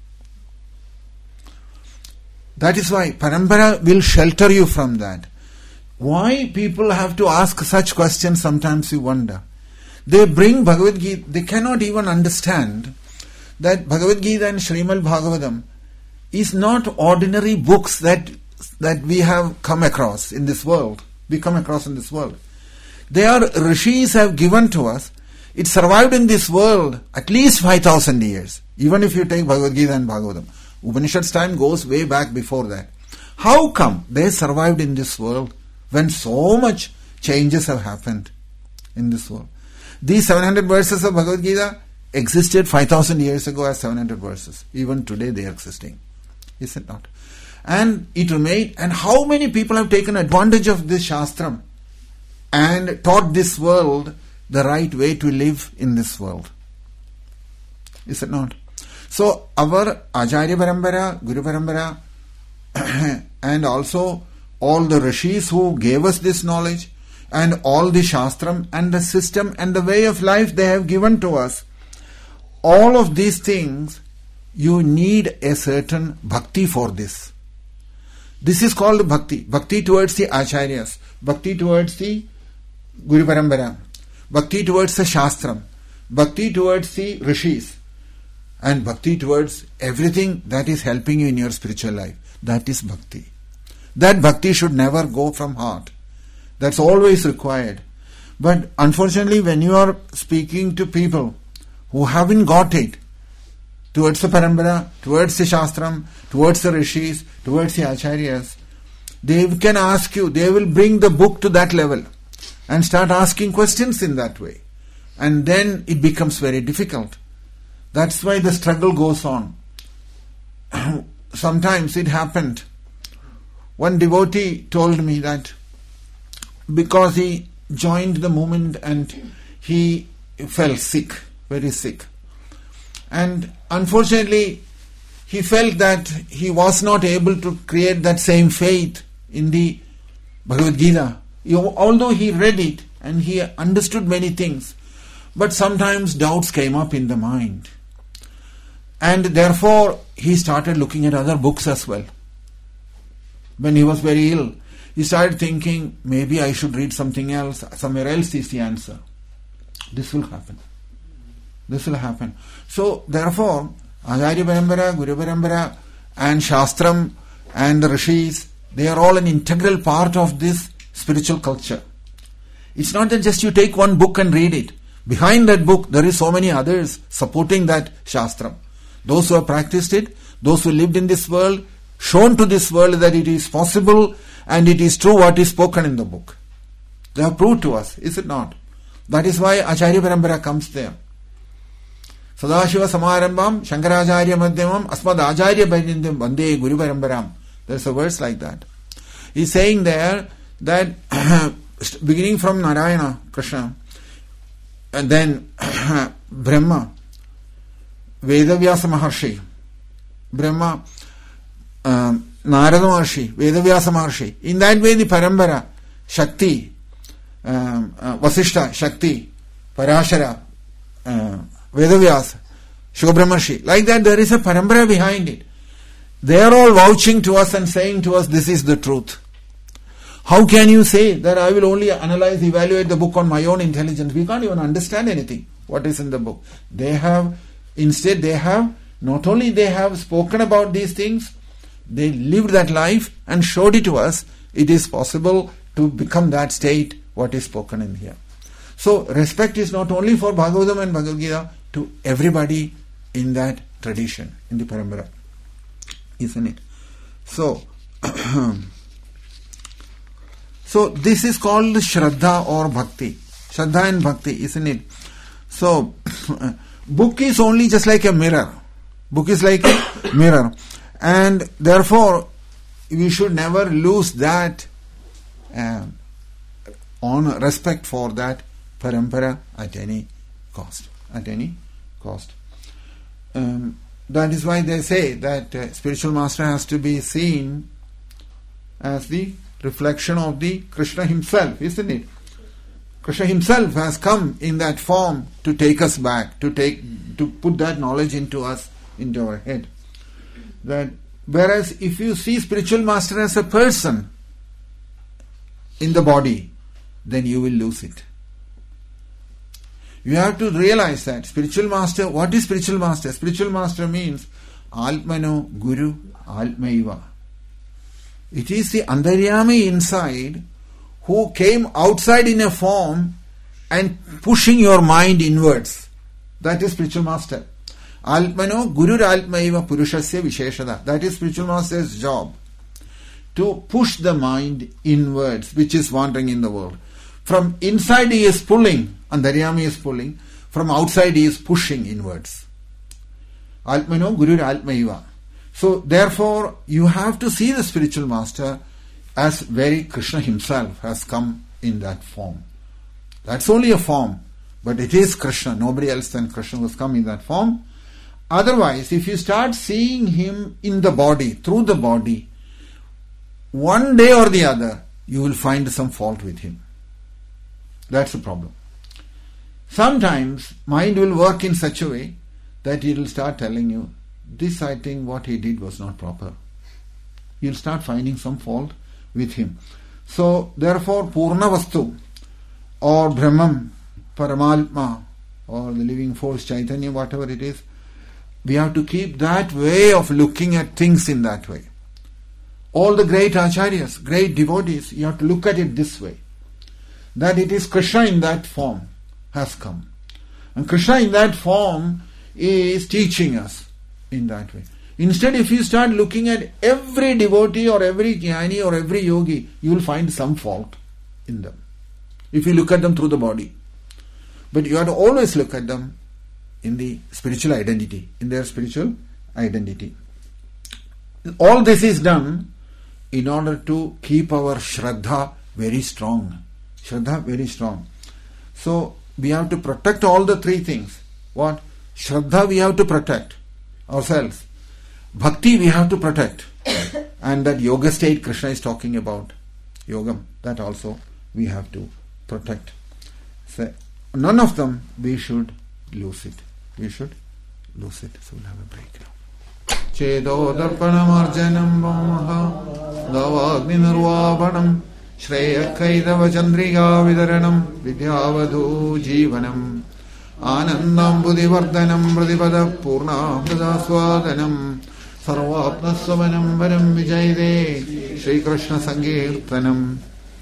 That is why Parampara will shelter you from that. Why people have to ask such questions, sometimes you wonder. They bring Bhagavad Gita, they cannot even understand that Bhagavad Gita and Srimad Bhagavatam is not ordinary books that that we have come across in this world. We come across in this world. They are rishis have given to us. It survived in this world at least five thousand years. Even if you take Bhagavad Gita and Bhagavatam. Upanishad's time goes way back before that. How come they survived in this world when so much changes have happened in this world? These seven hundred verses of Bhagavad Gita existed five thousand years ago as seven hundred verses. Even today they are existing. Is it not? And it remained. And how many people have taken advantage of this Shastram and taught this world the right way to live in this world? Is it not? So our Acharya Parambara, Guru Parambara, and also all the rishis who gave us this knowledge, and all the Shastram and the system and the way of life they have given to us, all of these things, you need a certain bhakti for this. This is called bhakti. Bhakti towards the acharyas, bhakti towards the Guru Parambara, bhakti towards the Shastram, bhakti towards the rishis, and bhakti towards everything that is helping you in your spiritual life. That is bhakti. That bhakti should never go from heart. That's always required. But unfortunately, when you are speaking to people who haven't got it, towards the Parambara, towards the Shastram, towards the Rishis, towards the Acharyas, they can ask you, they will bring the book to that level and start asking questions in that way. And then it becomes very difficult. That's why the struggle goes on. Sometimes it happened. One devotee told me that because he joined the movement and he fell sick, very sick. And unfortunately, he felt that he was not able to create that same faith in the Bhagavad Gita. He, although he read it and he understood many things, but sometimes doubts came up in the mind. And therefore, he started looking at other books as well. When he was very ill, he started thinking, maybe I should read something else, somewhere else is the answer. This will happen. This will happen. So, therefore, Acharya Parambara, Guru Parambara, and Shastram, and the Rishis, they are all an integral part of this spiritual culture. It's not that just you take one book and read it. Behind that book, there is so many others supporting that Shastram. Those who have practiced it, those who lived in this world, shown to this world that it is possible and it is true what is spoken in the book. They have proved to us, is it not? That is why Acharya Parambara comes there. Sadashiva Samarambam, Shankaracharya Madhyamam, Asmad Acharya Parindam, Vande Guru Parambaram. There's a verse like that. He's saying there that beginning from Narayana, Krishna, and then Brahma, Vedavyasa Maharshi, Brahma, um, Narada Maharshi, Vedavyasa Maharshi. In that way the Parambara, Shakti, um, uh, Vasishta, Shakti, Parashara, uh, Vedavyasa, Shubhramarshi. Like that there is a Parambara behind it. They are all vouching to us and saying to us, this is the truth. How can you say that I will only analyze, evaluate the book on my own intelligence? We can't even understand anything, what is in the book. They have, instead they have, not only they have spoken about these things, they lived that life and showed it to us. It is possible to become that state, what is spoken in here. So respect is not only for Bhagavatam and Bhagavad Gita, to everybody in that tradition, in the parampara. Isn't it? So, so this is called Shraddha or Bhakti. Shraddha and Bhakti, isn't it? So, book is only just like a mirror. Book is like a mirror. And therefore, we should never lose that uh, honor, respect for that parampara at any cost. At any cost. Um, that is why they say that uh, spiritual master has to be seen as the reflection of the Krishna himself, isn't it? Krishna himself has come in that form to take us back, to take, to put that knowledge into us, into our head. That whereas if you see spiritual master as a person in the body, then you will lose it. You have to realize that spiritual master, what is spiritual master? Spiritual master means Atmano Guru Atmaiva. It is the Antaryami inside who came outside in a form and pushing your mind inwards. That is spiritual master. Atmano Guru Atmaiva Purushasya Visheshada. That is spiritual master's job. To push the mind inwards, which is wandering in the world. From inside he is pulling, Antaryami is pulling. From outside he is pushing inwards. Atmano Guru Atmaiva. So therefore you have to see the spiritual master as very Krishna himself has come in that form. That's only a form, but it is Krishna. Nobody else than Krishna has come in that form. Otherwise, if you start seeing him in the body, through the body, one day or the other, you will find some fault with him. That's the problem. Sometimes mind will work in such a way that he will start telling you, this I think what he did was not proper. You'll start finding some fault with him. So therefore Purna Vastu or Brahman, Paramatma or the living force, Chaitanya, whatever it is, we have to keep that way of looking at things in that way. All the great acharyas, great devotees, you have to look at it this way. That it is Krishna in that form has come. And Krishna in that form is teaching us in that way. Instead, if you start looking at every devotee or every jnani or every yogi, you will find some fault in them. If you look at them through the body. But you have to always look at them in the spiritual identity, in their spiritual identity. All this is done in order to keep our Shraddha very strong. Shraddha very strong. So, we have to protect all the three things. What? Shraddha we have to protect ourselves. Bhakti we have to protect. And that yoga state Krishna is talking about, yogam, that also we have to protect. So, none of them we should lose it. We should lose it. So we'll have a break now. Chedo darpanam arjanam vamaha davagni nirvapanam Shreya Kaidava Chandriga Vidaranam Vidyavadhu Jivanam Anandam Buddhivardhanam Pradhipada Purna Pradaswadanam Sarvatma Swamanam Varam Vijayde Shri Krishna Sankirtanam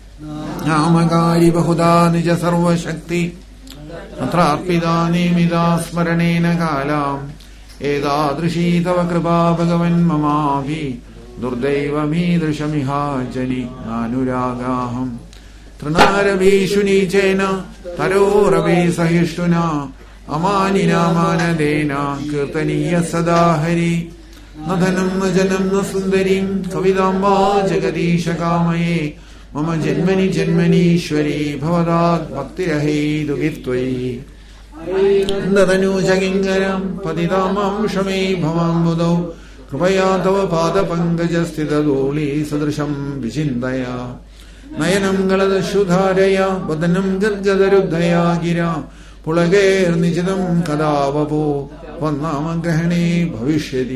Namagari Bahuda Nija Sarva Shakti Atrarpidani Mida Smaranena Kalam Eda Drishi Tava Kripa Bhagavan Mamavi Durdaiva Midrishamiha Jani Anuragaham Tranaravi Shunichena Taroravi Sahishtuna Amanina Manadena Kirtaniya Sadahari Nadhanam Najanam Nasundarim Kavidamba Jagadisha Kamaye Mama Janmani Janmani Shwari Bhavadat Bhaktirahe Dugitvai Nadhanu Jagingaram Padidamam Shame Bhavam Budau Krupaya Tava Pada Pankajastita Doli Sadrisham Vichindaya Nayanam Galada Shudharaya Badanam Gargadarudhaya Gira Pulagair Nijadam Kadavapo Vandama Grahane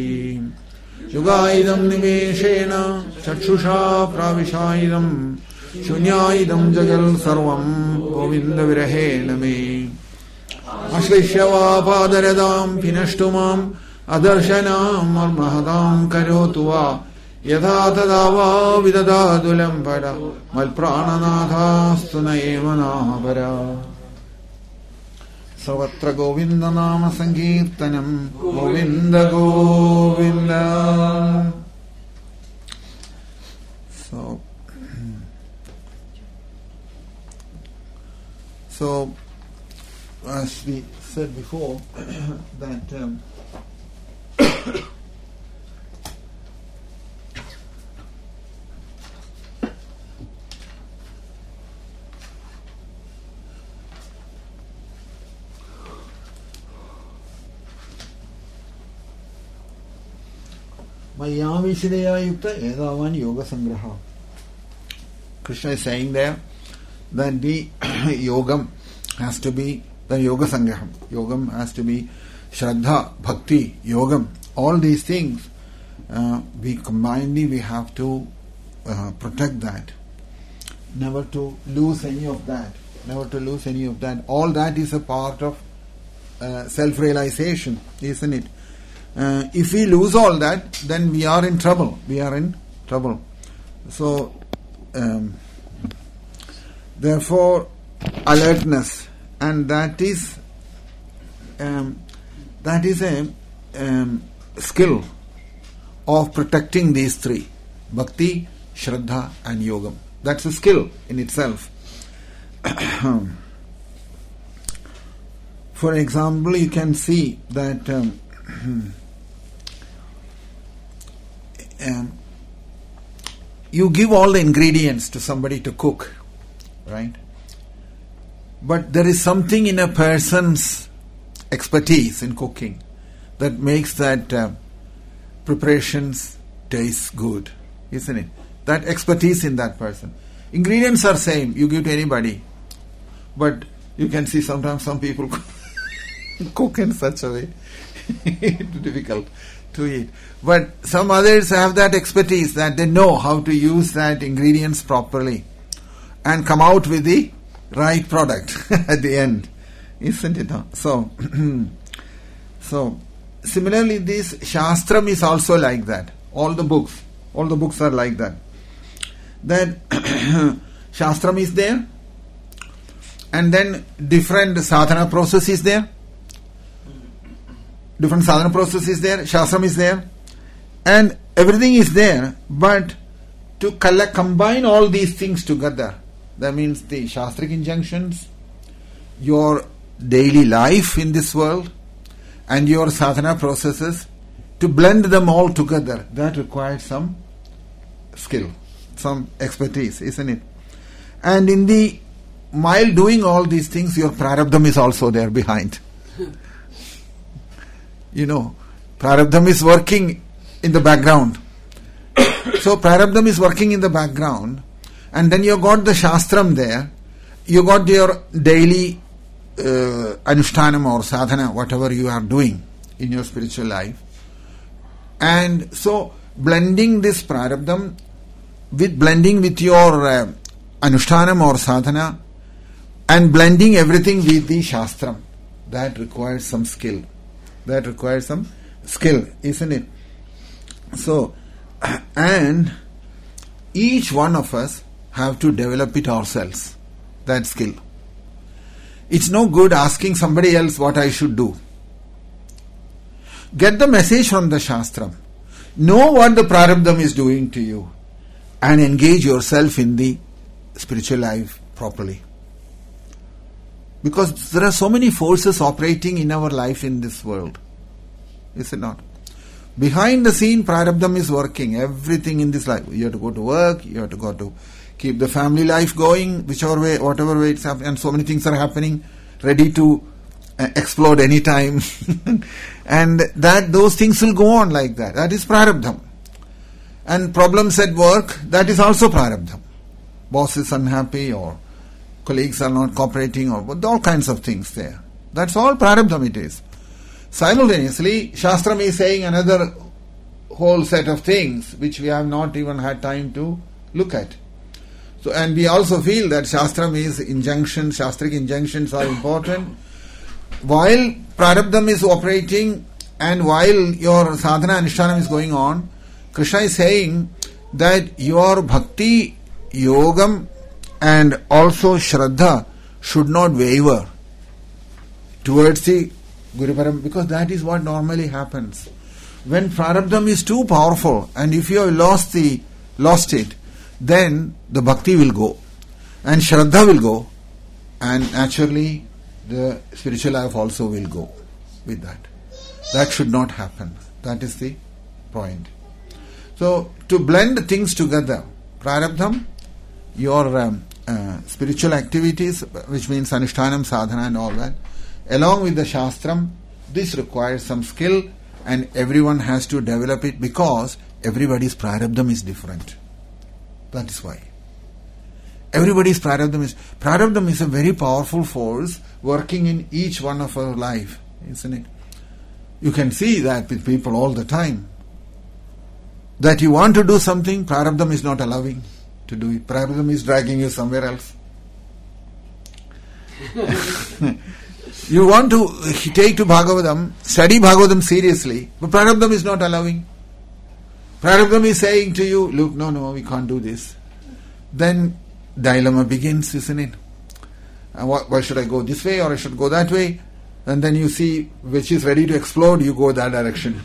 Bhavishyadi Yugaidam Niveshena Chakshusha Pravishaidam Shunyayidam jagal sarvam Govinda virahena me Ashlishyava padaradam pinashtumam Adarshanam armahadam karotuva Yadha tadava vidadadulam pada Malprananatha stunayemanabara Savatra Govinda Nama Sankirtanam Govinda Govinda. So, so as we said before, that um, Mayamishideya yukta edavan yoga sangraha. Krishna is saying there that the yogam has to be the yoga sangraham. Yogam has to be Shraddha, Bhakti, Yogam. All these things, uh, we combinedly we have to uh, protect that. Never to lose any of that. Never to lose any of that. All that is a part of uh, self-realization, isn't it? Uh, if we lose all that, then we are in trouble. We are in trouble. So, um, therefore, alertness, and that is um, that is a um, skill of protecting these three: bhakti, shraddha, and yogam. That's a skill in itself. For example, you can see that. Um, Um, you give all the ingredients to somebody to cook, right? But there is something in a person's expertise in cooking that makes that uh, preparations taste good, isn't it? That expertise in that person. Ingredients are same, you give to anybody, but you can see sometimes some people cook in such a way it's difficult to eat. But some others have that expertise that they know how to use that ingredients properly and come out with the right product at the end, isn't it? So, so similarly, this Shastram is also like that. All the books, all the books are like that. That Shastram is there, and then different sadhana process is there. Different sadhana process is there, Shastram is there, and everything is there, but to collect, combine all these things together, that means the Shastric injunctions, your daily life in this world, and your sadhana processes, to blend them all together, that requires some skill, some expertise, isn't it? And in the, while doing all these things, your prarabdham is also there behind. You know, prarabdham is working in the background. So prarabdham is working in the background, and then you got the Shastram there, you got your daily uh, anushtanam or sadhana, whatever you are doing in your spiritual life. And so blending this prarabdham with blending with your uh, anushtanam or sadhana, and blending everything with the Shastram, that requires some skill. That requires some skill, isn't it? So, and each one of us have to develop it ourselves, that skill. It's no good asking somebody else what I should do. Get the message from the Shastram. Know what the prarabdham is doing to you, and engage yourself in the spiritual life properly. Because there are so many forces operating in our life in this world. Is it not? Behind the scene, prarabdham is working. Everything in this life. You have to go to work, you have to go to keep the family life going, whichever way, whatever way it's happening. And so many things are happening, ready to uh, explode any time. And that those things will go on like that. That is prarabdham. And problems at work, that is also prarabdham. Boss is unhappy, or colleagues are not cooperating, or all kinds of things there. That's all prarabdham it is. Simultaneously, Shastram is saying another whole set of things which we have not even had time to look at. So, and we also feel that Shastram is injunctions, Shastric injunctions are important. While Prarabdham is operating and while your sadhana anushthanam is going on, Krishna is saying that your bhakti, yogam and also shraddha should not waver towards the Guru Param, because that is what normally happens. When Prarabdham is too powerful and if you have lost the lost it, then the bhakti will go and shraddha will go, and naturally the spiritual life also will go with that. That should not happen. That is the point. So, to blend things together, Prarabdham, your um, uh, spiritual activities, which means Anushtanam, Sadhana and all that, along with the Shastram, this requires some skill and everyone has to develop it because everybody's Prarabdham is different. That is why. Everybody's Prarabdham is... Prarabdham is a very powerful force working in each one of our life, isn't it? You can see that with people all the time. That you want to do something, Prarabdham is not allowing to do it. Prarabdham is dragging you somewhere else. You want to take to Bhagavatam, study Bhagavatam seriously, but Prarabdham is not allowing. Prarabdham is saying to you, look, no, no, we can't do this. Then dilemma begins, isn't it? Uh, why, why should I go this way or I should go that way? And then you see which is ready to explode, you go that direction.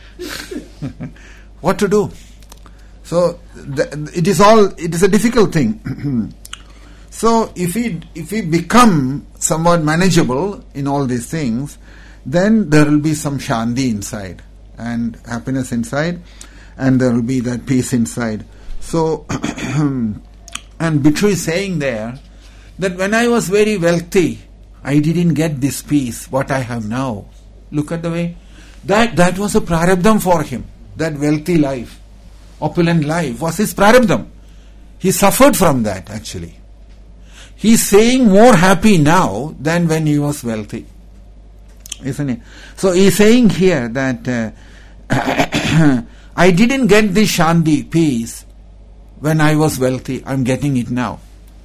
What to do? So th- it is all, it is a difficult thing. So if we if we become somewhat manageable in all these things, then there will be some shanti inside and happiness inside, and there will be that peace inside. So, and Bhikshu is saying there that when I was very wealthy, I didn't get this peace, what I have now. Look at the way. That, that was a prarabdham for him. That wealthy life, opulent life was his prarabdham. He suffered from that actually. He is saying more happy now than when he was wealthy. Isn't it? So he is saying here that uh, I didn't get this shanti, peace, when I was wealthy. I am getting it now.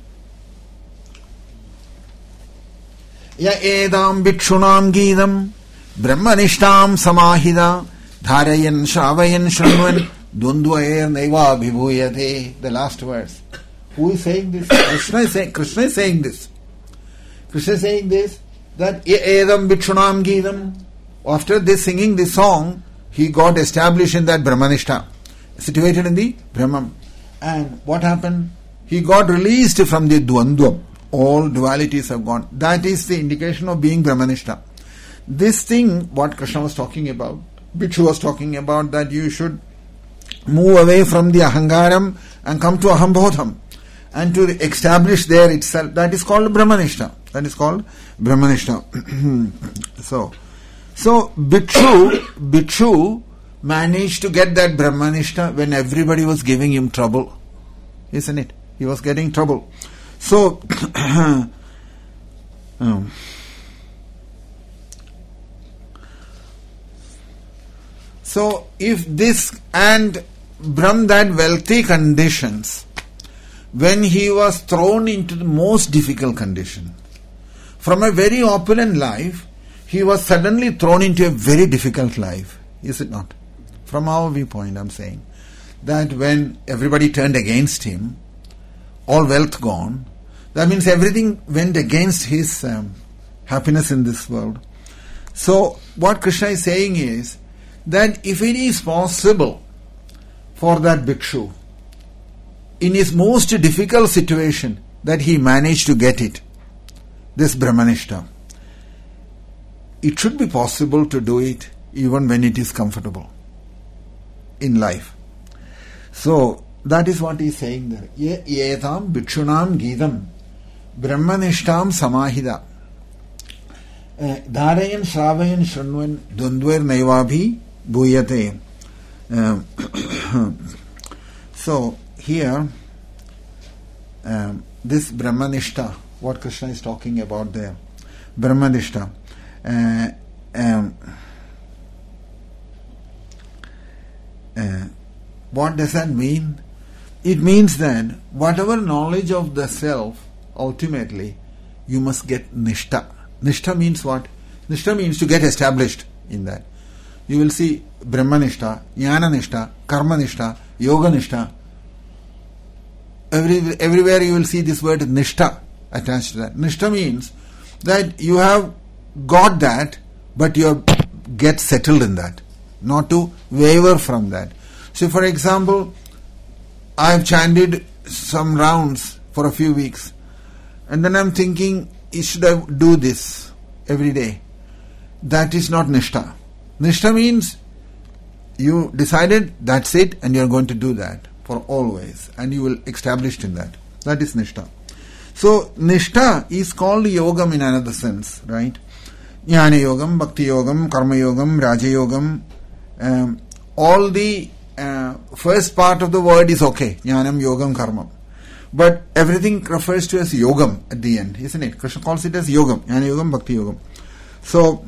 Ya edam bhikshunam geetam brahmanishtam samahida dharayan shavayan shrunvan dundvayer naiva vibhuyate. The last verse. Who is saying this? Krishna is saying, Krishna is saying this. Krishna is saying this, that edam bhikshunam geetam. After this singing this song, he got established in that Brahmanishta, situated in the Brahman. And what happened? He got released from the Dvandvam. All dualities have gone. That is the indication of being Brahmanishta. This thing, what Krishna was talking about, Bhikshu was talking about, that you should move away from the Ahangaram and come to Ahambodham and to establish there itself. That is called Brahmanishta. That is called Brahmanishta. so, so Bhikshu, Bhikshu managed to get that Brahmanishta when everybody was giving him trouble. Isn't it? He was getting trouble. So, um, so if this and Brahm, that wealthy conditions, when he was thrown into the most difficult condition, from a very opulent life, he was suddenly thrown into a very difficult life. Is it not? From our viewpoint, I'm saying that when everybody turned against him, all wealth gone, that means everything went against his um, happiness in this world. So, what Krishna is saying is that if it is possible for that bhikshu, in his most difficult situation, that he managed to get it, this Brahmanishta, it should be possible to do it even when it is comfortable in life. So, that is what he is saying there. Ye etam bhikshunam geetam brahmanishtam samahida dharayan shravayan shrunvan dundver naivabhi bhuyate. So, here, um, this Brahmanishta, what Krishna is talking about there, Brahmanishta, uh, um, uh, what does that mean? it means that whatever knowledge of the self, ultimately, you must get nishta. Nishta means what? Nishta means to get established in that. You will see Brahmanishta, Jnana-nishta, Karma-nishta, Yoga-nishta. Every, everywhere you will see this word nishta attached to that. Nishta means that you have got that, but you get settled in that, not to waver from that. So, for example, I have chanted some rounds for a few weeks, and then I am thinking, should I do this every day? That is not nishta. Nishta means you decided, that's it, and you are going to do that for always, and you will established in that. That is nishta. So, nishta is called yogam in another sense, right? Jnana yogam, bhakti yogam, karma yogam, raja yogam. Um, all the uh, first part of the word is okay. Jnanam, yogam, karma. But everything refers to as yogam at the end, isn't it? Krishna calls it as yogam. Jnana yogam, bhakti yogam. So,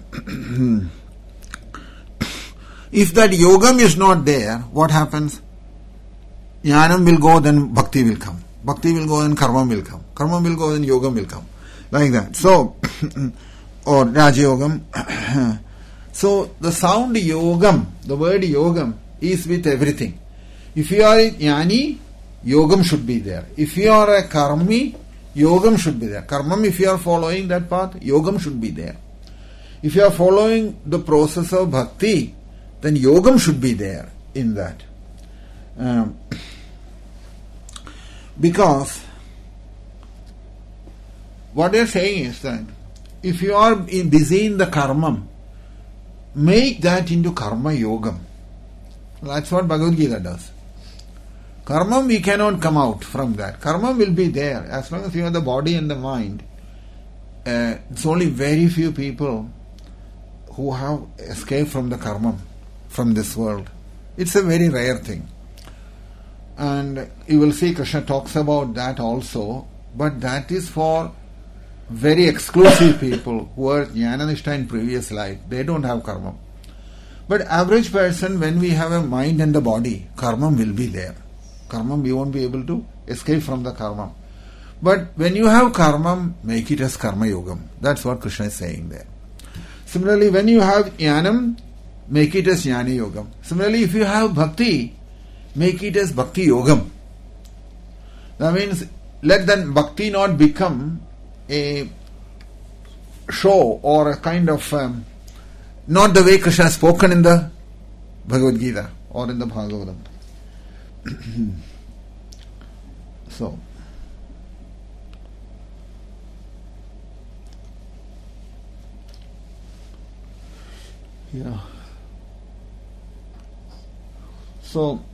if that yogam is not there, what happens? Jnanam will go, then bhakti will come. Bhakti will go, then karma will come. Karma will go, then yogam will come. Like that. So, or raja yogam. So, the sound yogam, the word yogam, is with everything. If you are a jnani, yogam should be there. If you are a karmi, yogam should be there. Karmam, if you are following that path, yogam should be there. If you are following the process of bhakti, then yogam should be there in that. Um, because what they are saying is that if you are in busy in the karmam, make that into karma yogam. That's what Bhagavad Gita does. Karma, we cannot come out from that. Karma will be there. As long as you have the body and the mind, uh, it's only very few people who have escaped from the karma, from this world. It's a very rare thing. And you will see Krishna talks about that also, but that is for very exclusive people who are jnana-nishta in previous life. They don't have karma. But average person, when we have a mind and a body, karma will be there. Karma, we won't be able to escape from the karma. But when you have karma, make it as karma yogam. That's what Krishna is saying there. Similarly, when you have jnanam, make it as jnana yogam. Similarly, if you have bhakti, make it as bhakti yogam. That means, let then bhakti not become a show or a kind of, um, not the way Krishna has spoken in the Bhagavad Gita or in the Bhagavatam. So, yeah. So,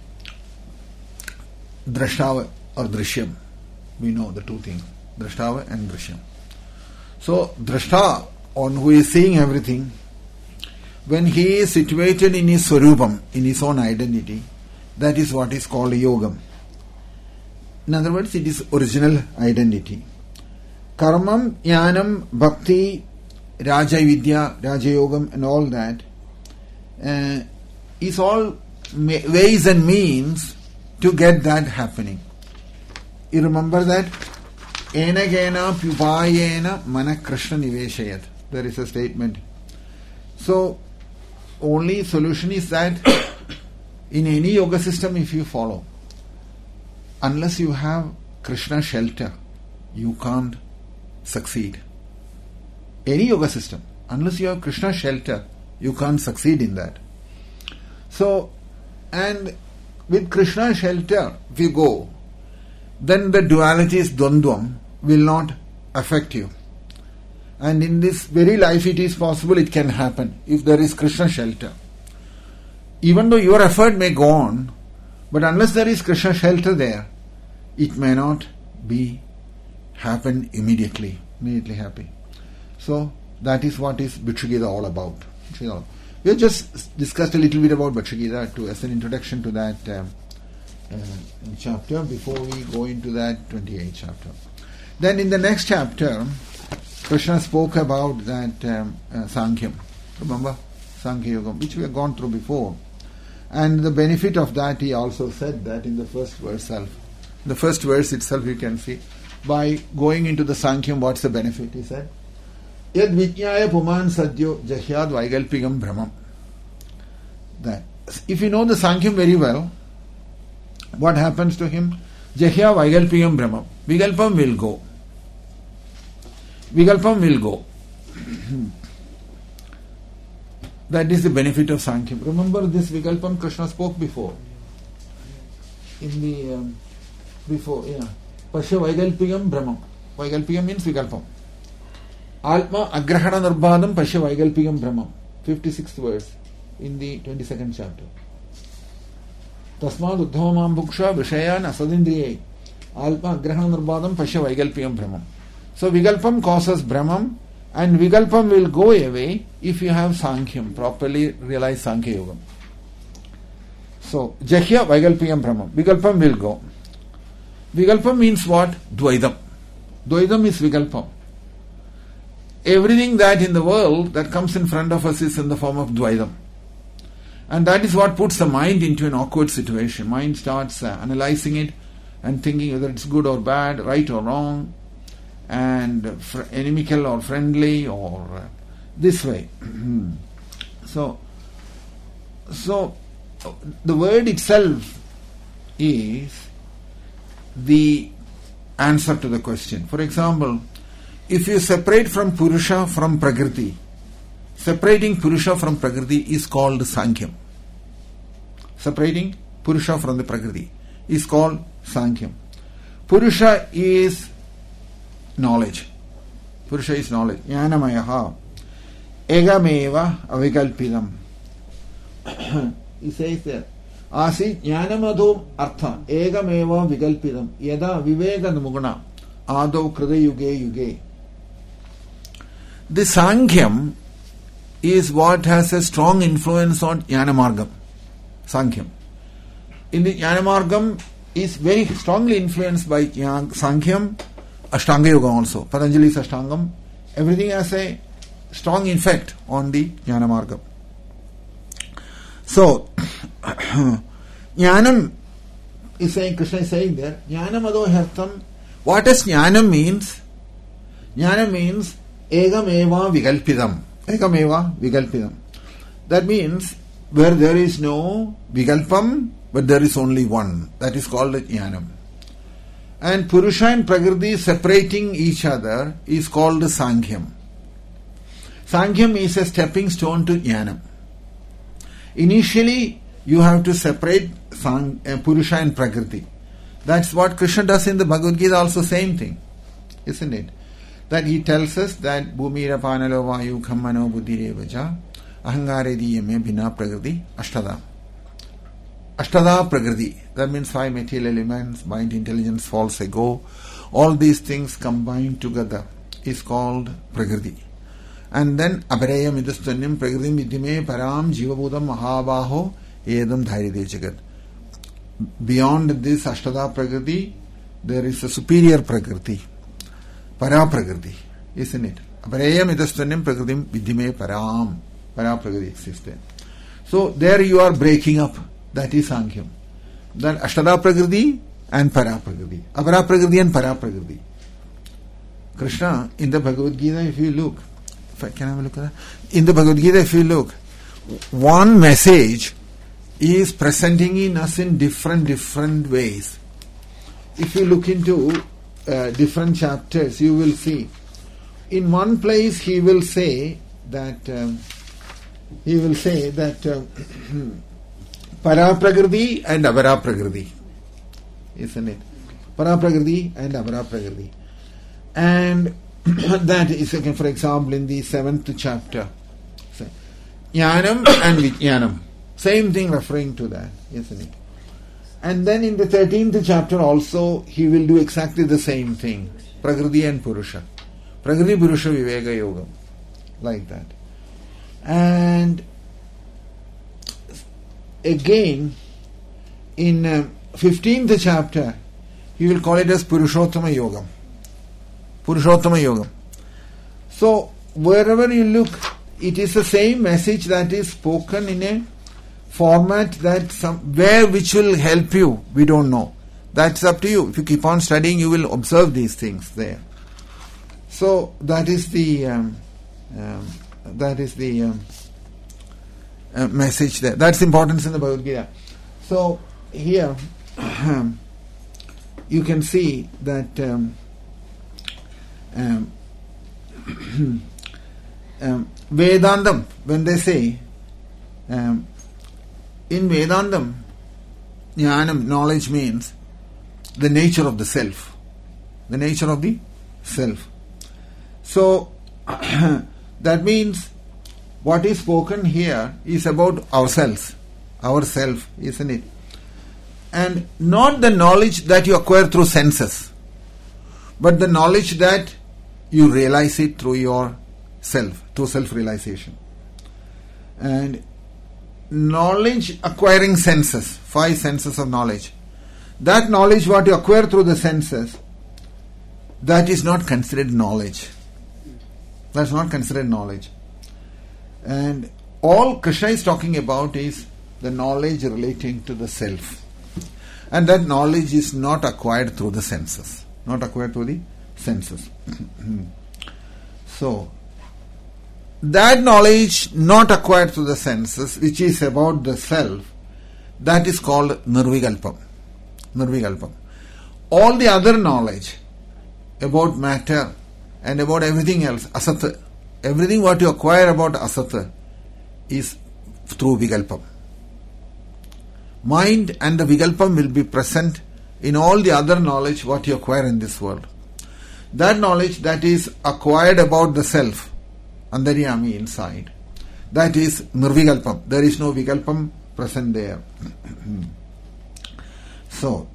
Drashtava or Drishyam, we know the two things, Drashtava and Drishyam. So, Drashta, on who is seeing everything, when he is situated in his Swarupam, in his own identity, that is what is called yogam. In other words, it is original identity. Karmam, jnanam, bhakti, raja vidya, raja yogam and all that uh, is all ways and means to get that happening. You remember that? Ena gena pyupayena mana krishna niveshayat. There is a statement. So, only solution is that in any yoga system, if you follow, unless you have Krishna shelter, you can't succeed. Any yoga system, unless you have Krishna shelter, you can't succeed in that. So, and with Krishna shelter, if you go, then the dualities, dvandvam, will not affect you. And in this very life it is possible it can happen if there is Krishna shelter. Even though your effort may go on, but unless there is Krishna shelter there, it may not be happen immediately, immediately happy. So that is what is Bhikshu Gita all about. We have just discussed a little bit about Bhikshu Gita to, as an introduction to that um, uh, chapter before we go into that twenty-eighth chapter. Then in the next chapter, Krishna spoke about that um, uh, Sankhya. Remember? Sankhya Yoga, which we have gone through before. And the benefit of that, he also said that in the first verse itself. The first verse itself you can see. By going into the Sankhya, what's the benefit? He said, Yad vijñāya puman sadyo jahyad vaigalpikam brahmam. That if you know the Sankhya very well, what happens to him? Jahya vaigalpikam brahmam. Vigalpam will go. Vigalpam will go. That is the benefit of Sankhya. Remember this Vigalpam Krishna spoke before. In the um, before, yeah. Pasya Vaigalpikam Brahmam. Vaigalpikam means Vigalpam. Atma Agrahana Nirbadam Pasya Vaigalpikam Brahmam. fifty-sixth verse in the twenty-second chapter. Tasmad Uddhavamam Bhuksha Vishayan Asadindriyai. Atma Agrahana Nirbadam Pasya Vaigalpikam Brahmam. So Vigalpam causes Brahmam, and Vigalpam will go away if you have Sankhyam, properly realize Sankhya Yogam. So, Jahya Vaigalpikam Brahmam. Vigalpam will go. Vigalpam means what? Dvaidam. Dvaidam is Vigalpam. Everything that in the world that comes in front of us is in the form of Dvaidam. And that is what puts the mind into an awkward situation. Mind starts uh, analyzing it and thinking whether it's good or bad, right or wrong, and fr- inimical or friendly, or uh, this way. so, so the word itself is the answer to the question. For example, if you separate from Purusha from Prakriti, separating Purusha from Prakriti is called Sankhya. Separating Purusha from the Prakriti is called Sankhya. Purusha is knowledge. Purusha is knowledge. Jnanamayaha. Egameva avikalpidam. He says there. Asi jnanamadho artha. Egameva vikalpidam. Yada viveka namugana. Ado krida yuge yuge. The Sankhyam is what has a strong influence on Jnanamargam. Sankhya. In the Jnanamargam is very strongly influenced by Sankhya, Ashtanga Yoga also. Patanjali's Ashtangam. Everything has a strong effect on the Jnanamargam. So, Jnanam is saying, Krishna is saying there, Jnanam ado hertam. What does Jnanam means? Jnanam means Egam eva vigalpidam. Egam eva vigalpidam. That means where there is no vigalpam, but there is only one. That is called Jnanam. And Purusha and Prakriti separating each other is called Sankhyam. Sankhyam is a stepping stone to Jnanam. Initially, you have to separate Sang, uh, Purusha and Prakriti. That's what Krishna does in the Bhagavad Gita also, same thing. Isn't it? That he tells us that Bhumira Panalo Vayu Khammano Buddhirevaja Ahangare Diyame Bhina Prakriti Ashtada. Ashtada Prakriti. That means five material elements, mind, intelligence, false ego. All these things combined together is called Prakriti. And then Apareya Midastanyam Prakriti Vidime Param Jivabhudam Mahabaho Edam Dhairide Jagat. Beyond this Ashtada Prakriti, there is a superior Prakriti. Para Prakriti, isn't it? Apareya Midastanyam Prakriti Vidime Param. Para Prakriti exists there. So there you are breaking up. That is Sankhya. Then Ashtada Prakriti and Para Prakriti. Apara Prakriti and Para Prakriti. Krishna, in the Bhagavad Gita, if you look, if I, can I have a look at that? In the Bhagavad Gita, if you look, one message is presenting in us in different, different ways. If you look into uh, different chapters, you will see. In one place, he will say that, um, he will say that, um, Para Prakriti and Apara Prakriti. Isn't it? Para Prakriti and Apara Prakriti. And that is, again, for example, in the seventh chapter. Jnanam and Vijnanam. Same thing referring to that, isn't it? And then in the thirteenth chapter also, he will do exactly the same thing. Prakriti and Purusha. Prakriti Purusha Viveka Yoga. Like that. And again, in uh, fifteenth chapter, he will call it as Purushottama Yoga. Purushottama Yoga. So, wherever you look, it is the same message that is spoken in a format that some where which will help you, we don't know. That's up to you. If you keep on studying, you will observe these things there. So that is the um, um, that is the um, uh, message there. That's importance in the Bhagavad Gita. So here you can see that um, um, um, Vedandam, when they say um, in Vedandam, Jnanam, knowledge means the nature of the self. The nature of the self. So, that means what is spoken here is about ourselves. Ourself, isn't it? And not the knowledge that you acquire through senses, but the knowledge that you realize it through your self, through self-realization. And knowledge acquiring senses, five senses of knowledge. That knowledge what you acquire through the senses, that is not considered knowledge. That's not considered knowledge. And all Krishna is talking about is the knowledge relating to the self. And that knowledge is not acquired through the senses. Not acquired through the senses. So, that knowledge not acquired through the senses, which is about the self, that is called Nirvikalpam. Nirvikalpam. All the other knowledge about matter and about everything else, asat, everything what you acquire about asat is through Vikalpam. Mind and the Vikalpam will be present in all the other knowledge what you acquire in this world. That knowledge that is acquired about the self, Antaryami inside, that is Nirvikalpam. There is no Vikalpam present there. so,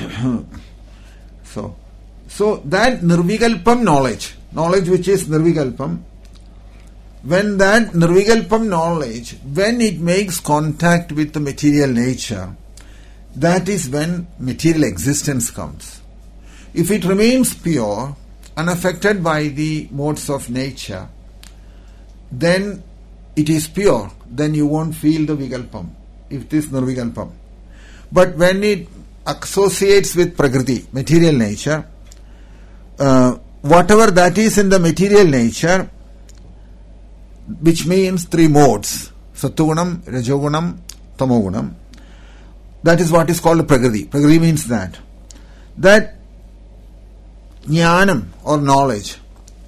so, so that Nirvikalpam knowledge, knowledge which is Nirvikalpam, when that Nirvikalpam knowledge, when it makes contact with the material nature, that is when material existence comes. If it remains pure, unaffected by the modes of nature, then it is pure, then you won't feel the Vikalpam, if it is Nirvikalpam. But when it associates with Prakriti, material nature, uh, whatever that is in the material nature, which means three modes, Sattvagunam, Rajogunam, Tamogunam, that is what is called Prakriti. Prakriti means that. That Jnanam or knowledge,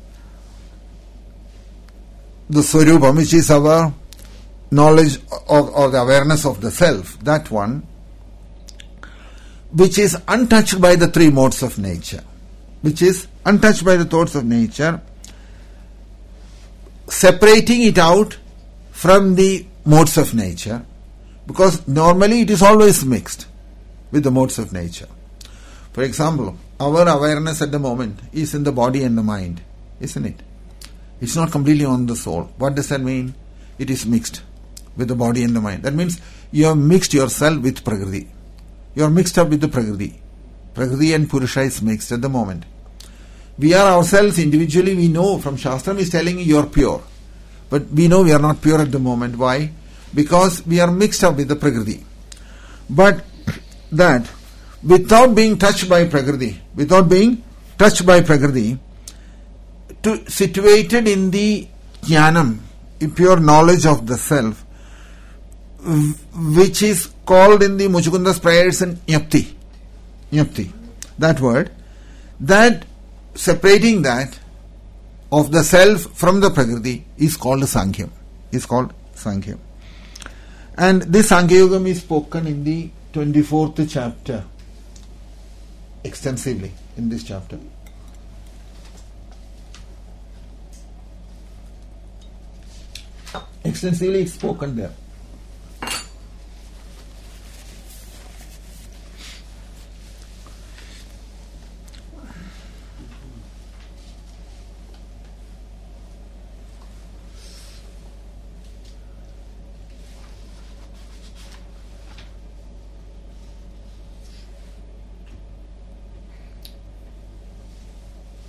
the Swarupam, which is our knowledge or, or the awareness of the self, that one, which is untouched by the three modes of nature, which is untouched by the thoughts of nature, separating it out from the modes of nature, because normally it is always mixed with the modes of nature. For example, our awareness at the moment is in the body and the mind, isn't it? It's not completely on the soul. What does that mean? It is mixed with the body and the mind. That means you have mixed yourself with Prakriti. You are mixed up with the Prakriti. Prakriti and Purusha is mixed at the moment. We are ourselves individually, we know from Shastram is telling you you are pure. But we know we are not pure at the moment. Why? Because we are mixed up with the Prakriti. But that, without being touched by Prakriti, without being touched by Prakriti, to situated in the Jnanam, in pure knowledge of the self, which is called in the Muchukunda's prayers in Nyapti. Nyapti. That word. That separating that of the self from the Prakriti is called Sankhya. Is called Sankhya. And this Sankhya Yogam is spoken in the twenty-fourth chapter extensively in this chapter. Extensively spoken there.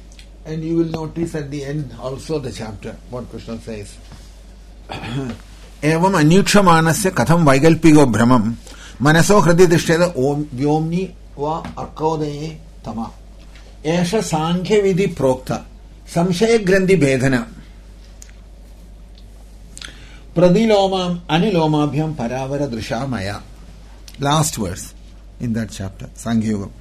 And you will notice at the end also the chapter, what Krishna says. एवं अन्यूक्षमाणस्य कथं वैकल्पिको भ्रमं मनसो हृदि तिष्ठेत व्योम्नि वा अर्कोदये तमा एष सांख्यविधि प्रोक्त संशय ग्रंथि भेदन प्रतिलोमाम अनुलोमाभ्याम परावर दृशा मया. Last verse in that chapter, Sankhya Yoga.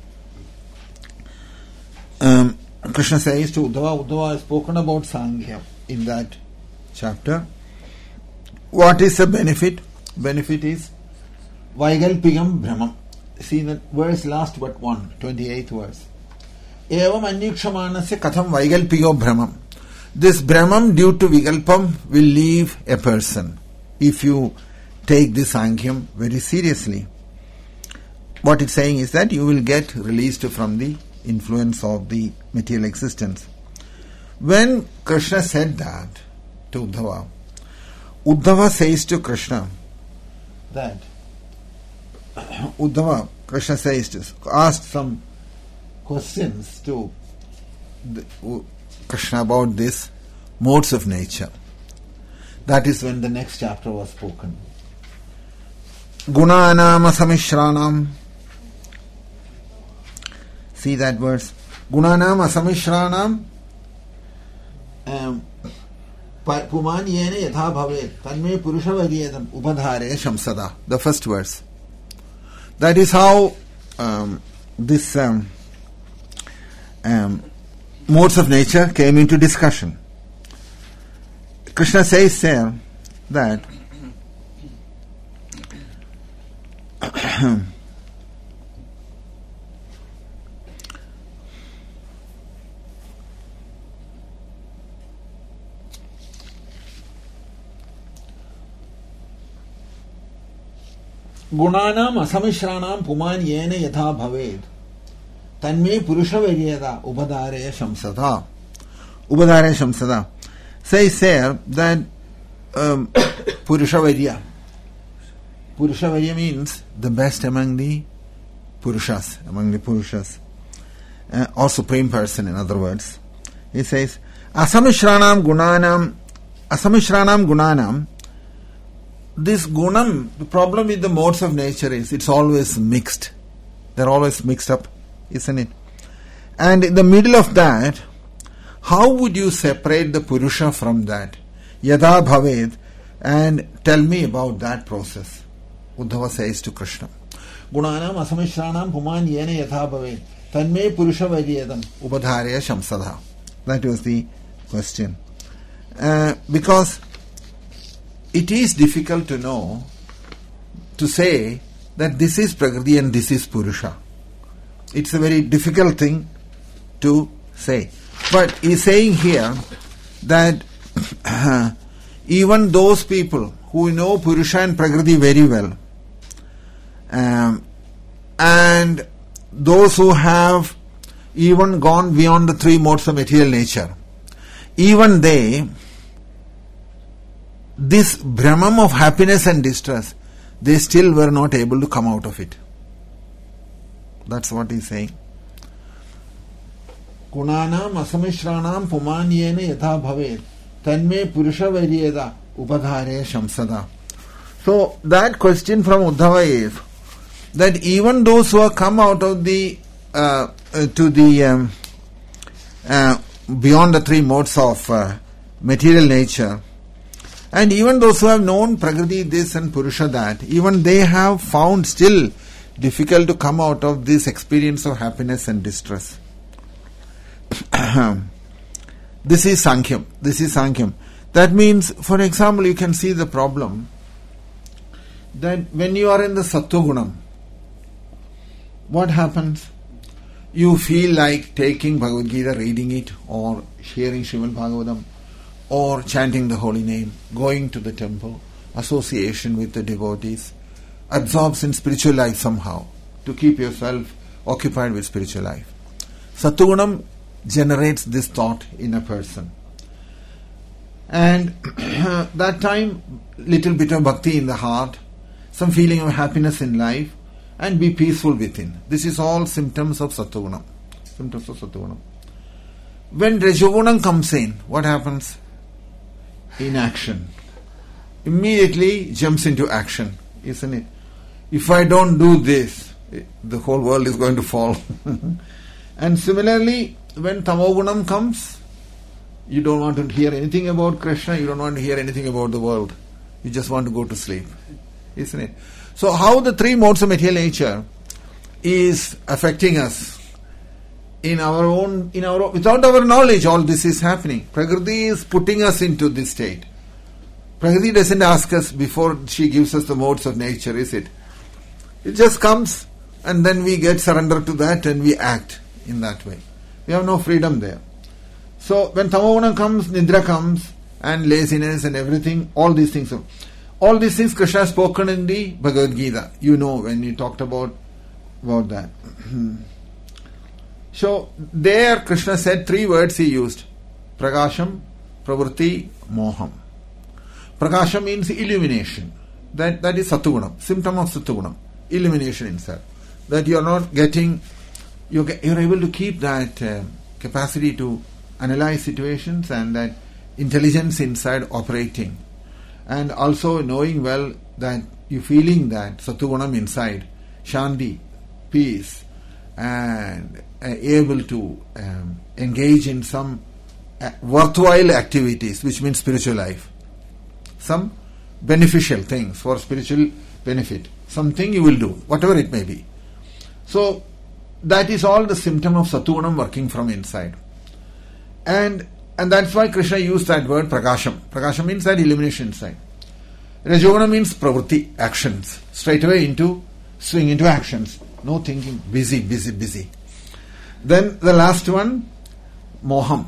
Um, Krishna says to Uddhava, Uddhava has spoken about Sankhya in that chapter. What is the benefit? Benefit is Vaigalpigam Brahmam. See the verse last but one, twenty-eighth verse. Evam Annikshamanasya Katham Vaigalpigo Brahmam. This Brahmam due to Vigalpam will leave a person if you take this Sankhya very seriously. What it's saying is that you will get released from the influence of the material existence. When Krishna said that to Uddhava, Uddhava says to Krishna that Uddhava, Krishna says to asked some questions to the, Krishna about this modes of nature. That is when the next chapter was spoken. Gunanam asamishranam. See that verse. Gunanam asamishranam pumanyena yatha bhavet tanme purushavariyedam upadhare shamsada. The first verse. That is how um, this um, um, modes of nature came into discussion. Krishna says there that Gunanam asamishranam puman yena yatha bhaved tanme purushavariyeda ubadare shamsada. Ubadare shamsada. Says there that um, purushavarya. Purushavarya means the best among the purushas, among the purushas, uh, or supreme person in other words. He says, asamishranam gunanam, asamishranam gunanam. This gunam, the problem with the modes of nature is it's always mixed. They're always mixed up, isn't it? And in the middle of that, how would you separate the Purusha from that? Yada bhaved, and tell me about that process. Uddhava says to Krishna, Gunanam asamishranam puman yena yatha bhaved tanme purusha varyedam ubadharya shamsadha. That was the question. Uh, because it is difficult to know, to say that this is Prakriti and this is Purusha. It's a very difficult thing to say. But he's saying here that uh, even those people who know Purusha and Prakriti very well, um, and those who have even gone beyond the three modes of material nature, even they, this Brahman of happiness and distress, they still were not able to come out of it. That's what he's saying. Kunanam asamishranam pumanyena yatha bhavet tanme purusha varyeda upadhare shamsada. So that question from Uddhava is that even those who have come out of the uh, uh, to the um, uh, beyond the three modes of uh, material nature, and even those who have known Prakriti this and Purusha that, even they have found still difficult to come out of this experience of happiness and distress. This is Sankhya. This is Sankhya. That means, for example, you can see the problem that when you are in the Sattva-gunam, what happens? You feel like taking Bhagavad Gita, reading it, or hearing Srimad Bhagavatam, or chanting the holy name, going to the temple, association with the devotees, absorbs in spiritual life somehow, to keep yourself occupied with spiritual life. Sattva-gunam generates this thought in a person. And that time, little bit of bhakti in the heart, some feeling of happiness in life, and be peaceful within. This is all symptoms of Sattva-gunam. Symptoms of Sattva-gunam. When Rajagunam comes in, what happens? Inaction. immediately jumps into action, isn't it? If I don't do this, the whole world is going to fall. And similarly, when tamogunam comes, you don't want to hear anything about Krishna, you don't want to hear anything about the world. You just want to go to sleep, isn't it? So how the three modes of material nature is affecting us in our own, in our own, without our knowledge, all this is happening. Prakriti is putting us into this state. Prakriti doesn't ask us before she gives us the modes of nature, is it? It just comes and then we get surrendered to that and we act in that way. We have no freedom there. So when Tamoguna comes, Nidra comes, and laziness and everything, all these things. All these things Krishna has spoken in the Bhagavad Gita. You know when he talked about, about that. So there Krishna said three words he used. Prakasham, Pravritti, Moham. Prakasham means illumination. That, that is Sattvagunam, symptom of Sattvagunam. Illumination inside. That you are not getting, you are able to keep that uh, capacity to analyze situations and that intelligence inside operating. And also knowing well that you feeling that Sattvagunam inside, Shanti, peace, and uh, able to um, engage in some uh, worthwhile activities, which means spiritual life. Some beneficial things for spiritual benefit. Something you will do, whatever it may be. So, that is all the symptom of Sattvagunam working from inside. And and that's why Krishna used that word Prakasham. Prakasham means that illumination inside. Rajogunam means pravritti, actions. Straight away into, swing into actions. No thinking, busy, busy, busy. Then the last one, Moham.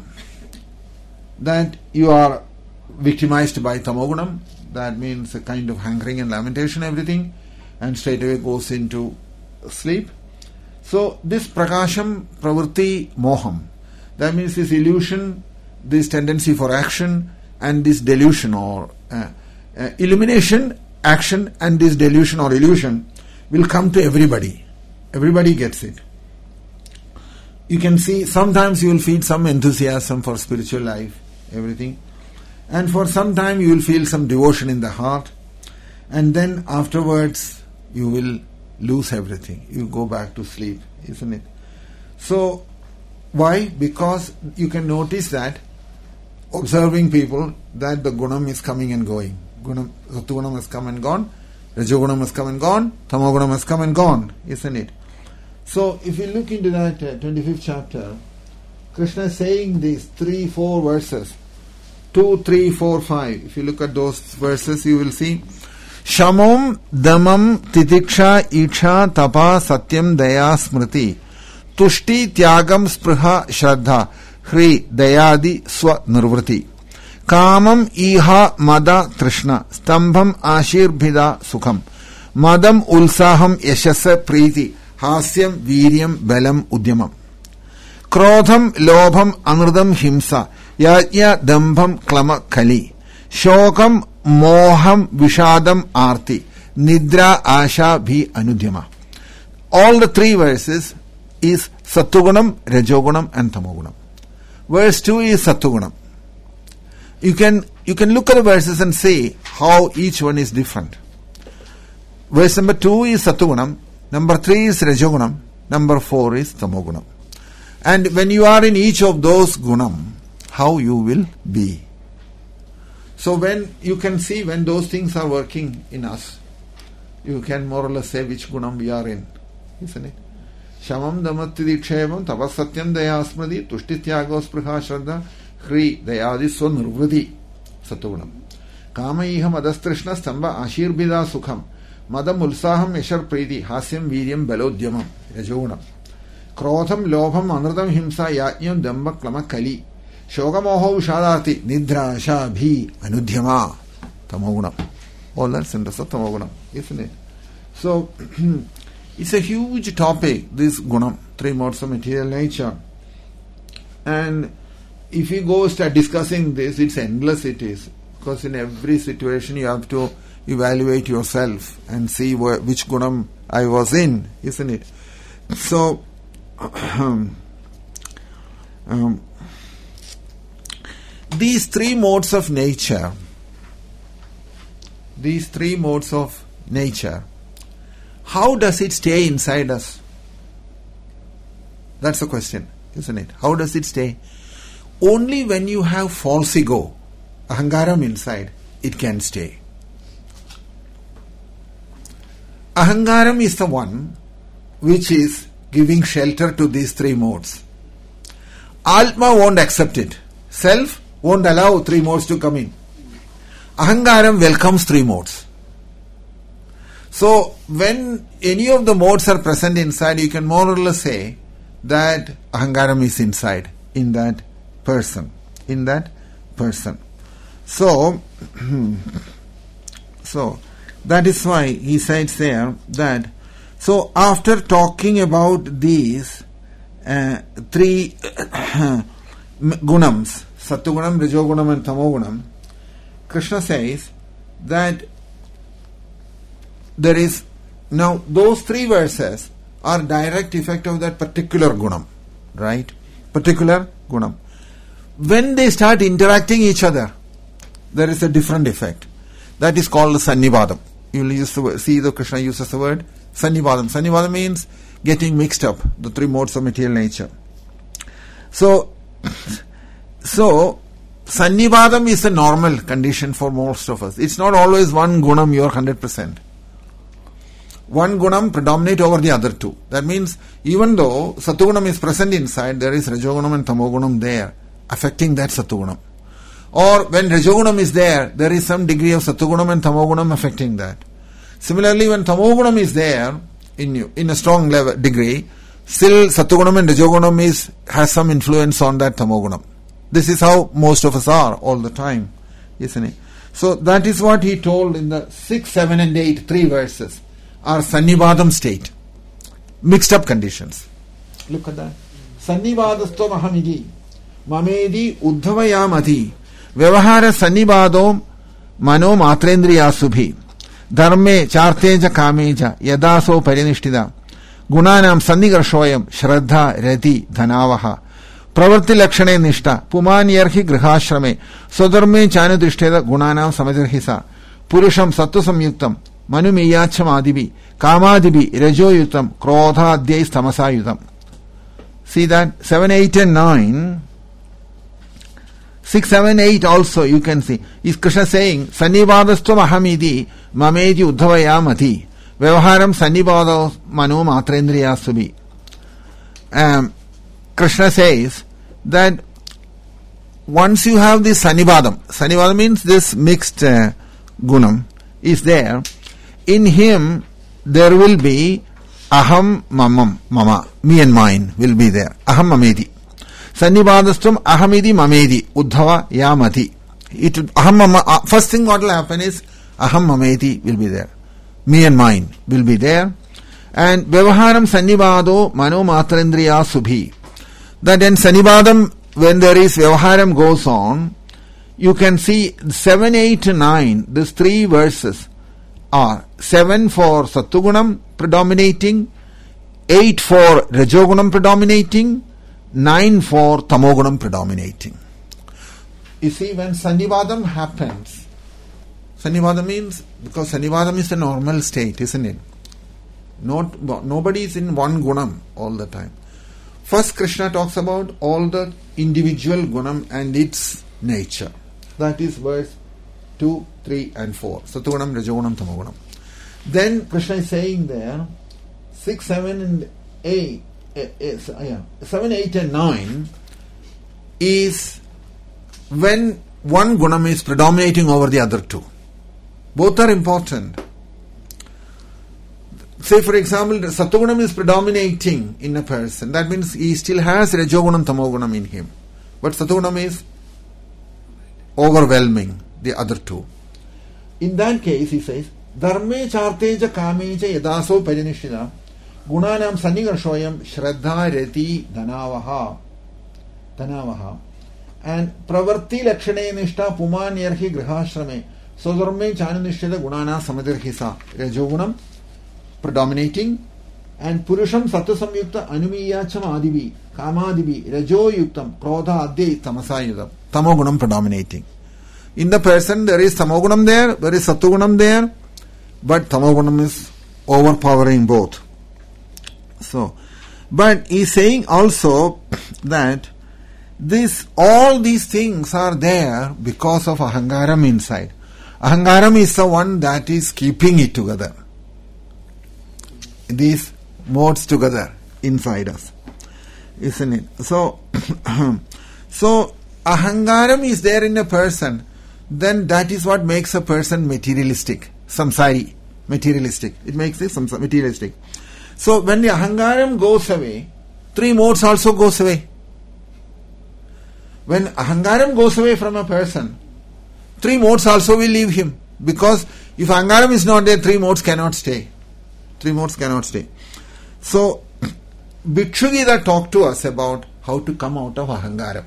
That you are victimized by Tamogunam. That means a kind of hankering and lamentation, everything. And straight away goes into sleep. So this Prakasham, Pravritti, Moham. That means this illusion, this tendency for action, and this delusion or uh, uh, illumination, action, and this delusion or illusion will come to everybody. Everybody gets it. You can see, sometimes you will feel some enthusiasm for spiritual life, everything. And for some time you will feel some devotion in the heart. And then afterwards you will lose everything. You go back to sleep, isn't it? So, why? Because you can notice that observing people that the gunam is coming and going. Gunam, Sattvagunam has come and gone, Rajogunam has come and gone, Tamogunam has come and gone, isn't it? So if you look into that uh, twenty-fifth chapter, Krishna is saying these three, four verses, two, three, four, five. If you look at those verses, you will see Shamom, Damam, Titiksha, Iksha, Tapa, Satyam, Daya, Smriti, Tushti, Tyagam, Spriha, Shraddha, Hri, Dayadi, Swa, Nirvriti, Kamam, Iha, Mada, Trishna, Stambham, Ashirbhida, Sukham, Madam, Ulsaham, Yashasa, Preeti, Hasyam, Viryam, Balam, Udyamam, Krodham, Lobham, Anurdam, Himsa, Yajya, Dambham, Klama, Kali, Shokam, Moham, Vishadam, Arti, Nidra, Asha, Bhi, Anudyama. All the three verses is Sattvagunam, Rajogunam and Tamogunam. Verse two is Sattvagunam. You can, you can look at the verses and see how each one is different. Verse number two is Sattvagunam, number three is Rajogunam, number four is Tamogunam. And when you are in each of those gunam, how you will be. So when you can see when those things are working in us, you can more or less say which gunam we are in, isn't it? Shamam damattidikshayam tapasatyam dayasmadi tushtityago spriha shraddha hri dayadi swanurvriti sattvagunam. Kamaiha madastrishna stamba ashirbhida sukham madam ulsaham yashar preeti hasyam viryam balodyamam rajogunam. Krodham lobham anurdam himsa yajñam damba klama kali Shogamoho Vishadati Nidra Asha Bhi Anudyama Tamogunam. All that's in the Tamogunam, isn't it? So it's a huge topic, this gunam, three modes of material nature. And if you go start discussing this, it's endless it is. Because in every situation you have to evaluate yourself and see where, which gunam I was in, isn't it? So um, these three modes of nature these three modes of nature, how does it stay inside us? That's the question, isn't it? How does it stay? Only when you have false ego, ahangaram inside, it can stay. Ahangaram is the one which is giving shelter to these three modes. Atma won't accept it. Self won't allow three modes to come in. Ahangaram welcomes three modes. So, when any of the modes are present inside, you can more or less say that ahangaram is inside, in that person. In that person. So, so that is why he says there that, so after talking about these uh, three gunams, Sattvagunam, Rajogunam and Tamogunam, Krishna says that there is, now those three verses are direct effect of that particular gunam, right? Particular gunam. When they start interacting each other, there is a different effect. That is called Sannivadam. You will use the word, see the Krishna uses the word Sannivadam. Sannivadam means getting mixed up, the three modes of material nature. So, so Sannivadam is a normal condition for most of us. It's not always one gunam you are one hundred percent. One gunam predominate over the other two. That means even though Sattvagunam is present inside, there is Rajogunam and Tamogunam there, affecting that Sattvagunam. Or when Rajogunam is there, there is some degree of Sattvagunam and Tamogunam affecting that. Similarly, when Tamogunam is there in you, in a strong level degree, still Sattvagunam and Rajogunam is has some influence on that Tamogunam. This is how most of us are all the time, isn't it? So that is what he told in the six, seven and eight, three verses are Sannivadam state. Mixed up conditions. Look at that. Sannivadasto mahamidi mamedi uddhavayamati vyavahara sannivadom mano matrendriya subhi dharme charteja kameja yadaso parinishtida gunanam sannigarshoyam shraddha rati dhanavaha pravritti lakshane nishta pumanyarhi grihashrame swadharme chanudrishteda gunanam samadirhisa purusham sattva samyuktam manumiyacham adibi kamadibi rajoyutam krodhadyai tamasayutam. See that? seven, eight and nine. six, seven, eight also you can see. Is Krishna saying, Sannivadastvam ahamidi mamedi uddhavayamati vyavaharam sannivado mano matrendriya subhi. Um, Krishna says that once you have this Sannivadam, Sannivadam means this mixed uh, gunam is there, in him there will be aham mamam, mama, me and mine will be there. Aham mamedi. Sannivadastvam ahamidi mamedi uddhava yamati. It aham mama, first thing what will happen is aham mamedi will be there. Me and mine will be there. And vyavaharam sannivado mano matrendriya subhi. That in Sannivadam, when there is vyavaharam goes on, you can see seven, eight, nine, these three verses are seven for Sattvagunam predominating, eight for Rajogunam predominating, nine for Tamogunam predominating. You see, when Sannivadam happens, Sannivadam means, because Sannivadam is the normal state, isn't it? Not, nobody is in one gunam all the time. First, Krishna talks about all the individual gunam and its nature. That is verse two, three and four. Sattvagunam, Rajogunam, Tamogunam. Then Krishna is saying there, six, seven and eight, uh, uh, yeah, seven, eight and nine is when one gunam is predominating over the other two. Both are important. Say for example, Sattvagunam is predominating in a person. That means he still has Rajogunam, Tamogunam in him. But Sattvagunam is overwhelming the other two. In that case, he says, Dharme charteja kameja yadaso parinishida gunanam sannigarshoyam shraddha rati dhanavaha dhanavaha and pravarti lakshane nishta pumanyarhi grihashrame sodharme chanunishtada gunana samadirhisa rajogunam predominating and purusham sattva samyukta anumiyacham adibi kamadibi rajo yuktam krodha adye tamasayudam tamogunam predominating. In the person there is tamogunam there, there is sattvagunam there, but tamogunam is overpowering both. So, but he is saying also that this, all these things are there because of ahangaram inside. Ahangaram is the one that is keeping it together. These modes together inside us, isn't it? So, so ahangaram is there in a person, then that is what makes a person materialistic, samsari, materialistic. It makes it samsari, materialistic. So when the ahangaram goes away, three modes also goes away. When ahangaram goes away from a person, three modes also will leave him. Because if ahangaram is not there, three modes cannot stay. Three modes cannot stay. So, Bhikshu Gita talked to us about how to come out of ahangaram.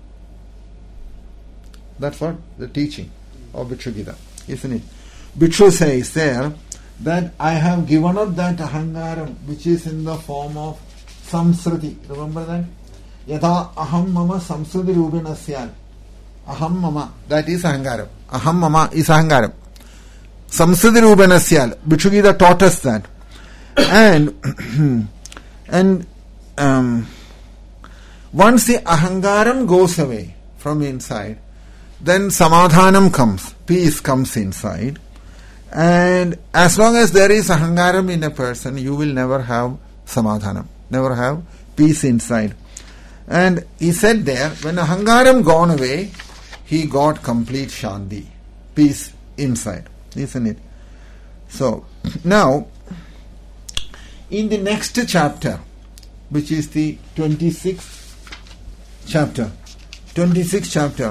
That's what the teaching of Bhikshu Gita, isn't it? Bhikshu says there that I have given up that ahangaram which is in the form of samsriti. Remember that? Yatha aham mama samsriti rupena syal. Aham mama, that is ahangaram. Aham mama is ahangaram. Samsriti rupena syal. Bhikshu Gita taught us that. And and um, once the ahangaram goes away from inside, then samadhanam comes, peace comes inside. And as long as there is ahangaram in a person, you will never have samadhanam, never have peace inside. And he said there, when ahangaram gone away, he got complete shanti, peace inside, isn't it? So, now, in the next chapter, which is the twenty-sixth chapter, twenty-sixth chapter,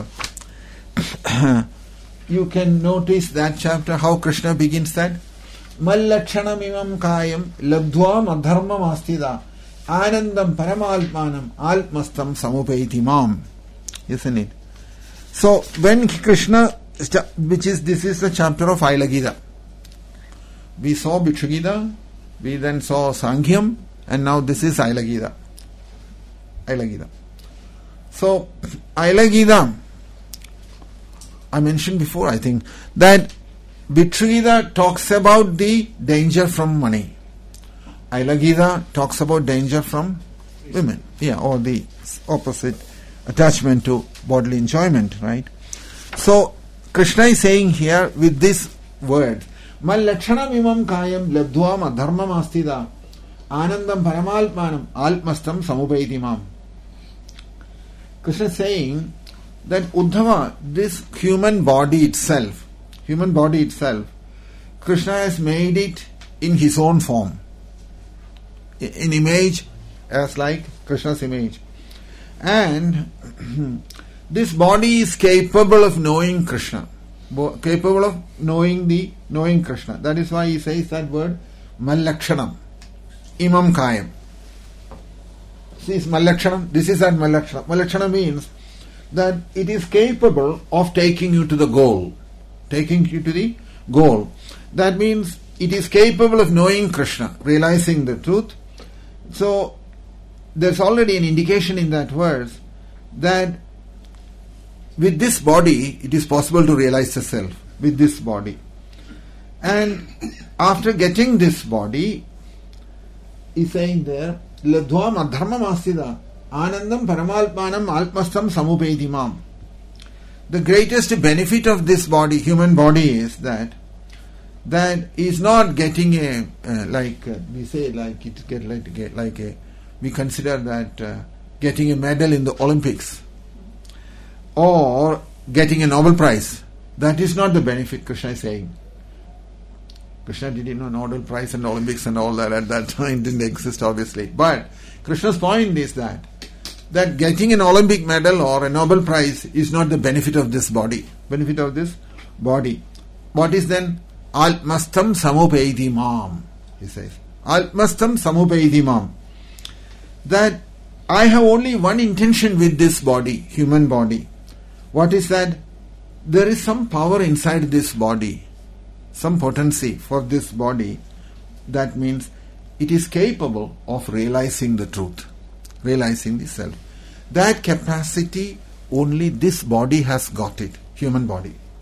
you can notice that chapter, how Krishna begins that. Mallakshanam imam kayam labdhva madharmam astida anandam paramalpanam alpmastam samupaiti mam. Isn't it? So, when Krishna, which is, this is the chapter of Aila Gita. We saw Bhikshu Gita, we then saw Sankhya, and now this is Aila Gita. Aila Gita. So, Aila Gita, I mentioned before, I think, that Bhikshu Gita talks about the danger from money. Aila Gita talks about danger from women. Yeah, or the opposite, attachment to bodily enjoyment, right? So, Krishna is saying here with this word, Mal lakshanam imam kayam labdhva madharmam astida anandam paramalpanam alpmastam samupaiti mam. Krishna is saying that Uddhava, this human body itself, human body itself, Krishna has made it in his own form, in image as like Krishna's image. And this body is capable of knowing Krishna, capable of knowing the knowing Krishna. That is why he says that word Mallakshanam, Imam Kayam. See, Mallakshanam, this is that Mallakshanam. Mallakshanam means that it is capable of taking you to the goal. Taking you to the goal. That means it is capable of knowing Krishna, realizing the truth. So, there's already an indication in that verse that with this body, it is possible to realize the self. With this body. And after getting this body, he's saying there, Ladhva madharma masida anandam paramalpanam alpmastam samupaidimam. The greatest benefit of this body, human body, is that that is not getting a uh, like uh, we say like it get like get like a we consider that uh, getting a medal in the Olympics or getting a Nobel Prize. That is not the benefit, Krishna is saying. Krishna didn't know Nobel Prize and Olympics and all that at that time didn't exist, obviously. But Krishna's point is that that getting an Olympic medal or a Nobel Prize is not the benefit of this body. Benefit of this body. What is then? Alpmastam samupaidimam, he says. Alpmastam samupaidimam. That I have only one intention with this body, human body. What is that? There is some power inside this body, some potency for this body. That means it is capable of realizing the truth, realizing the self. That capacity only this body has got it, human body.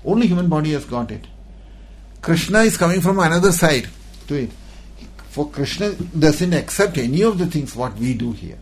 Only human body has got it. Krishna is coming from another side to it. For Krishna doesn't accept any of the things what we do here.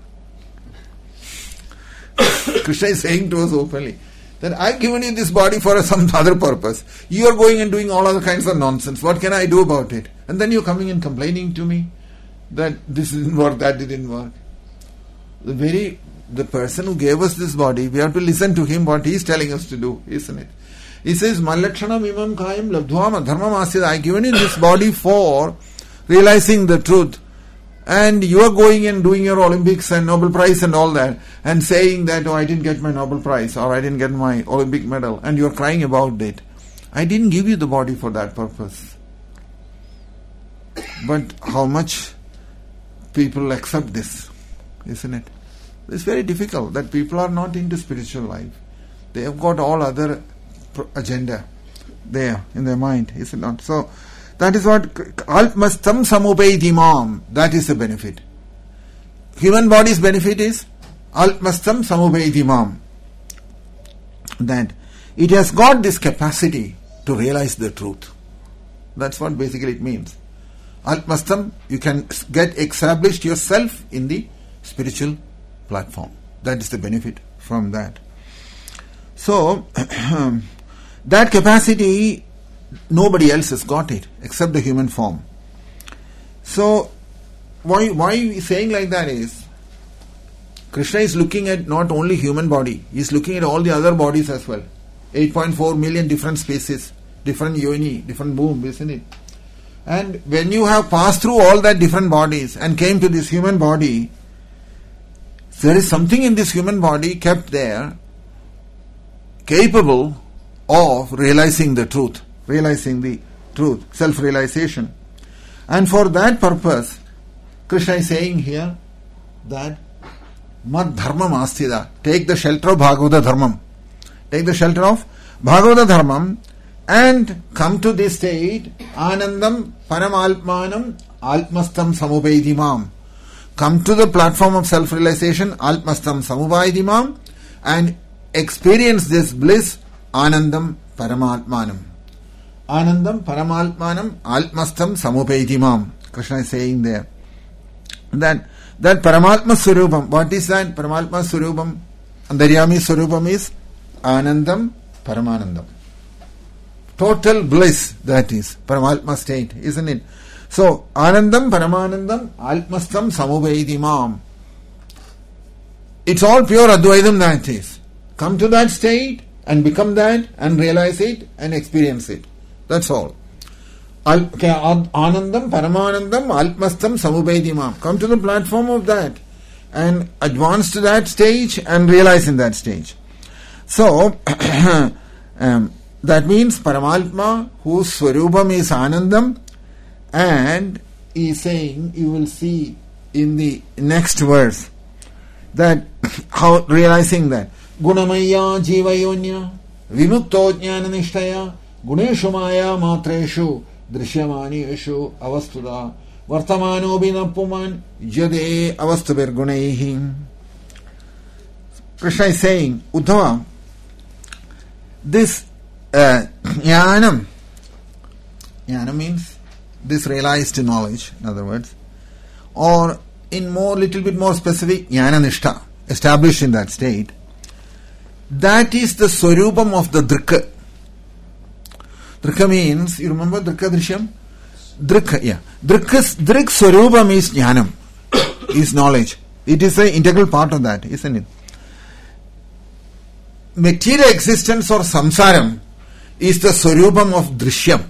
Krishna is saying to us openly that I've given you this body for some other purpose. You are going and doing all other kinds of nonsense. What can I do about it? And then you're coming and complaining to me that this didn't work, that didn't work. The very the person who gave us this body, we have to listen to him what he is telling us to do, isn't it? He says, Mallakshanam imam kayam labdhvam dharmam asyad. I've given you this body for realizing the truth. And you are going and doing your Olympics and Nobel Prize and all that, and saying that, oh, I didn't get my Nobel Prize, or I didn't get my Olympic medal, and you are crying about it. I didn't give you the body for that purpose. But how much people accept this, isn't it? It's very difficult that people are not into spiritual life. They have got all other agenda there in their mind, is it not? So, that is what Altmastam Samupaidimam, that is the benefit. Human body's benefit is Altmastam Samupaidimam. That it has got this capacity to realize the truth. That's what basically it means. Altmastam, you can get established yourself in the spiritual platform. That is the benefit from that. So, that capacity, nobody else has got it except the human form. So, why why saying like that is, Krishna is looking at not only human body, he is looking at all the other bodies as well. eight point four million different species, different yoni, different womb, isn't it? And when you have passed through all that different bodies and came to this human body, there is something in this human body kept there, capable of realizing the truth. Realizing the truth, self-realization. And for that purpose, Krishna is saying here that Mad Dharma Mastida, take the shelter of Bhagavata Dharmam. Take the shelter of Bhagavata Dharmam and come to this state, Anandam Paramalpmanam Altmastam Samupaidimam. Come to the platform of self-realization, Altmastam Samupaidimam, and experience this bliss, Anandam Paramalpmanam. Anandam Paramalpmanam Altmastam Samupaidimam. Krishna is saying there that that Paramatma Surupam. What is that? Paramatma Surupam. Antaryami Surupam is Anandam Paramanandam. Total bliss, that is Paramatma state, isn't it? So Anandam Paramanandam Altmastam Samupaidimam. It's all pure Advaitam, that is. Come to that state and become that and realize it and experience it. That's all. Anandam, Paramanandam, Altmastam, Samupaidimam. Come to the platform of that and advance to that stage and realize in that stage. So, um, that means Paramatma, whose Swarupam is Anandam, and he is saying, you will see in the next verse, that how realizing that Gunamaya Jivayonya Vimukto Jnana Nishtaya Guneshu Maya Matreshu Drishyamani Avastuda Vartamano Binapuman Jade Avastabir Gunehi. Krishna is saying, Uddhava, this uh, Jnanam, Jnana means this realized knowledge, in other words, or in more, little bit more specific, Jnana Nishta, established in that state, that is the Swarupam of the Drikka. Drikka means, you remember Drikka Drishyam? Drikka, yeah. Drikka's, Drik Swarupam is Jnanam, is knowledge. It is an integral part of that, isn't it? Material existence or samsaram is the Swarupam of Drishyam.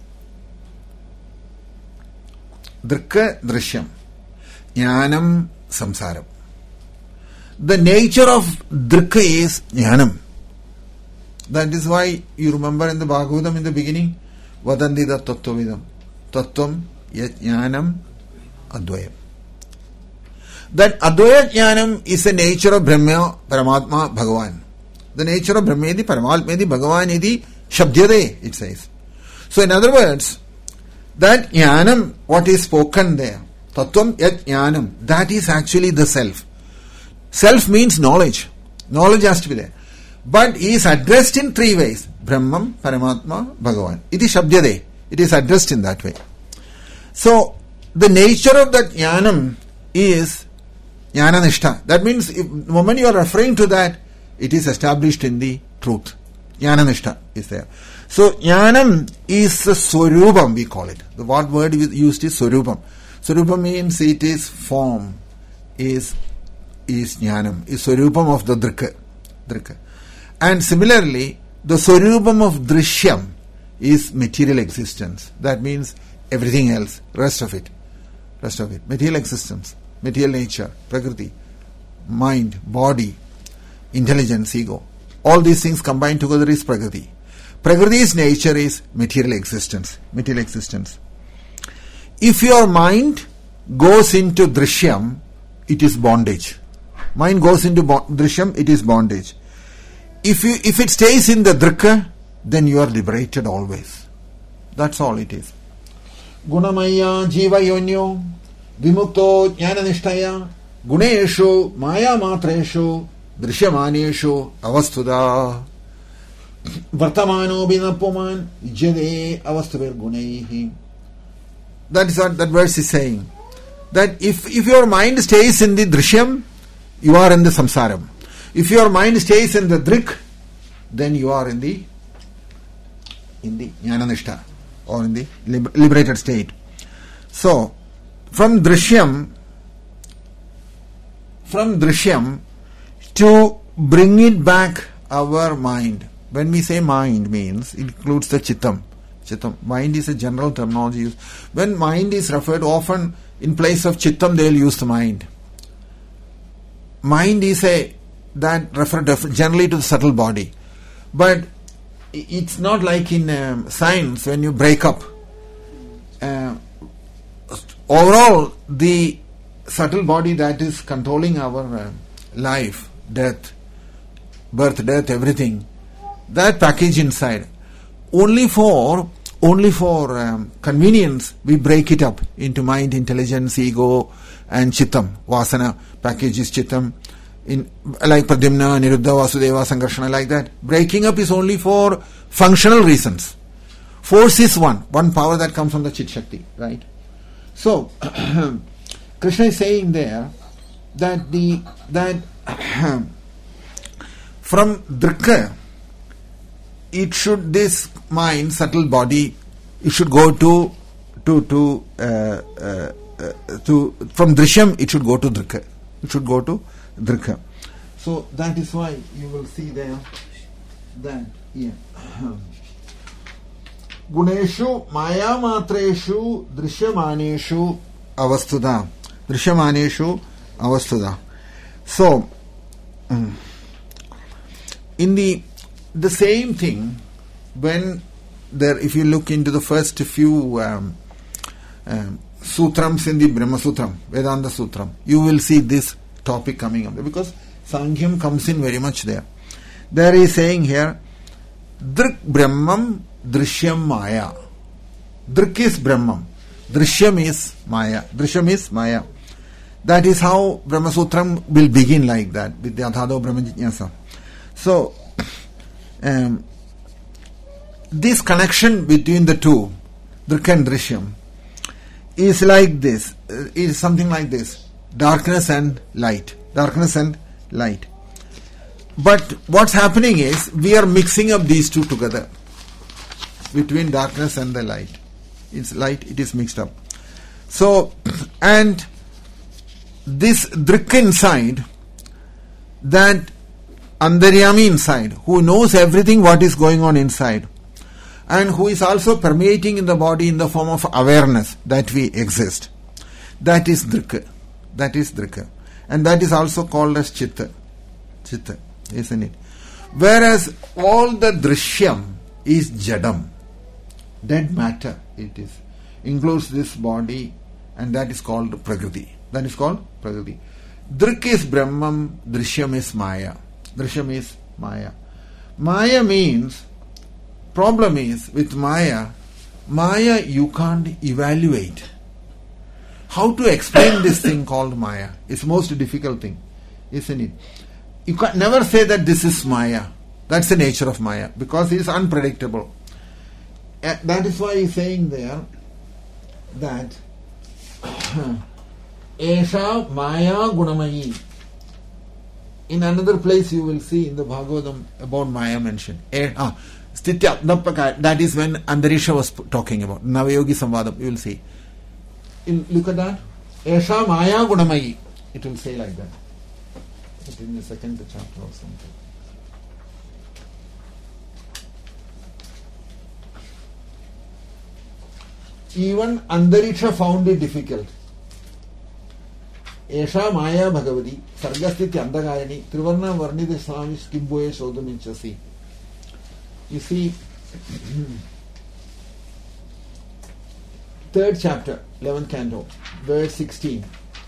Drikka Drishyam. Jnanam samsaram. The nature of Drikka is Jnanam. That is why you remember in the Bhagavatam in the beginning, Vadandida Tattvavidam. Tattvam Yat Jnanam Advayam. That Advaya Jnanam is the nature of Brahma, Paramatma, Bhagavan. The nature of Brahmedi, Paramatmedi, Bhagavanedi, Shabdyade, it says. So in other words, that Jnanam, what is spoken there, Tattvam Yat Jnanam, that is actually the self. Self means knowledge. Knowledge has to be there. But he is addressed in three ways. Brahman, Paramatma, Bhagavan. It is Shabdyade. It is addressed in that way. So, the nature of that Jnanam is Jnana Nishtha. That means, if, the moment you are referring to that, it is established in the truth. Jnana Nishtha is there. So, Jnanam is a Swarupam, we call it. The what word used is Swarupam. Swarupam means it is form, is is Jnanam, is Swarupam of the Drika. Drika. And similarly, the Swarupam of Drishyam is material existence. That means everything else, rest of it. Rest of it. Material existence, material nature, Prakriti, mind, body, intelligence, ego. All these things combined together is Prakriti. Prakriti's nature is material existence. Material existence. If your mind goes into Drishyam, it is bondage. Mind goes into bo- Drishyam, it is bondage. If you if it stays in the Drika, then you are liberated always. That's all it is. Gunamaya jiva yonyo vimukto jnana nishtaya guneshu maya matreshu drishyamaneshu avastuda vartamano binapuman jade avastuver gunaihi. That is what that verse is saying. That if, if your mind stays in the Drishyam, you are in the Samsaram. If your mind stays in the Drik, then you are in the in the Jnana-nishtha, or in the liber- liberated state. So, from Drishyam, from Drishyam, to bring it back our mind. When we say mind means, it includes the Chittam. Chittam. Mind is a general terminology used. When mind is referred, often in place of Chittam they will use the mind. Mind is a that refer generally to the subtle body. But it's not like in um, science when you break up. Uh, overall, the subtle body that is controlling our uh, life, death, birth, death, everything, that package inside, only for only for um, convenience, we break it up into mind, intelligence, ego, and Chittam. Vasana package is Chittam. In, like Pradyumna, Niruddha, Vasudeva, Sankarshana, like that. Breaking up is only for functional reasons. Force is one, one power that comes from the Chit Shakti, right? So, Krishna is saying there that the that from Drika, it should, this mind, subtle body, it should go to to to uh, uh, uh, to from Drishyam, it should go to Drika. It should go to Drika. So that is why you will see there that here. Guneshu maya matreshu drishyamaneshu avastuda. Drishyamaneshu avastuda. So in the the same thing, when there, if you look into the first few um, um, sutrams in the Brahma Sutram, Vedanta Sutram, you will see this topic coming up, because Sankhya comes in very much there. There is saying here, Drik Brahmam Drishyam Maya. Drik is Brahmam, Drishyam is Maya. Drishyam is Maya. That is how Brahma Sutram will begin, like that, with the Adhado Brahma Jijnasa. So, um, this connection between the two, Drik and Drishyam, is like this, uh, is something like this: darkness and light. Darkness and light. But what's happening is, we are mixing up these two together, between darkness and the light. It's light, it is mixed up. So, and this Drik inside, that Antaryami inside, who knows everything what is going on inside, and who is also permeating in the body in the form of awareness that we exist. That is Drika. That is Drika. And that is also called as Chitta. Chitta, isn't it? Whereas all the Drishyam is Jadam. Dead matter it is. Includes this body, and that is called Prakriti. That is called Prakriti. Drik is Brahmam, Drishyam is Maya. Drishyam is Maya. Maya means, problem is with Maya, Maya you can't evaluate. How to explain this thing called Maya? It's the most difficult thing, isn't it? You can never say that this is Maya. That's the nature of Maya, because it is unpredictable. Uh, that is why he is saying there that Esha Maya Gunamayi. In another place you will see in the Bhagavatam about Maya mentioned. Eh, ah, Stitya, that is when Andarisha was talking about. Navayogi Samvadam, you will see. In, look at that. Esha Maya Gunamayi. It will say like that. It in the second chapter or something. Even Andarisha found it difficult. Esha Maya Bhagavati Sargasthiti Andagarini Trivarna Varnida Swamis Kimboye Sodamichasi. You see, third chapter, eleventh canto, verse sixteen.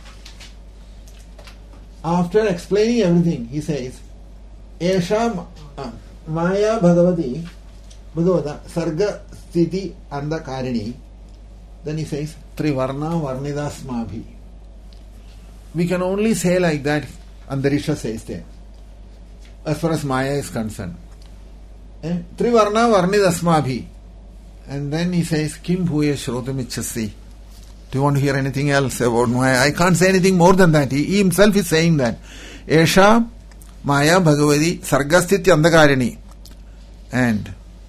After explaining everything, he says, Esha uh, Maya Bhagavati Bhagavata Sargasthiti Andakarini. Then he says, Trivarna Varnida Smabhi. We can only say like that, Andarisha says there, as far as Maya is concerned. Eh? Trivarna Varnidasmabhi. And then he says, Kim Bhuye Shrodamichasi. Do you want to hear anything else about Maya? I can't say anything more than that. He, he himself is saying that. Esha Maya Bhagavati Sargasthiti Andakarini. And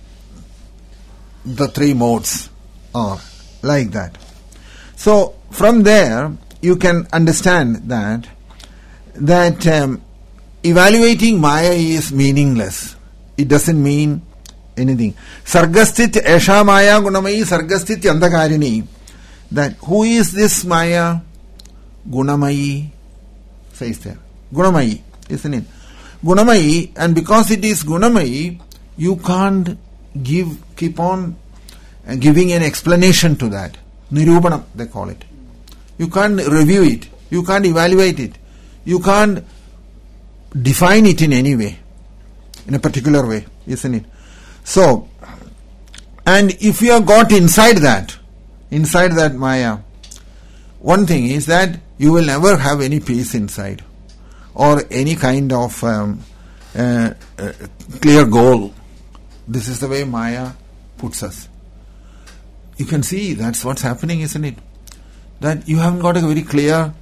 the three modes are like that. So, from there, you can understand that that um, evaluating Maya is meaningless. It doesn't mean anything. Sargasthit Esha Maya Gunamayi Sargasthit Andakarini. That who is this Maya? Gunamayi says there. Gunamayi, isn't it? Gunamayi, and because it is Gunamayi, you can't give keep on giving an explanation to that. Nirupanam, they call it. You can't review it. You can't evaluate it. You can't define it in any way. In a particular way, isn't it? So, and if you have got inside that, inside that Maya, one thing is that you will never have any peace inside or any kind of um, uh, uh, clear goal. This is the way Maya puts us. You can see that's what's happening, isn't it? That you haven't got a very clear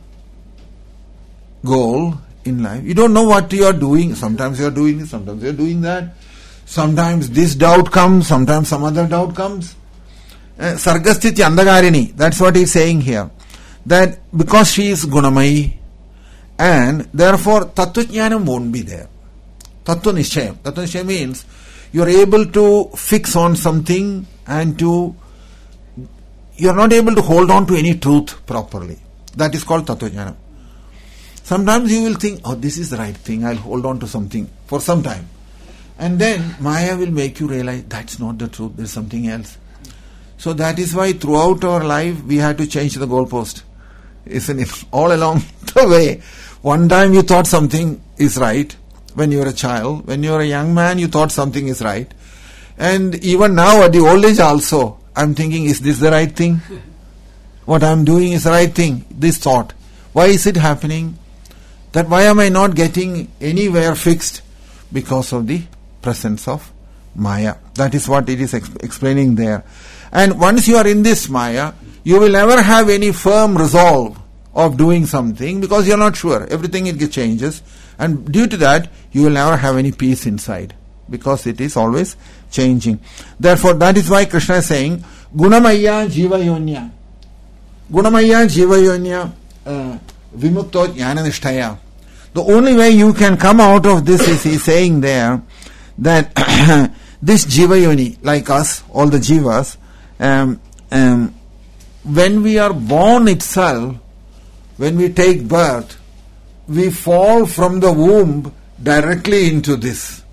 goal in life. You don't know what you are doing. Sometimes you are doing this, sometimes you are doing that. Sometimes this doubt comes, sometimes some other doubt comes. Uh, Sargasthiti Andagarini, that's what he is saying here. That because she is Gunamayi, and therefore Tattvajnanam won't be there. Tattva Nishchayam. Tattva Nishchayam means you are able to fix on something and to you are not able to hold on to any truth properly. That is called Tattvajnanam. Sometimes you will think, oh, this is the right thing, I'll hold on to something for some time. And then Maya will make you realize that's not the truth, there's something else. So that is why throughout our life we had to change the goalpost. Isn't it? All along the way. One time you thought something is right when you were a child. When you were a young man you thought something is right. And even now at the old age also, I'm thinking, is this the right thing? What I'm doing is the right thing. This thought. Why is it happening? That why am I not getting anywhere fixed? Because of the presence of Maya. That is what it is ex- explaining there. And once you are in this Maya, you will never have any firm resolve of doing something because you are not sure. Everything it changes. And due to that, you will never have any peace inside. Because it is always changing. Therefore, that is why Krishna is saying, Gunamaya Jivayonya. Gunamaya Jivayonya uh, Vimukto Jnananishtaya. The only way you can come out of this is he saying there that this Jivayoni, like us, all the Jivas, um, um, when we are born itself, when we take birth, we fall from the womb directly into this.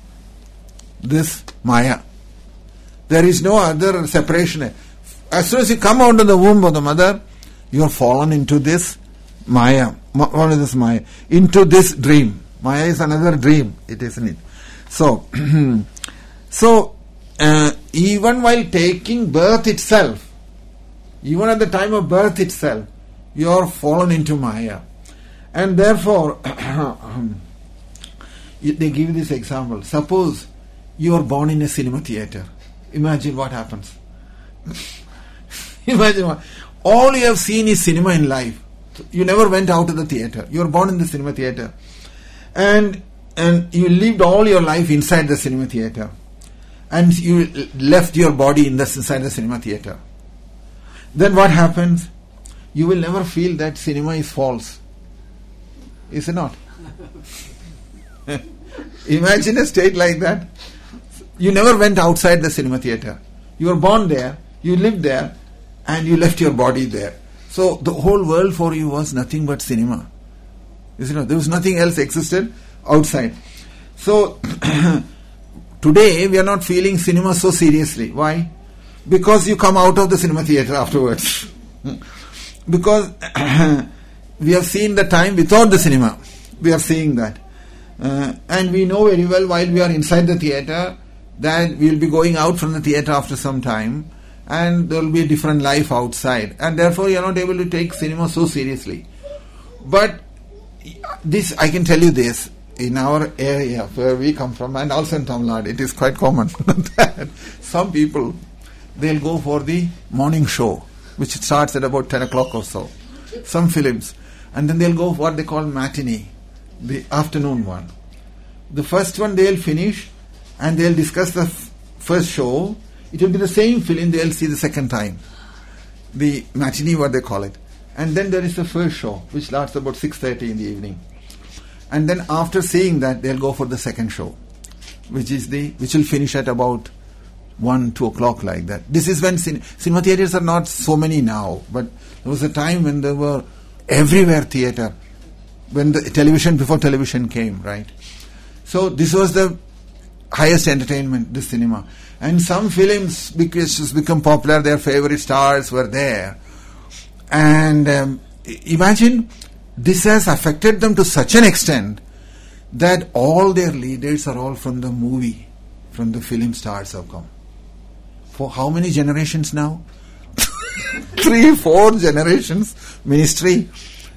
This Maya. There is no other separation. As soon as you come out of the womb of the mother, you are fallen into this Maya. What is this Maya? Into this dream. Maya is another dream, it isn't it? So, so uh, even while taking birth itself, even at the time of birth itself, you are fallen into Maya. And therefore, You- They give this example. Suppose you are born in a cinema theater. Imagine what happens. Imagine what. All you have seen is cinema in life. You never went out of the theater. You were born in the cinema theater. And and you lived all your life inside the cinema theater. And you left your body in the, inside the cinema theater. Then what happens? You will never feel that cinema is false. Is it not? Imagine a state like that. You never went outside the cinema theater. You were born there, you lived there, and you left your body there. So the whole world for you was nothing but cinema. Is it not? There was nothing else existed outside. So today we are not feeling cinema so seriously. Why? Because you come out of the cinema theater afterwards. Because we have seen the time without the cinema. We are seeing that. Uh, and we know very well while we are inside the theater that we will be going out from the theater after some time and there will be a different life outside. And therefore you are not able to take cinema so seriously. But this, I can tell you this, in our area where we come from and also in Tamil Nadu, it is quite common that some people, they'll go for the morning show, which starts at about ten o'clock or so. Some films. And then they'll go for what they call matinee, the afternoon one. The first one they'll finish and they'll discuss the f- first show. It will be the same film they'll see the second time. The matinee, what they call it. And then there is the first show, which starts about six thirty in the evening. And then after seeing that, they'll go for the second show, which is the which will finish at about one, two o'clock like that. This is when cin- cinema theaters are not so many now, but there was a time when there were everywhere theater, when the television, before television came, right? So this was the highest entertainment, the cinema. And some films, because it's become popular, their favorite stars were there. And um, imagine, this has affected them to such an extent that all their leaders are all from the movie, from the film stars have come. For how many generations now? Three, four generations. Ministry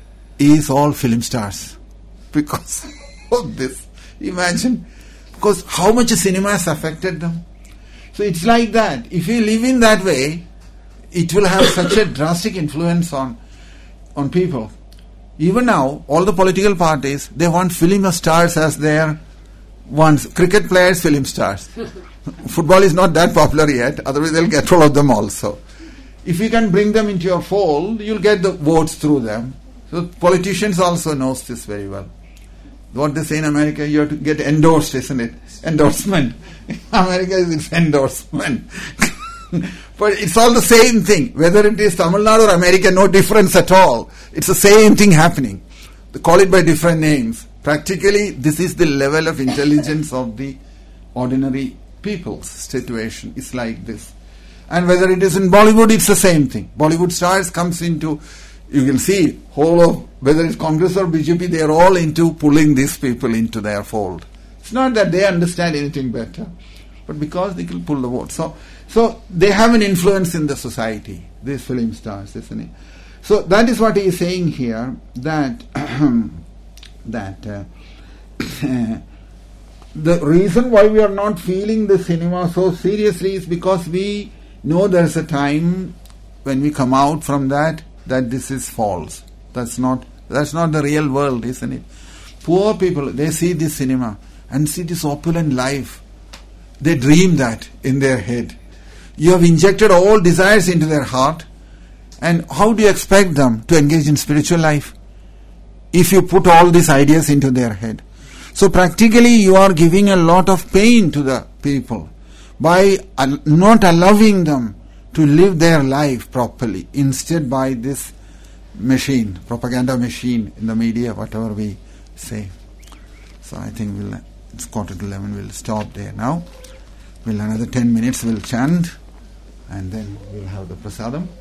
is all film stars. Because of this. Imagine. Because how much cinema has affected them. So it's like that. If you live in that way, it will have such a drastic influence on on people. Even now, all the political parties, they want film stars as their ones. Cricket players, film stars. Football is not that popular yet, otherwise they'll get all of them also. If you can bring them into your fold, you'll get the votes through them. So politicians also knows this very well. What they say in America, you have to get endorsed, isn't it? Endorsement. America is its endorsement. But it's all the same thing. Whether it is Tamil Nadu or America, no difference at all. It's the same thing happening. They call it by different names. Practically, this is the level of intelligence of the ordinary people's situation. It's like this. And whether it is in Bollywood, it's the same thing. Bollywood stars comes into, you can see, whole of, whether it's Congress or B J P, they are all into pulling these people into their fold. It's not that they understand anything better, but because they can pull the vote. So, so they have an influence in the society, these film stars, isn't it? So that is what he is saying here, that that uh, the reason why we are not feeling the cinema so seriously is because we know there's a time when we come out from that, that this is false. That's not that's not the real world, isn't it? Poor people, they see this cinema and see this opulent life. They dream that in their head. You have injected all desires into their heart, and how do you expect them to engage in spiritual life if you put all these ideas into their head? So practically you are giving a lot of pain to the people by not allowing them to live their life properly, instead by this machine, propaganda machine in the media, whatever we say. So I think we'll, it's quarter to eleven, we'll stop there now. We'll another ten minutes we'll chant and then we'll have the prasadam.